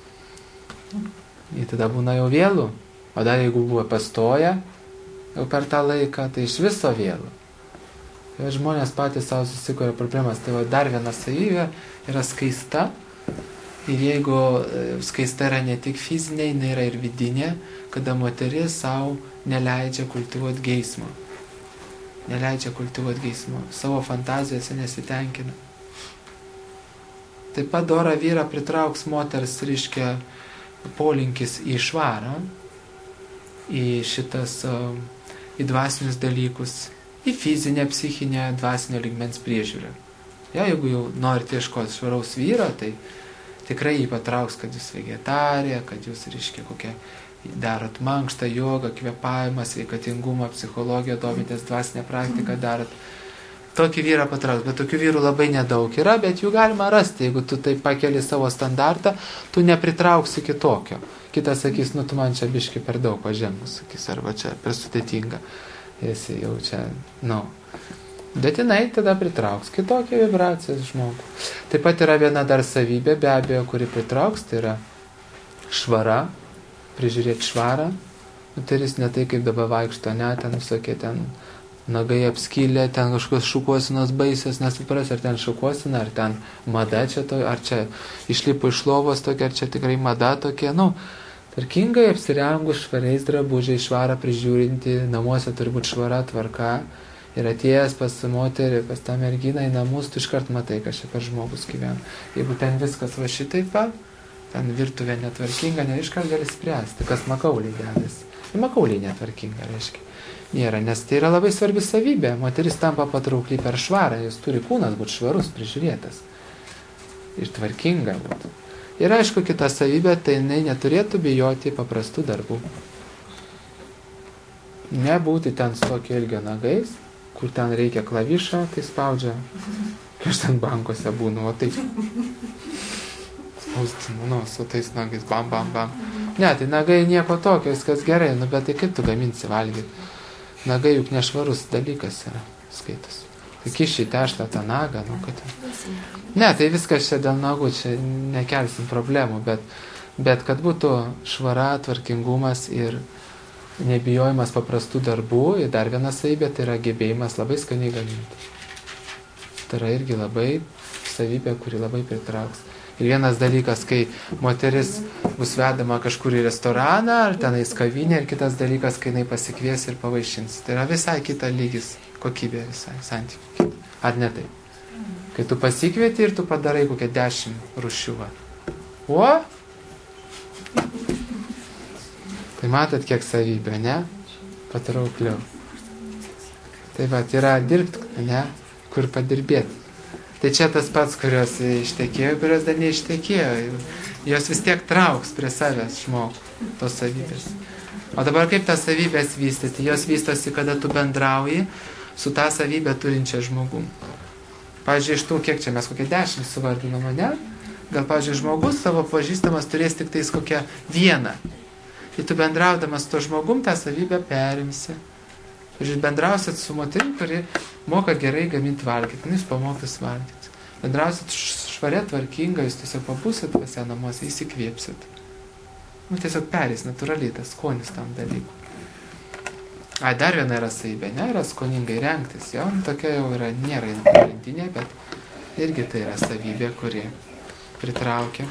Speaker 4: Ir tada būna jau vėlų, o dar jeigu buvo pastoja, jau per tą laiką, tai iš viso vėlų. Ir žmonės patys savo susikuria problemas, tai va, dar viena savybė yra skaista. Ir jeigu skaista yra ne tik fizinė, jinai yra ir vidinė, kada moteris savo neleidžia kultivuoti geismo. Neleidžia kultivuoti geismo. Savo fantazijose nesitenkina. Taip pat dorą vyrą pritrauks moters, reiškia, polinkis į švarą, į šitas, į dvasinius dalykus, į fizinę, psichinę, dvasinio lygmens priežiūrą. Ja, jeigu jau norite ieškoti švaraus vyro, tai tikrai jį patrauks, kad jūs vegetarė, kad jūs, reiškia, kokią darot mankštą, jogą, kvėpavimą, sveikatingumą, psichologiją, domitės dvasinę praktiką darot. Tokį vyrą patrauks, bet tokių vyrų labai nedaug yra, bet jų galima rasti. Jeigu tu taip pakeli savo standartą, tu nepritrauksi kitokio. Kitas sakys, nu tu man čia biški per daug pažengus, sakys, arba čia per sudėtinga. Jis jau čia, nu. Bet jinai tada pritrauks kitokią vibraciją žmogų. Taip pat yra viena dar savybė, be abejo, kuri pritrauks, tai yra švara, prižiūrėti švarą. Moteris ne tai, kaip dabar vaikšto, ne, ten visokie ten nagai apskylė, ten kažkokios šukuosinos baisios, nesupras, ar ten šukuosina, ar ten mada čia to, ar čia išlipo iš lovos tokia, ar čia tikrai mada tokia, nu, tvarkingai apsirengus švariais drabužiais, švarą prižiūrinti, namuose turi būti švara, tvarka. Ir atėjęs pas moterį, pas tą merginą į namus, tu iškart matai, kas čia per žmogus gyvena. Jeigu ten viskas va šitaip, va, ten virtuvė netvarkinga, ne iškart gali spręsti, kas makauliai dedasi. Ir makauliai netvarkinga, reiškia. Nėra, nes tai yra labai svarbi savybė. Moteris tampa patraukli per švarą, jis turi kūnas būti švarus, prižiūrėtas. Ir tvarkinga būtų. Ir aišku, kita savybė, tai jinai neturėtų bijoti paprastų darbų. Nebūti ten su tokio ilgio nagais, kur ten reikia klavišą, tai spaudžia, kai aš ten bankuose būnu, o taip spaustinu, nu, su tais nagais, bam, bam, bam. Ne, tai nagai nieko tokio, viskas gerai, nu, bet tai kaip tu gaminsi valgyti? Nagai juk nešvarus dalykas yra, skaitas. Tai kišiai teštą tą nagą, nu, kad... Ne, tai viskas čia dėl nagų, čia nekelsim problemų, bet, bet kad būtų švara, tvarkingumas ir nebijojimas paprastų darbų, ir dar viena savybė, tai yra gebėjimas labai skaniai gaminti. Tai yra irgi labai savybė, kuri labai pritrauks. Ir vienas dalykas, kai moteris bus vedama kažkur į restoraną, ar tenais kavinė, ir kitas dalykas, kai jinai pasikvies ir pavaišins. Tai yra visai kita lygis, kokybė visai, santykių. Ar ne taip? Kai tu pasikvieti ir tu padarai kokią dešimt rūšių. O? Tai matot, kiek savybė, ne? Patraukliau. Tai va, yra dirbti, ne? Kur padirbėti. Tai čia tas pats, kurios ištekėjo, kurios dar neištekėjo. Jos vis tiek trauks prie savęs žmogų, tos savybės. O dabar kaip tas savybės vystyti? Jos vystosi, kada tu bendrauji su tą savybę turinčia žmogum. Pavyzdžiui, iš tų, kiek čia mes kokią dešimt suvardinama, ne? Gal, pavyzdžiui, žmogus savo pažįstamas turės tik tais kokią vieną. Ir tu bendraudamas su to žmogum tą savybę perimsi. Ir bendrausit su moterim, kuri moka gerai gaminti valgyti. Nu, jūs pamokys valgyti. Bendrausit švarė, tvarkinga, jūs tiesiog pabūsit pas ją namuose, įsikvėpsit. Nu, tiesiog perės natūraliai tas skonis tam dalykui. Ai, dar viena yra savybė, ne, yra skoningai rengtis. Jau, nu, tokia jau yra, nėra pagrindinė, bet irgi tai yra savybė, kuri pritraukia.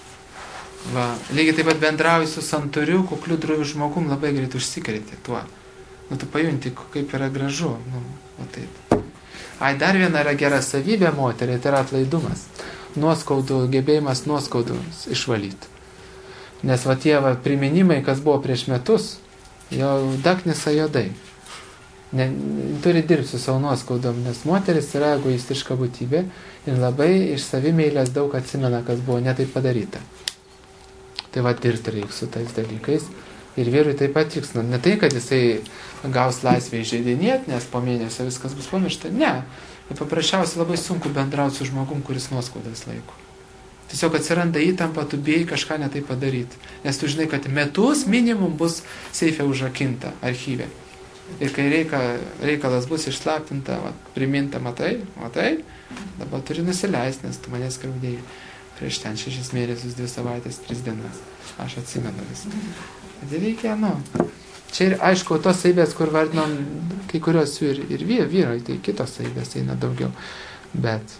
Speaker 4: Va, lygiai taip pat bendrauji su santūriu, kukliu, droviu žmogum, labai greit užsikrėti tuo. Nu, tu pajunti, kaip yra gražu. Nu, o taip. Ai, dar viena yra gera savybė moteriai, tai yra atlaidumas. Nuoskaudų, gebėjimas nuoskaudus išvalyti. Nes va tie va, priminimai, kas buvo prieš metus, jau daknisa juodai. Ne, turi dirbti su savo nuoskaudom, nes moteris yra egoistiška būtybė ir labai iš savimeilės daug atsimena, kas buvo netaip padaryta. Tai va, dirbti reikia su tais dalykais. Ir vyrui taip pat tiks, nu, ne tai, kad jisai gaus laisvę įžeidinėti, nes po mėnesio viskas bus pamiršta. Ne. Bet paprasčiausiai labai sunku bendrauti su žmogum, kuris nuoskaudas laiko. Tiesiog atsiranda įtampa, tu bijai kažką netai padaryti. Nes tu žinai, kad metus minimum bus seife užrakinta archyve. Ir kai reika, reikalas bus išslaptinta, va, priminta, matai, matai, dabar turi nusileisti, nes tu manęs skriaudėjai. Prieš ten šešis mėnesius, dvi savaitės, tris dienas. Aš atsimenu visą. Tai reikia, nu. Čia ir aišku, tos savybės, kur vardinom, kai kurios ir, ir vyrai, tai kitos savybės eina daugiau. Bet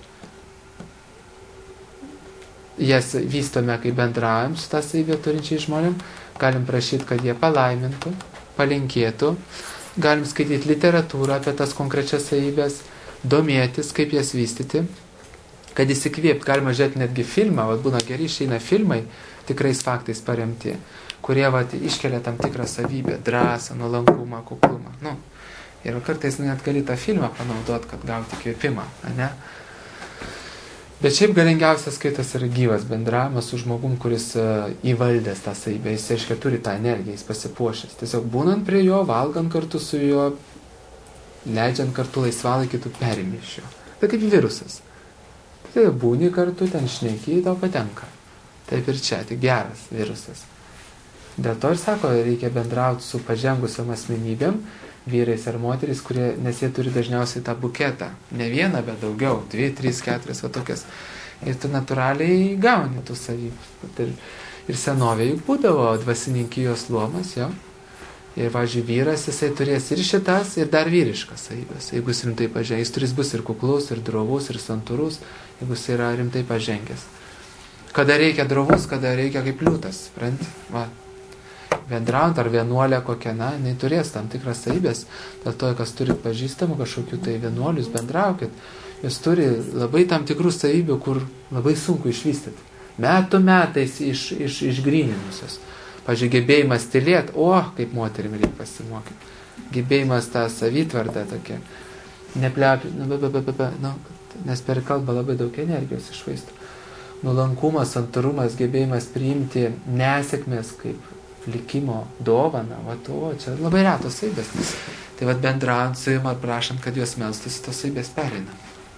Speaker 4: jas vystome, kai bendraujam su tą savybę turinčiai žmonėm, galim prašyti, kad jie palaimintų, palinkėtų, galim skaityti literatūrą apie tas konkrečias savybės, domėtis, kaip jas vystyti, kad įsikvėpt, galima žiūrėti netgi filmą, vat būna geri išeina filmai, tikrais faktais paremti, kurie vat iškelia tam tikrą savybę, drąsą, nuolankumą, kuklumą. Nu, ir kartais net gali tą filmą panaudoti, kad gauti kvėpimą, ne? Bet šiaip galingiausias skaitas yra gyvas bendravimas su žmogum, kuris uh, įvaldęs tą savybę, jis aiškiai turi tą energiją, jis pasipuošęs. Tiesiog būnant prie jo, valgant kartu su juo, leidžiant kartu laisvalaikį, tu perimi iš jo. Tai kaip virusas. Tai būni kartu, ten šneki, tau patenka. Taip ir čia, tik geras virusas. Dėl to ir sako, reikia bendrauti su pažengusiom asmenybėm, vyrais ar moteris, kurie, nes jie turi dažniausiai tą buketą. Ne vieną, bet daugiau, dvi, trys, keturias, va tokias. Ir tu natūraliai gauni tų savybių. Ir, ir senovė juk būdavo dvasininkijos luomas, jo. Ir, važiuoju, vyras, jisai turės ir šitas, ir dar vyriškas savybės. Jeigu jis rimtai pažengęs, jis turės bus ir kuklus, ir drovus, ir santūrus, jeigu jis yra rimtai pažengęs. Kada reikia drovus, kada reikia kaip liūtas, supranti? Va. bendraujant, ar vienuolė kokia, na, jinai turės tam tikras savybės. Dėl to, kas turit pažįstamų kažkokių tai vienuolius, bendraukit. Jūs turi labai tam tikrų savybių, kur labai sunku išvystyti. Metų metais iš, iš, išgrininusios. Pavyzdžiui, gebėjimas tylėti, o, kaip moterim reikia pasimokyti. Gebėjimas tą savitvardą tokia. Neplepi, nu, be, be, be, be, nu, nes per kalbą labai daug energijos išvaisto. Nuolankumas, santūrumas, gebėjimas priimti nesėkmės kaip likimo dovaną, va, o, čia labai retos savybės. Tai va, bendraujant su jum ar prašant, kad jos melstųsi, tos savybės pereina.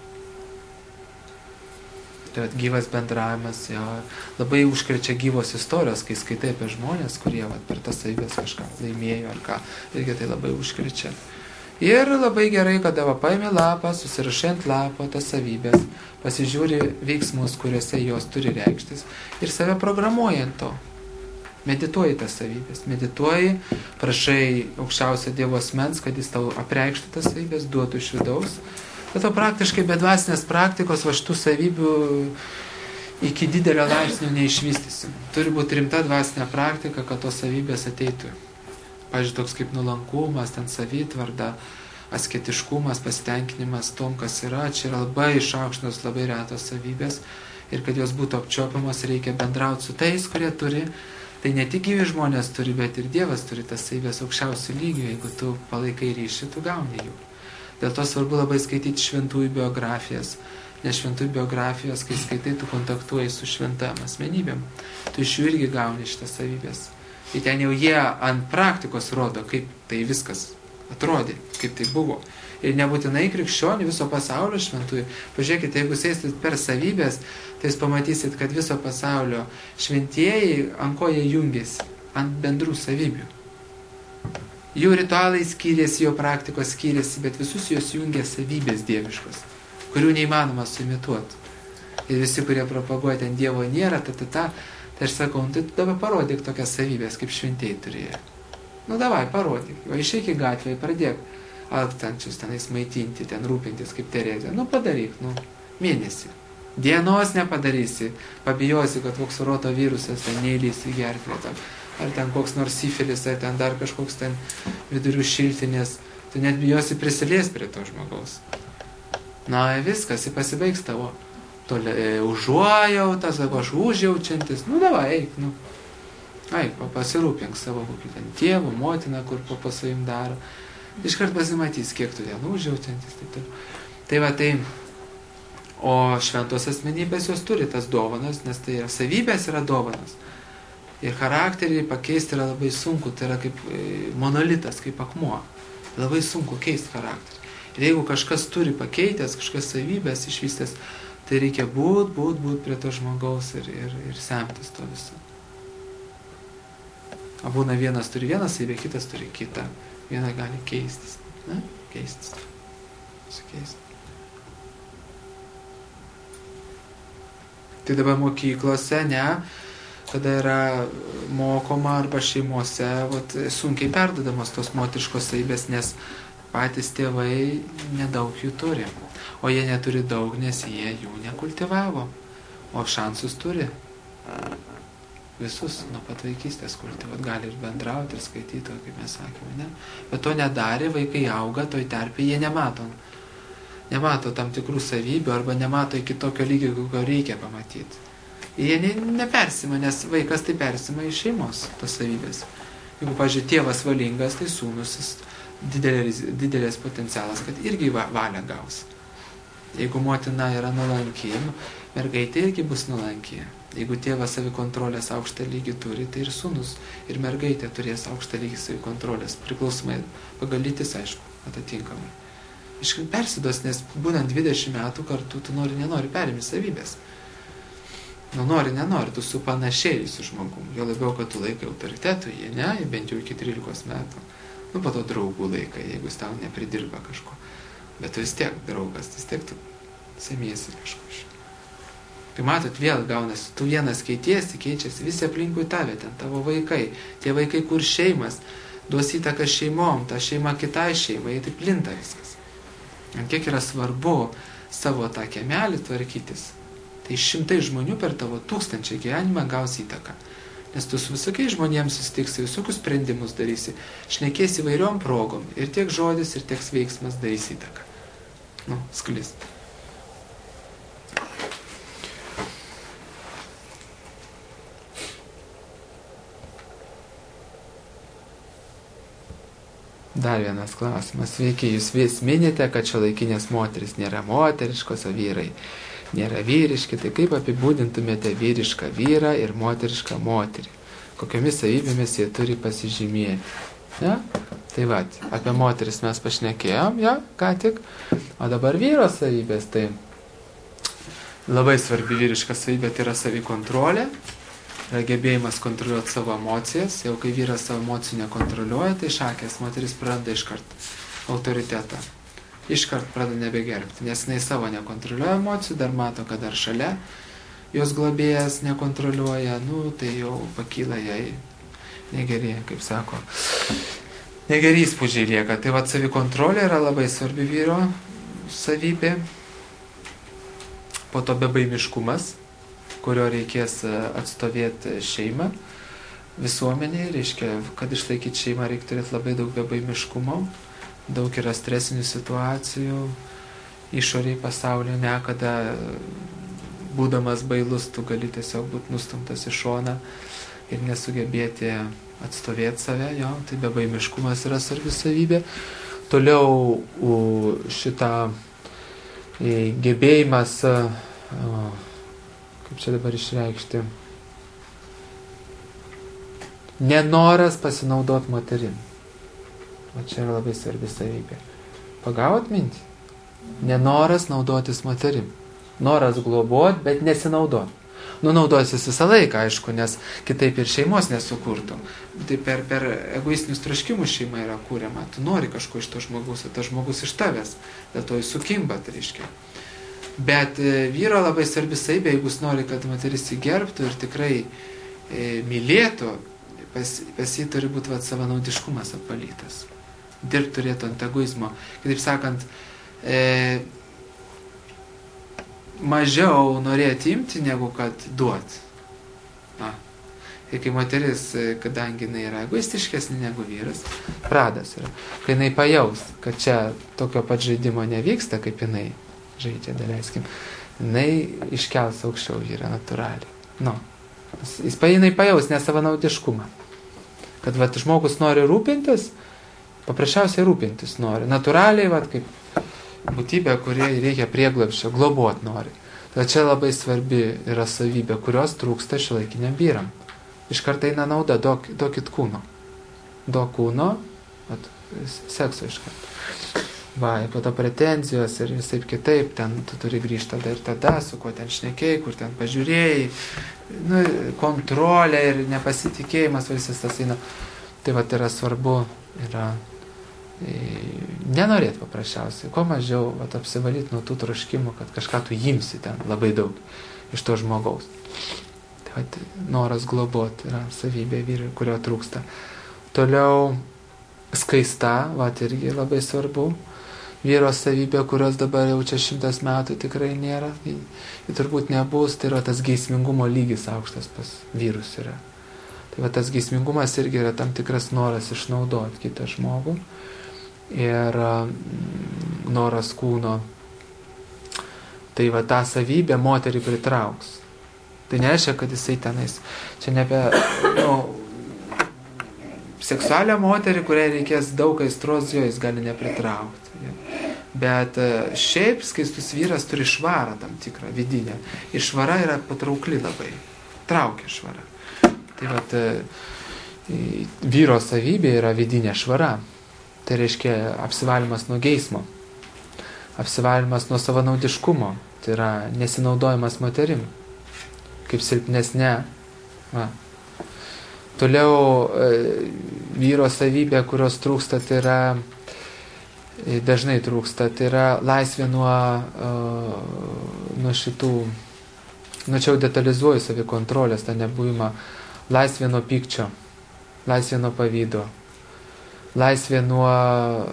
Speaker 4: Tai va, gyvas bendravimas, jo, labai užkrečia gyvos istorijos, kai skaitai apie žmonės, kurie va, per tas savybės kažką laimėjo ar ką, irgi tai labai užkrečia. Ir labai gerai, kada va, paimi lapą, susirašai ant lapo tas savybės, pasižiūri veiksmus, kuriuose jos turi reikštis ir save programuoji ant to. Medituoji tas savybės, medituoji, prašai aukščiausio Dievo asmens, kad jis tau apreikštų tas savybės, duotų iš vidaus. Bet to praktiškai be dvasinės praktikos va šitų savybių iki didelio laipsnio neišvystysim. Turi būti rimta dvasinė praktika, kad tos savybės ateitų. Pavyzdžiui, toks kaip nuolankumas, ten savitvarda, asketiškumas, pasitenkinimas tom, kas yra, čia yra labai išaukštinos, labai retos savybės ir kad jos būtų apčiopiamos, reikia bendrauti su tais, kurie turi. Tai ne tik gyvi žmonės turi, bet ir Dievas turi tas savybės aukščiausių lygių, jeigu tu palaikai ryšį, tu gauni jų. Dėl to svarbu labai skaityti šventųjų biografijas, nes šventųjų biografijos, kai skaitai, tu kontaktuoji su šventam asmenybėm, tu iš jų irgi gauni šitas savybės. Ir ten jau jie ant praktikos rodo, kaip tai viskas atrodė, kaip tai buvo. Ir nebūtinai krikščionių, viso pasaulio šventųjų. Pažiūrėkite, jeigu sėstit per savybės, tai jūs pamatysit, kad viso pasaulio šventieji ant ko jie jungiasi, ant bendrų savybių. Jų ritualai skyrėsi, jo praktikos skyrėsi, bet visus jos jungia savybės dieviškos, kurių neįmanoma suimituoti. Ir visi, kurie propaguoja ten Dievo nėra, ta, ta, ta, tai aš sakau, tai dabar parodyk tokias savybės, kaip šventieji turėjo. Nu davai, parodyk. O išeik į gatvę, pradėk alkstančius tenais maitinti, ten rūpintis kaip Terezė. Nu padaryk, nu, mėnesį. Dienos nepadarysi, pabijosi, kad koks roto virusas ten neįlys į gerklę, ar ten koks nors sifilis, ar ten dar kažkoks ten vidurių šiltinės. Tu net bijosi prisilies prie to žmogaus. Na, viskas, jis pasibaigs tavo toli, e, užuojautas, sako, aš užjaučiantis. Nu, davai, eik, nu. Eik, pasirūpink savo kokį ten tėvų, motiną, kur po pasavim daro. Iškart pasimatys, kiek tu ten užjaučiantis. Tai, tai. tai va, tai, o šventos asmenybės jos turi tas dovanas, nes tai yra, savybės yra dovanas. Ir charakterį pakeisti yra labai sunku, tai yra kaip monolitas, kaip akmuo. Labai sunku keisti charakterį. Ir jeigu kažkas turi pakeitęs, kažkas savybės išvystęs, tai reikia būt, būt, būt prie to žmogaus ir, ir, ir semtis to viso. O būna vienas turi vieną savybę, kitas turi kitą. Viena gali keistis. Ne? Keistis. Sukeistis. Tai dabar mokyklose, ne, kada yra mokoma arba šeimuose, vat, sunkiai perdodamos tos moteriškos savybės, nes patys tėvai nedaug jų turi. O jie neturi daug, nes jie jų nekultivavo. O šansus turi. Visus nuo pat vaikystės kultivuot. Gali ir bendrauti, ir skaityti, kaip mes sakėme. Ne? Bet to nedarė, vaikai auga, toj terpėje jie nemato. Nemato tam tikrų savybių arba nemato iki tokio lygio, kokio reikia pamatyti. Ir jie ne, nepersima, nes vaikas tai persima iš šeimos tas savybės. Jeigu, pavyzdžiui, tėvas valingas, tai sūnus didelės, didelės potencialas, kad irgi valią gaus. Jeigu motina yra nuolanki, mergaitė irgi bus nuolanki. Jeigu tėvas savikontrolės aukštą lygį turi, tai ir sūnus, ir mergaitė turės aukštą lygį savikontrolės, priklausomai pagal lytis, aišku, atitinkamai. Iškai persidos, nes būnant dvidešimt metų kartu, tu nori, nenori perimi savybės. Nu, nori, nenori, tu supanašėjai su žmogum. Jo labiau, kad tu laikai autoritetų, jie ne, bent jau iki trylikos metų. Nu, po to draugų laikai, jeigu jis tau nepridirba kažko. Bet tu vis tiek draugas, vis tiek tu semiesi kažko iš. Tai matot, vėl gaunasi, tu vienas keitiesi, keičiasi, visi aplinkui tave, ten tavo vaikai, tie vaikai kur šeimas, duos įtaką šeimom, ta šeima kitai šeimai, tai plinta viskas. Ant kiek yra svarbu savo tą kiemelį tvarkytis, tai šimtai žmonių per tavo tūkstančią gyvenimą gaus įtaką. Nes tu su visokiais žmonėms susitiksi, visokius sprendimus darysi, šnekėsi įvairiom progom. Ir tiek žodis, ir tiek veiksmas darys įtaką. Nu, sklis. Dar vienas klausimas. Sveiki, jūs vis minite, kad šiuolaikinės moteris nėra moteriškos, o vyrai nėra vyriški. Tai kaip apibūdintumėte vyrišką vyrą ir moterišką moterį? Kokiomis savybėmis jie turi pasižymėti? Ja? Tai va, apie moteris mes pašnekėjom, ja, ką tik. O dabar vyro savybės, tai labai svarbi vyriška savybė, tai yra savikontrolė. Yra gebėjimas kontroliuoti savo emocijas. Jau kai vyras savo emocijų nekontroliuoja, tai šakės, moteris pradeda iškart autoritetą. Iškart pradeda nebegerbti, nes jinai savo nekontroliuoja emocijų, dar mato, kad dar šalia jos globėjas nekontroliuoja, nu, tai jau pakyla jai negeri, kaip sako, negeri įspūdžiai lieka. Tai va, savikontrolė yra labai svarbi vyro savybė. Po to bebaimiškumas, kurio reikės atstovėti šeimą, visuomenėje, reiškia, kad išlaikyti šeimą reikia turėti labai daug bebaimiškumo, daug yra stresinių situacijų, išoriai pasaulio, nekada būdamas bailus, tu gali tiesiog būti nustumtas į šoną ir nesugebėti atstovėti save, jo, tai bebaimiškumas yra svarbi savybė. Toliau šitą gebėjimas, kaip čia dabar išreikšti, nenoras pasinaudoti moterim. O čia yra labai svarbi savybė. Pagavot mintį? Nenoras naudotis moterim. Noras globot, bet nesinaudot. Nu, naudosis visą laiką, aišku, nes kitaip ir šeimos nesukurtų. Tai per, per egoistinius troškimus šeima yra kūriama. Tu nori kažko iš to žmogus, o tas žmogus iš tavęs. Dėl to jis sukimba, tai reiškia. Bet e, vyro labai svarbi savybė, jeigu jis nori, kad moteris įgerbtų ir tikrai e, mylėtų, pas, pas jį turi būti vat, savanaudiškumas apvalytas. Dirbti turėtų ant egoizmo. Kitaip sakant, e, mažiau norėti imti, negu kad duoti. Na. Ir kai moteris, kadangi jinai yra egoistiškesnė negu vyras, pradas yra. Kai jinai pajaus, kad čia tokio pat žaidimo nevyksta, kaip jinai žaidžia, daleiskim, jinai iškels aukščiau vyrą natūraliai. Nu. Jis jinai pajaus nesavanaudiškumą. Kad vat, žmogus nori rūpintis, paprasčiausiai rūpintis nori. Natūraliai, vat, kaip būtybė, kurie reikia prieglobsčio, globot nori. Tai čia labai svarbi yra savybė, kurios trūksta šiuolaikiniam vyram. Iš karto eina nauda, duokit kūno. Duok kūno, vat, sekso iš karto. Va, po to pretenzijos ir visaip kitaip, ten tu turi grįžti tada ir tada, su kuo ten šnekėjai, kur ten pažiūrėjai, nu, kontrolė ir nepasitikėjimas, visas tas eina. Tai va, yra svarbu, yra e, nenorėti paprasčiausiai, kuo mažiau va, apsivalyti nuo tų troškimų, kad kažką tu imsi ten labai daug iš to žmogaus. Tai va, noras globoti yra savybė vyrai, kurio trūksta. Toliau skaista, va, irgi labai svarbu. Vyro savybė, kurios dabar jau čia šimtas metų tikrai nėra, tai, tai turbūt nebus, tai yra tas geismingumo lygis aukštas pas vyrus yra. Tai va, tas geismingumas irgi yra tam tikras noras išnaudoti kitą žmogų ir mm, noras kūno. Tai va, tą savybę moterį pritrauks. Tai nereiškia, kad jisai tenais, čia nebe, nu, seksualią moterį, kuriai reikės daug aistros, jo jis gali nepritraukti. Bet šiaip skaistus vyras turi švarą tam tikrą vidinę. Ir švara yra patraukli labai. Traukia švara. Tai vat, vyro savybė yra vidinė švara. Tai reiškia apsivalymas nuo geismo. Apsivalymas nuo savanaudiškumo. Tai yra nesinaudojimas moterim. Kaip silpnesnė. Va. Toliau vyro savybė, kurios trūksta, tai yra dažnai trūksta, tai yra laisvė nuo, nuo šitų, nu čia jau detalizuoju savikontrolės, tą nebuvimą, laisvė nuo pykčio, laisvė nuo pavydo, laisvė nuo,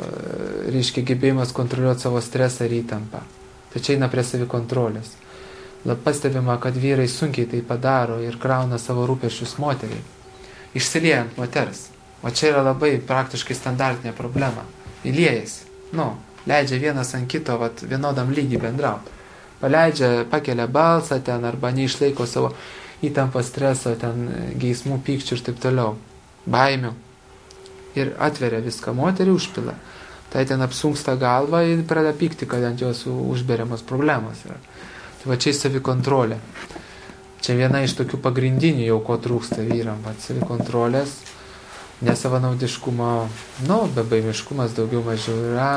Speaker 4: reiškia, gebėjimas kontroliuoti savo stresą ir įtampą. Tai čia eina prie savikontrolės. Pastebima, kad vyrai sunkiai tai padaro ir krauna savo rūpesčius moteriai, išsiliejant moters. O čia yra labai praktiškai standartinė problema. Įliejasi. Nu, leidžia vienas ant kito vat, vienodam lygį bendrauti. Paleidžia, pakelia balsą ten arba neišlaiko savo įtampą, streso, ten geismų, pykčių ir taip toliau. Baimių. Ir atveria viską. Moterį užpila. Tai ten apsunksta galva ir pradeda pykti, kad ant jos užberiamos problemos yra. Tai va čia savikontrolė. Čia viena iš tokių pagrindinių jau ko trūksta vyram. Va, savikontrolės, nesavanaudiškumo, nu, bebaimiškumas daugiau mažiau yra.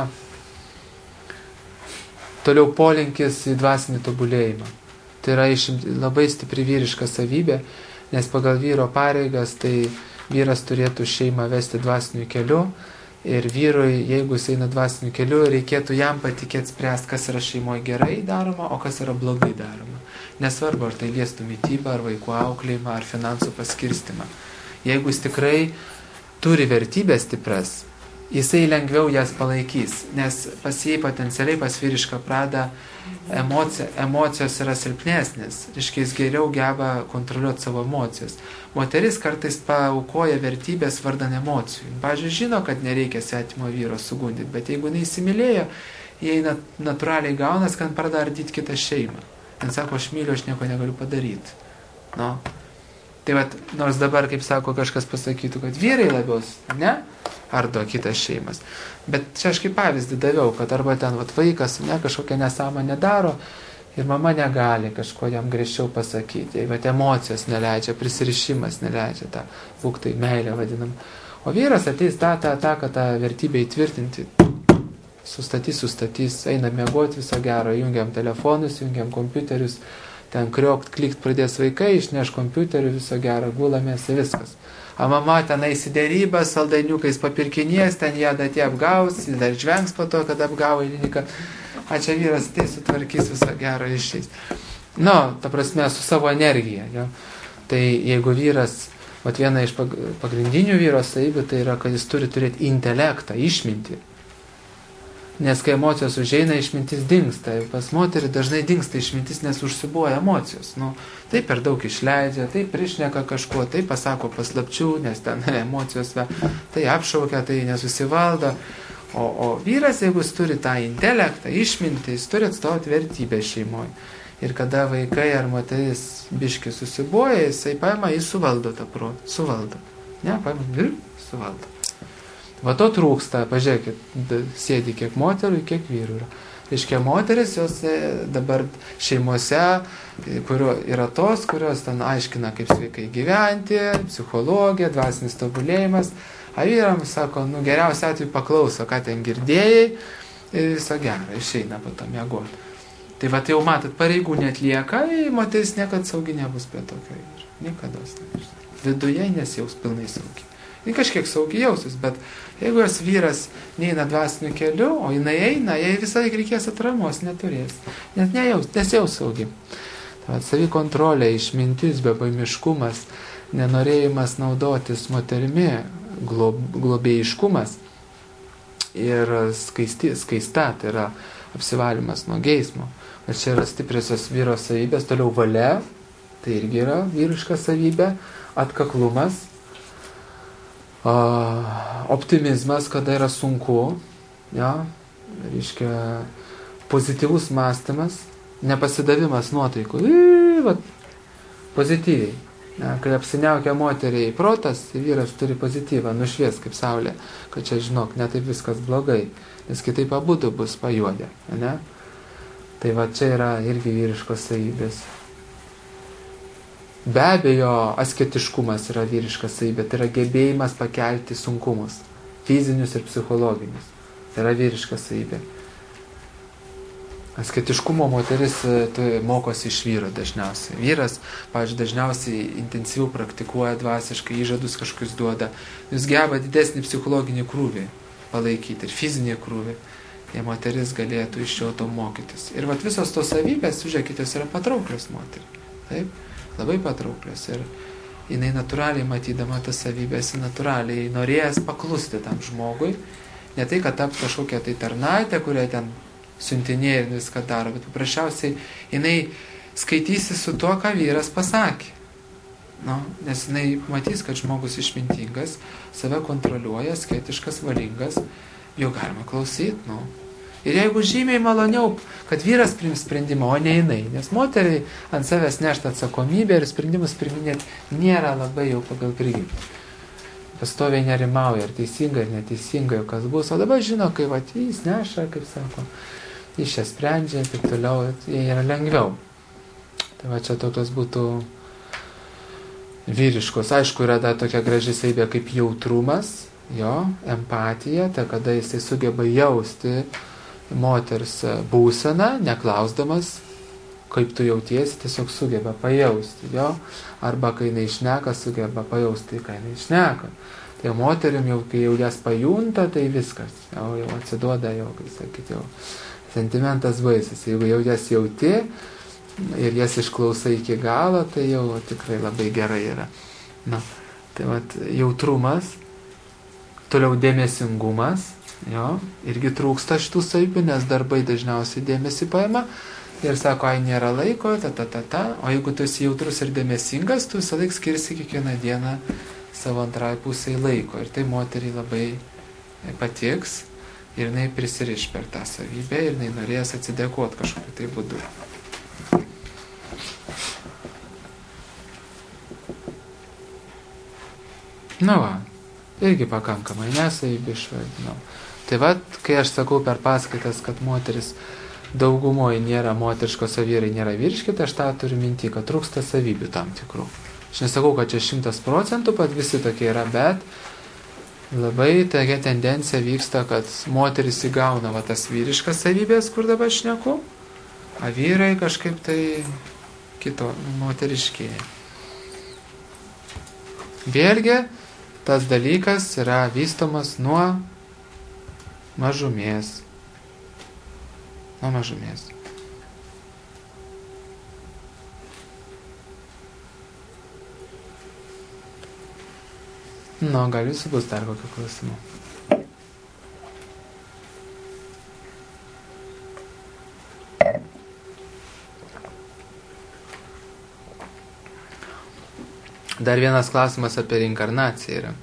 Speaker 4: Toliau polinkis į dvasinį tobulėjimą. Tai yra labai stipri vyriška savybė, nes pagal vyro pareigas tai vyras turėtų šeimą vesti dvasiniu keliu ir vyrui, jeigu jis eina dvasiniu keliu, reikėtų jam patikėti spręsti, kas yra šeimoje gerai daroma, o kas yra blogai daroma. Nesvarbu, ar tai liestų mitybą, ar vaikų auklėjimą, ar finansų paskirstimą. Jeigu jis tikrai turi vertybės stipras, jisai lengviau jas palaikys, nes pas jį potencialiai pas vyrišką pradą emocija, emocijos yra silpnesnės, reiškia jis geriau geba kontroliuoti savo emocijas. Moteris kartais paaukoja vertybės vardan emocijų. Pavyzdžiui, žino, kad nereikia svetimo vyro sugundyti, bet jeigu neįsimylėjo, jie natūraliai gaunas, kad pradeda ardyti kitą šeimą. Ten sako, aš myliu, aš nieko negaliu padaryti. No. Tai vat, nors dabar, kaip sako, kažkas pasakytų, kad vyrai labiau, ne, ardo kitas šeimas. Bet čia aš kaip pavyzdį daviau, kad arba ten vat, vaikas, ne, kažkokią nesąmonę daro ir mama negali kažko jam griežčiau pasakyti. Jei vat, emocijos neleidžia, prisirišimas neleidžia, tą būktai meilę vadinam. O vyras ateis tą, tą, tą, kad tą vertybę įtvirtinti, sustatys, sustatys, eina miegoti viso gero, jungiam telefonus, jungiam kompiuterius, ten kriokt, klikt pradės vaikai, išneš kompiuterių, viso gero, gulamės ir viskas. A mama ten eis į dėrybą, saldainiukais papirkinės, ten ją datė apgaus, jis dar žvengs po to, kad apgavo įlininką. A čia vyras tai sutvarkys viso gero išeis. Nu, ta prasme, su savo energija. Jo. Tai jeigu vyras, vat viena iš pagrindinių vyro savybių, tai yra, kad jis turi turėti intelektą, išmintį. Nes kai emocijos užeina, išmintis dingsta. Pas moterį dažnai dingsta išmintis, nes užsibuoja emocijos. Nu, tai per daug išleidžia, tai prišneka kažkuo, tai pasako paslapčių, nes ten emocijos, tai apšaukia, tai nesusivaldo. O, o vyras, jeigu jis turi tą intelektą, išmintį, jis turi atstovauti vertybę šeimoje. Ir kada vaikai ar moteris biški susibuoja, jisai paima, jis suvaldo tą protą. Suvaldo. Ne, paima ir suvaldo. Va to trūksta, pažiūrėkit, sėdi kiek moterų, kiek vyrų yra. Reiškia, moteris, jos dabar šeimose, kurio yra tos, kurios ten aiškina, kaip sveikai gyventi, psichologija, dvasinis tobulėjimas. A vyrams sako, nu geriausia atveju paklauso, ką ten girdėjai, ir viso gero, išeina po to miegoti. Tai va, tai jau matot, pareigų netlieka, moteris niekad saugi nebus prie tokio vyro. Niekados nebus. Viduje nesijaus pilnai saugi. Jis kažkiek saugiai jausis, bet jeigu jos vyras neina dvasiniu keliu, o jinai eina, jai visai reikės atramos, neturės. Net nejaus, nesijaus saugi. Tai savikontrolė, išmintis, bebaimiškumas, nenorėjimas naudotis moterimi, glob, globėjiškumas ir skaisti, skaista, tai yra apsivalymas nuo geismo. Ir čia yra stipriosios vyro savybės, toliau valia, tai irgi yra vyriška savybė, atkaklumas, optimizmas, kada yra sunku, ja, reiškia pozityvus mąstymas, nepasidavimas nuotaikų, va, pozityviai. Ja, kai apsiniaukia moteriai protas, vyras turi pozityvą, nušvies kaip saulė, kad čia žinok, ne taip viskas blogai, nes kitaip abudu bus pajuodę. Ne? Tai va čia yra irgi vyriškos savybės. Be abejo, asketiškumas yra vyriškas savybė, tai yra gebėjimas pakelti sunkumus, fizinius ir psichologinius. Tai yra vyriškas savybė. Asketiškumo moteris mokosi iš vyro dažniausiai. Vyras, pavyzdžiui, dažniausiai intensyviau praktikuoja dvasiškai, įžadus kažkokius duoda. Jis geba didesnį psichologinį krūvį palaikyti ir fizinį krūvį. Jei moteris galėtų iš jo to mokytis. Ir vat visos tos savybės, žiūrėkite, yra patrauklios moteriai. Taip? Labai patrauklios. Ir jinai natūraliai matydama tas savybės, natūraliai norėjęs paklusti tam žmogui. Ne tai, kad taps kažkokia tai tarnaitė, kuria ten siuntinėja ir viską daro, bet paprasčiausiai jinai skaitysi su tuo, ką vyras pasakė. Nu, nes jinai matys, kad žmogus išmintingas, save kontroliuoja, sketiškas, valingas, jo galima klausyti. Nu. Ir jeigu žymiai maloniau, kad vyras priims sprendimą, o ne jinai, nes moteriai ant savęs nešta atsakomybė ir sprendimus priminėti nėra labai jau pagal prigimtį. Pastoviai nerimauja, ar teisinga, ar neteisinga, jau kas bus. O dabar žino, kai va, jis neša, kaip sako, jis čia sprendžia, taip toliau, jie yra lengviau. Tai va čia tokios būtų vyriškos. Aišku, yra dar tokia graži savybė kaip jautrumas, jo, empatija, tai kada jisai sugeba jausti moters būseną, neklausdamas, kaip tu jautiesi, tiesiog sugeba pajausti, jo, arba kai jinai šneka, sugeba pajausti, kai jinai šneka. Tai moterim jau, kai jau jas pajunta, tai viskas, jau, jau atsiduoda, jau, kai sakyti, jau sentimentas baisas. Jeigu jau jas jauti ir jas išklausai iki galo, tai jau tikrai labai gerai yra. Na, tai vat, jautrumas, toliau dėmesingumas, jo, irgi trūksta šitų savybių, nes darbai dažniausiai dėmesį paima ir sako, ai nėra laiko, ta, ta, ta, ta. O jeigu tu esi jautrus ir dėmesingas, tu visą laiką skirsi kiekvieną dieną savo antrai pusei laiko. Ir tai moteriai labai patiks ir jinai prisiriš per tą savybę ir jinai norės atsidėkoti kažkokiu tai būdu. Na va, irgi pakankamai nesavybė išvardinau. Tai va, kai aš sakau per paskaitas, kad moteris daugumoje nėra moteriškos, o vyrai nėra vyriški, tai aš tą turiu minti, kad trūksta savybių tam tikrų. Aš nesakau, kad čia šimtas procentų, pat visi tokie yra, bet labai tokia tendencija vyksta, kad moteris įgauna va, tas vyriškas savybės, kur dabar šneku, o vyrai kažkaip tai kito moteriškėja. Vėlgi, tas dalykas yra vystomas nuo mažumės. Nuo mažumės. Nu, gal jūsų bus dar kokių klausimų. Dar vienas klausimas apie reinkarnaciją yra.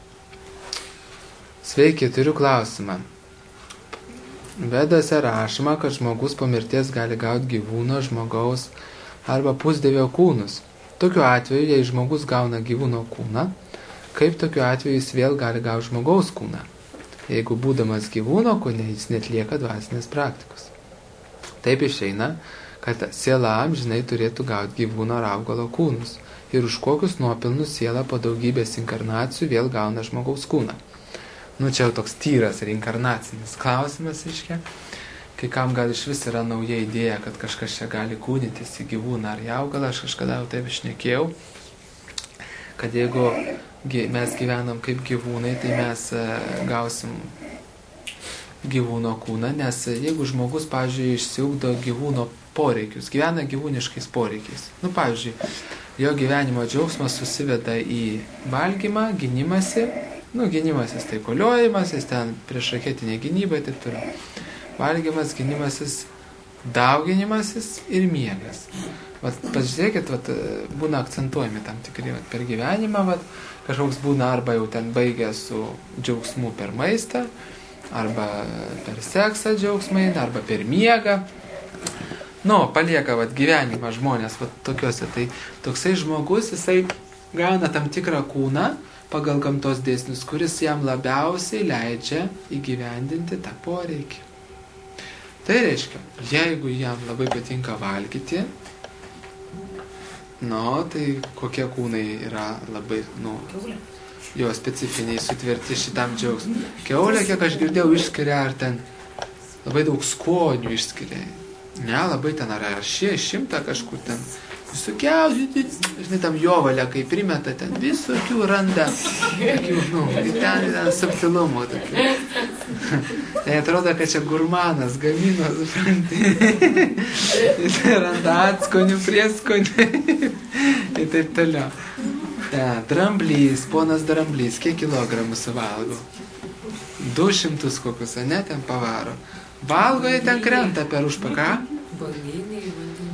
Speaker 4: Sveiki, turiu klausimą. Vedose rašoma, kad žmogus po mirties gali gauti gyvūno, žmogaus arba pusdievio kūnus. Tokiu atveju, jei žmogus gauna gyvūno kūną, kaip tokiu atveju jis vėl gali gauti žmogaus kūną? Jeigu būdamas gyvūno kūne, jis netlieka dvasinės praktikos. Taip išeina, kad siela amžinai turėtų gauti gyvūno ar augalo kūnus. Ir už kokius nuopelnus siela po daugybės inkarnacijų vėl gauna žmogaus kūną. Nu, čia jau toks tyras reinkarnacinis klausimas, iškia. Kai kam gal iš vis yra nauja idėja, kad kažkas čia gali kūnytis į gyvūną ar į augalą, aš kažkada jau taip išnekėjau, kad jeigu mes gyvenam kaip gyvūnai, tai mes gausim gyvūno kūną, nes jeigu žmogus, pavyzdžiui, išsiugdo gyvūno poreikius, gyvena gyvūniškais poreikiais. Nu, pavyzdžiui, jo gyvenimo džiaugsmas susiveda į valgymą, gynimąsi, nu, gynimasis tai koliojimasis, ten priešraketinė gynyba, taip toliau. Valgymas, gynimasis, dauginimasis ir miegas. Vat, pažiūrėkit, vat, būna akcentuojami tam tikri vat, per gyvenimą, vat, kažkoks būna arba jau ten baigę su džiaugsmu per maistą, arba per seksą džiaugsmai, arba per miegą. Nu, palieka vat, gyvenimą žmonės vat, tokiuose. Tai toksai žmogus, jisai gauna tam tikrą kūną pagal gamtos dėsnius, kuris jam labiausiai leidžia įgyvendinti tą poreikį. Tai reiškia, jeigu jam labai patinka valgyti, nu, tai kokie kūnai yra labai, nu, jo specifiniai sutverti šitam džiaugsmui. Kiaulė, kiek aš girdėjau, išskiria ar ten labai daug skonių išskiria. Ne, labai ten ar šie šimtą kažkur ten visokiausių, žinai, tam jovalę, kai primeta, ten visokių randa, tokių, nu, ten, ten subtilumo tokių. Tai atrodo, kad čia gurmanas gamino, supranti. Jis randa atskonių, prieskonių ir taip toliau. Ja, dramblys, ponas dramblys, kiek kilogramų suvalgo? Du šimtus kokius, ne, ten pavaro. Valgo, jie ten krenta per užpaką.
Speaker 5: Banginiai, vandeniai.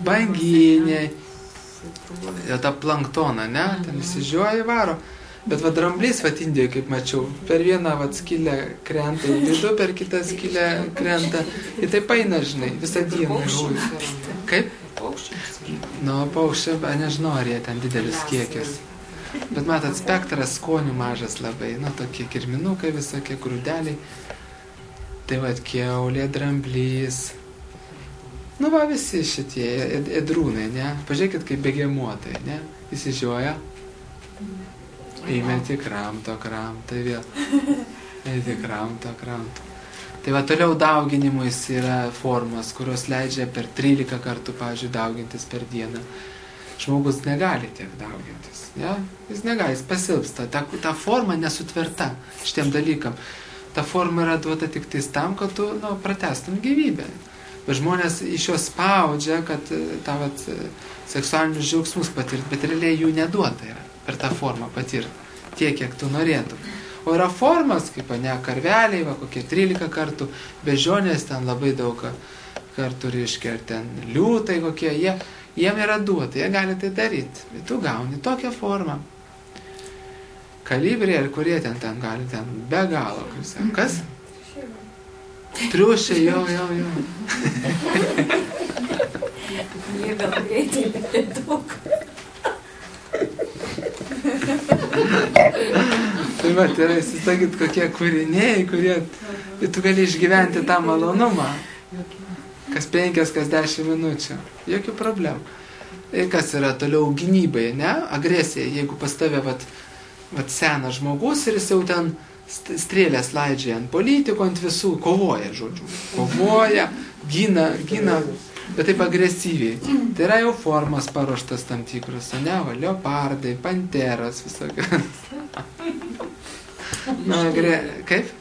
Speaker 4: banginiai, jau tą planktoną, ne, ten įsižiuoja varo. Bet va dramblys, va Indijoje, kaip mačiau, per vieną va skylę krenta į vidų, per kitą skylę krenta. Ir taip eina, žinai, visą dieną žūja. Kaip? Nu, paukščiai, nežinau, ar jie ten didelis kiekis. Bet matot, spektras skonių mažas labai, nu, tokie kirminukai visokie, grūdeliai. Tai va, kiaulė, dramblys. Nu, va, visi šitie ėdrūnai, ne? Pažiūrėkit, kaip begemuotai, ne? Įsižioja. Įmeti kramto, kramto, vėl. Įmeti kramto, kramto. Tai va, toliau dauginimus yra formos, kurios leidžia per trylika kartų, pavyzdžiui, daugintis per dieną. Žmogus negali tiek daugintis, ne? Jis negali, jis pasilpsta. Ta, ta forma nesutverta šitiem dalykam. Ta forma yra duota tik tais tam, kad tu, nu, pratestum gyvybę. Bet žmonės iš jos spaudžia, kad tą, vat, seksualinius džiaugsmus patirt, bet realiai jų neduota yra per tą formą patirti, tiek, kiek tu norėtum. O yra formas, kaip, ne, karveliai, va, kokie trylika kartų, bežionės ten labai daug kartų, reiškia, ar ten liūtai kokie, jie, jiem yra duota, jie gali tai daryti. Bet tu gauni tokią formą. Kalibriai, ar kurie ten, ten gali, ten be galo, kas? Triušiai, jo, jo, jo.
Speaker 6: Jie gal greitai, bet nedaug.
Speaker 4: Tai va, tai yra, įsisakyt, kokie kūriniai, kurie, tu gali išgyventi tą malonumą. Kas penkias, kas dešimt minučių. Jokių problemų. Ir kas yra toliau gynybai, ne? Agresija, jeigu pas tave, vat, vat senas žmogus ir jis jau ten strėlės laidžia ant politikų, ant visų, kovoja, žodžiu. Kovoja, gina, gina, bet taip agresyviai. Tai yra jau formas paruoštas tam tikros, ne, va, leopardai, panteras, visokios. Na, gre... Kaip?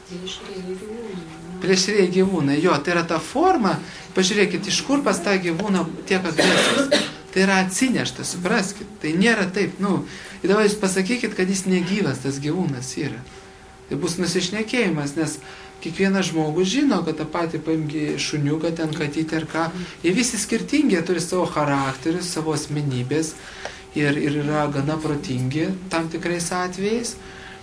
Speaker 4: Plėšrieji gyvūnai. Jo, tai yra ta forma, pažiūrėkit, iš kur pas tą gyvūną tiek agresijos. Tai yra atsinešta, supraskit. Tai nėra taip, nu, ir dabar jūs pasakykit, kad jis negyvas, tas gyvūnas yra. Tai bus nusišnekėjimas, nes kiekvienas žmogus žino, kad tą patį paimgi šuniuką, ten katytę ir ką. Jie visi skirtingi, jie turi savo charakterius, savo asmenybės ir, ir yra gana protingi tam tikrais atvejais,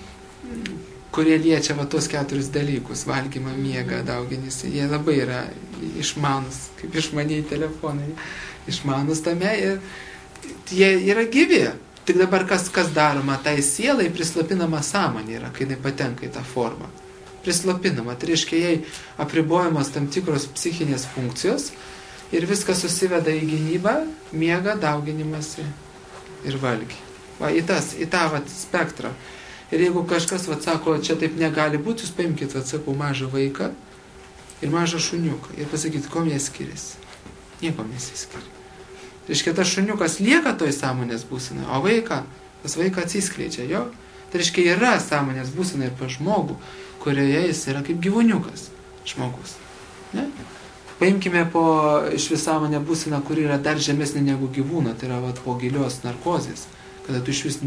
Speaker 4: kurie liečia va tos keturis dalykus - valgymą, miegą, dauginimąsi. Jie labai yra išmanus, kaip išmaniai telefonai, išmanus tame ir jie yra gyvi. Tik dabar kas, kas daroma, tai sielai prislopinama sąmonė yra, kai jinai patenka į tą formą. Prislopinama, tai reiškia, jai apribojamos tam tikros psichinės funkcijos ir viskas susiveda į gynybą, miegą, dauginimąsi ir valgį. Va, į, tas, į tą vat, spektrą. Ir jeigu kažkas vat, sako, čia taip negali būti, jūs paimkite, vat, sakau, mažą vaiką ir mažą šuniuką ir pasakyti, kom jie skiriasi. Niekom nesiskiria. Tai reiškia, tas šuniukas lieka toj sąmonės būsenai, o vaiką, tas vaikas atsiskleidžia, jo. Tai reiškia, yra sąmonės būsenai ir pa žmogų, kurioje jis yra kaip gyvūniukas žmogus. Ne? Paimkime po iš visąmonę būseną, kuri yra dar žemesnė negu gyvūno, tai yra vat, po gilios narkozės, kada tu iš vis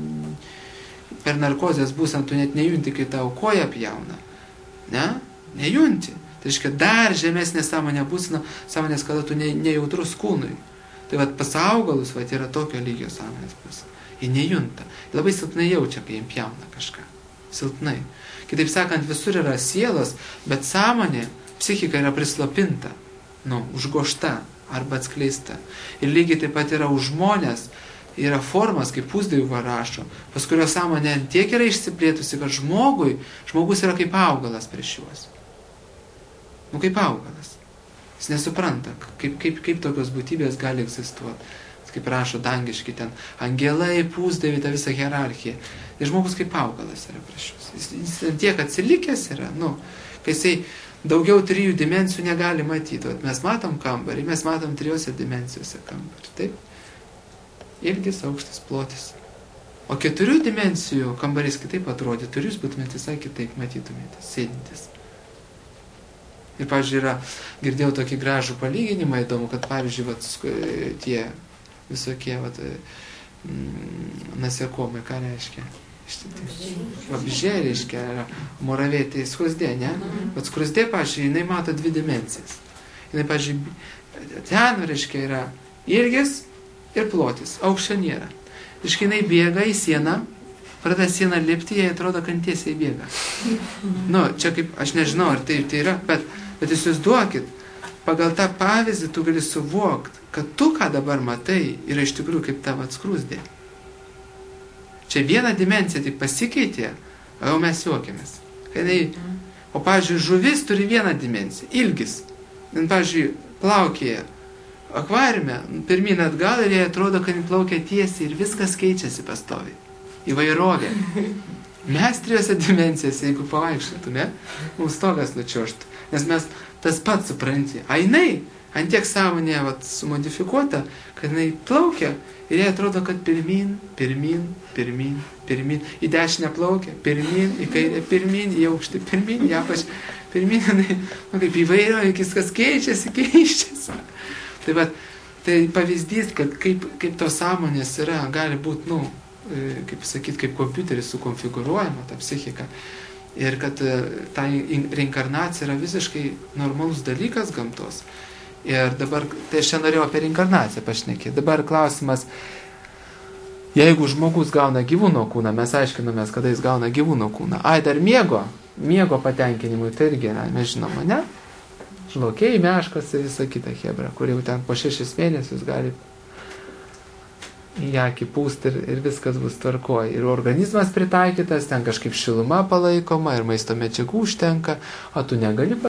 Speaker 4: per narkozės būseną tu net nejunti, kai tau koja pjauna. Ne? Nejunti. Tai reiškia, dar žemesnė sąmonė būsena, sąmonės, kada tu ne, nejautrus kūnui. Tai vat pas augalus vat, yra tokio lygio sąmonės būsena. Jie nejunta. Jie labai silpnai jaučia, kai jiems pjauna kažką. Silpnai. Kitaip sakant, visur yra sielos, bet sąmonė, psichika yra prislopinta, nu, užgošta arba atskleista. Ir lygiai taip pat yra už žmonės, yra formas, kaip Pusdievių rašo, pas kurio sąmonė tiek yra išsiplėtusi, kad žmogui, žmogus yra kaip augalas prieš juos. Nu, kaip augalas. Jis nesupranta, kaip, kaip, kaip tokios būtybės gali egzistuoti. Kaip rašo dangiški ten, angelai, Pusdieviai, ta visa hierarchija. Ir žmogus kaip augalas yra prieš juos. Jis, jis tiek atsilikęs yra, nu, kai jisai daugiau trijų dimensijų negali matyti. Vat mes matom kambarį, mes matom trijose dimensijose kambarį. Taip? Ilgis, aukštis, plotis. O keturių dimensijų kambarys kitaip atrodytų ir jūs būtumėte visai kitaip matytumėte, sėdintis. Ir, pavyzdžiui, yra, girdėjau tokį gražų palyginimą įdomu, kad, pavyzdžiui, vat, tie visokie vat, mm, nasiekomai, ką reiškia? Vabžiai reiškia, moravėtė, skrusdė, ne? Vat skrusdė, pavyzdžiui, jinai mato dvi dimensijas. Jinai, pavyzdžiui, ten, reiškia, yra Ilgis ir plotis. Aukščio nėra. Ir kai jinai bėga į sieną, pradeda sieną lipti, jai atrodo, kad tiesiai bėga. Nu, čia kaip, aš nežinau, ar tai, tai yra, bet, bet jūs jūs duokit, pagal tą pavyzdį tu gali suvokti, kad tu, ką dabar matai, yra iš tikrųjų kaip tavo atskrūsdė. Čia viena dimensija tik pasikeitė, o jau mes juokiamės. Kai, o, pavyzdžiui, žuvis turi vieną dimensiją, ilgis. Pavyzdžiui, plaukėja akvariume, pirmin atgal ir jai atrodo, kad jis plaukia tiesiai ir viskas keičiasi pastoviai. Įvairovė. Mes trijose dimensijose, jeigu pavaikščiotume, mums stogas nučiuoštų. Nes mes tas pats supranti. A jinai, ant tiek sąmonė vat, sumodifikuota, kad jinai plaukia ir jai atrodo, kad pirmin, pirmin, pirmin, pirmin. Į dešinę plaukia, pirmin, į kairę, pirmin, į aukštį, pirmin, į apačią, pirmin. Jinai, nu, kaip įvairovė, viskas keičiasi, keičiasi. Tai, vat, tai pavyzdys, kad kaip, kaip tos sąmonės yra, gali būti, nu, kaip sakyti, kaip kompiuteris sukonfigūruojama, ta psichika. Ir kad ta reinkarnacija yra visiškai normalus dalykas gamtos. Ir dabar, tai aš čia norėjau apie reinkarnaciją pašnekėti. Dabar klausimas, jeigu žmogus gauna gyvūno kūną, mes aiškinomės, kada jis gauna gyvūno kūną. Ai, dar miego, miego patenkinimui, tai irgi, mes žinoma, ne? Žlokiai, meškas ir visa kita hebra, kur jau ten po šešis mėnesius gali į akį pūsti ir, ir viskas bus tvarkoj. Ir organizmas pritaikytas, ten kažkaip šiluma palaikoma ir maisto medžiagų užtenka, o tu negali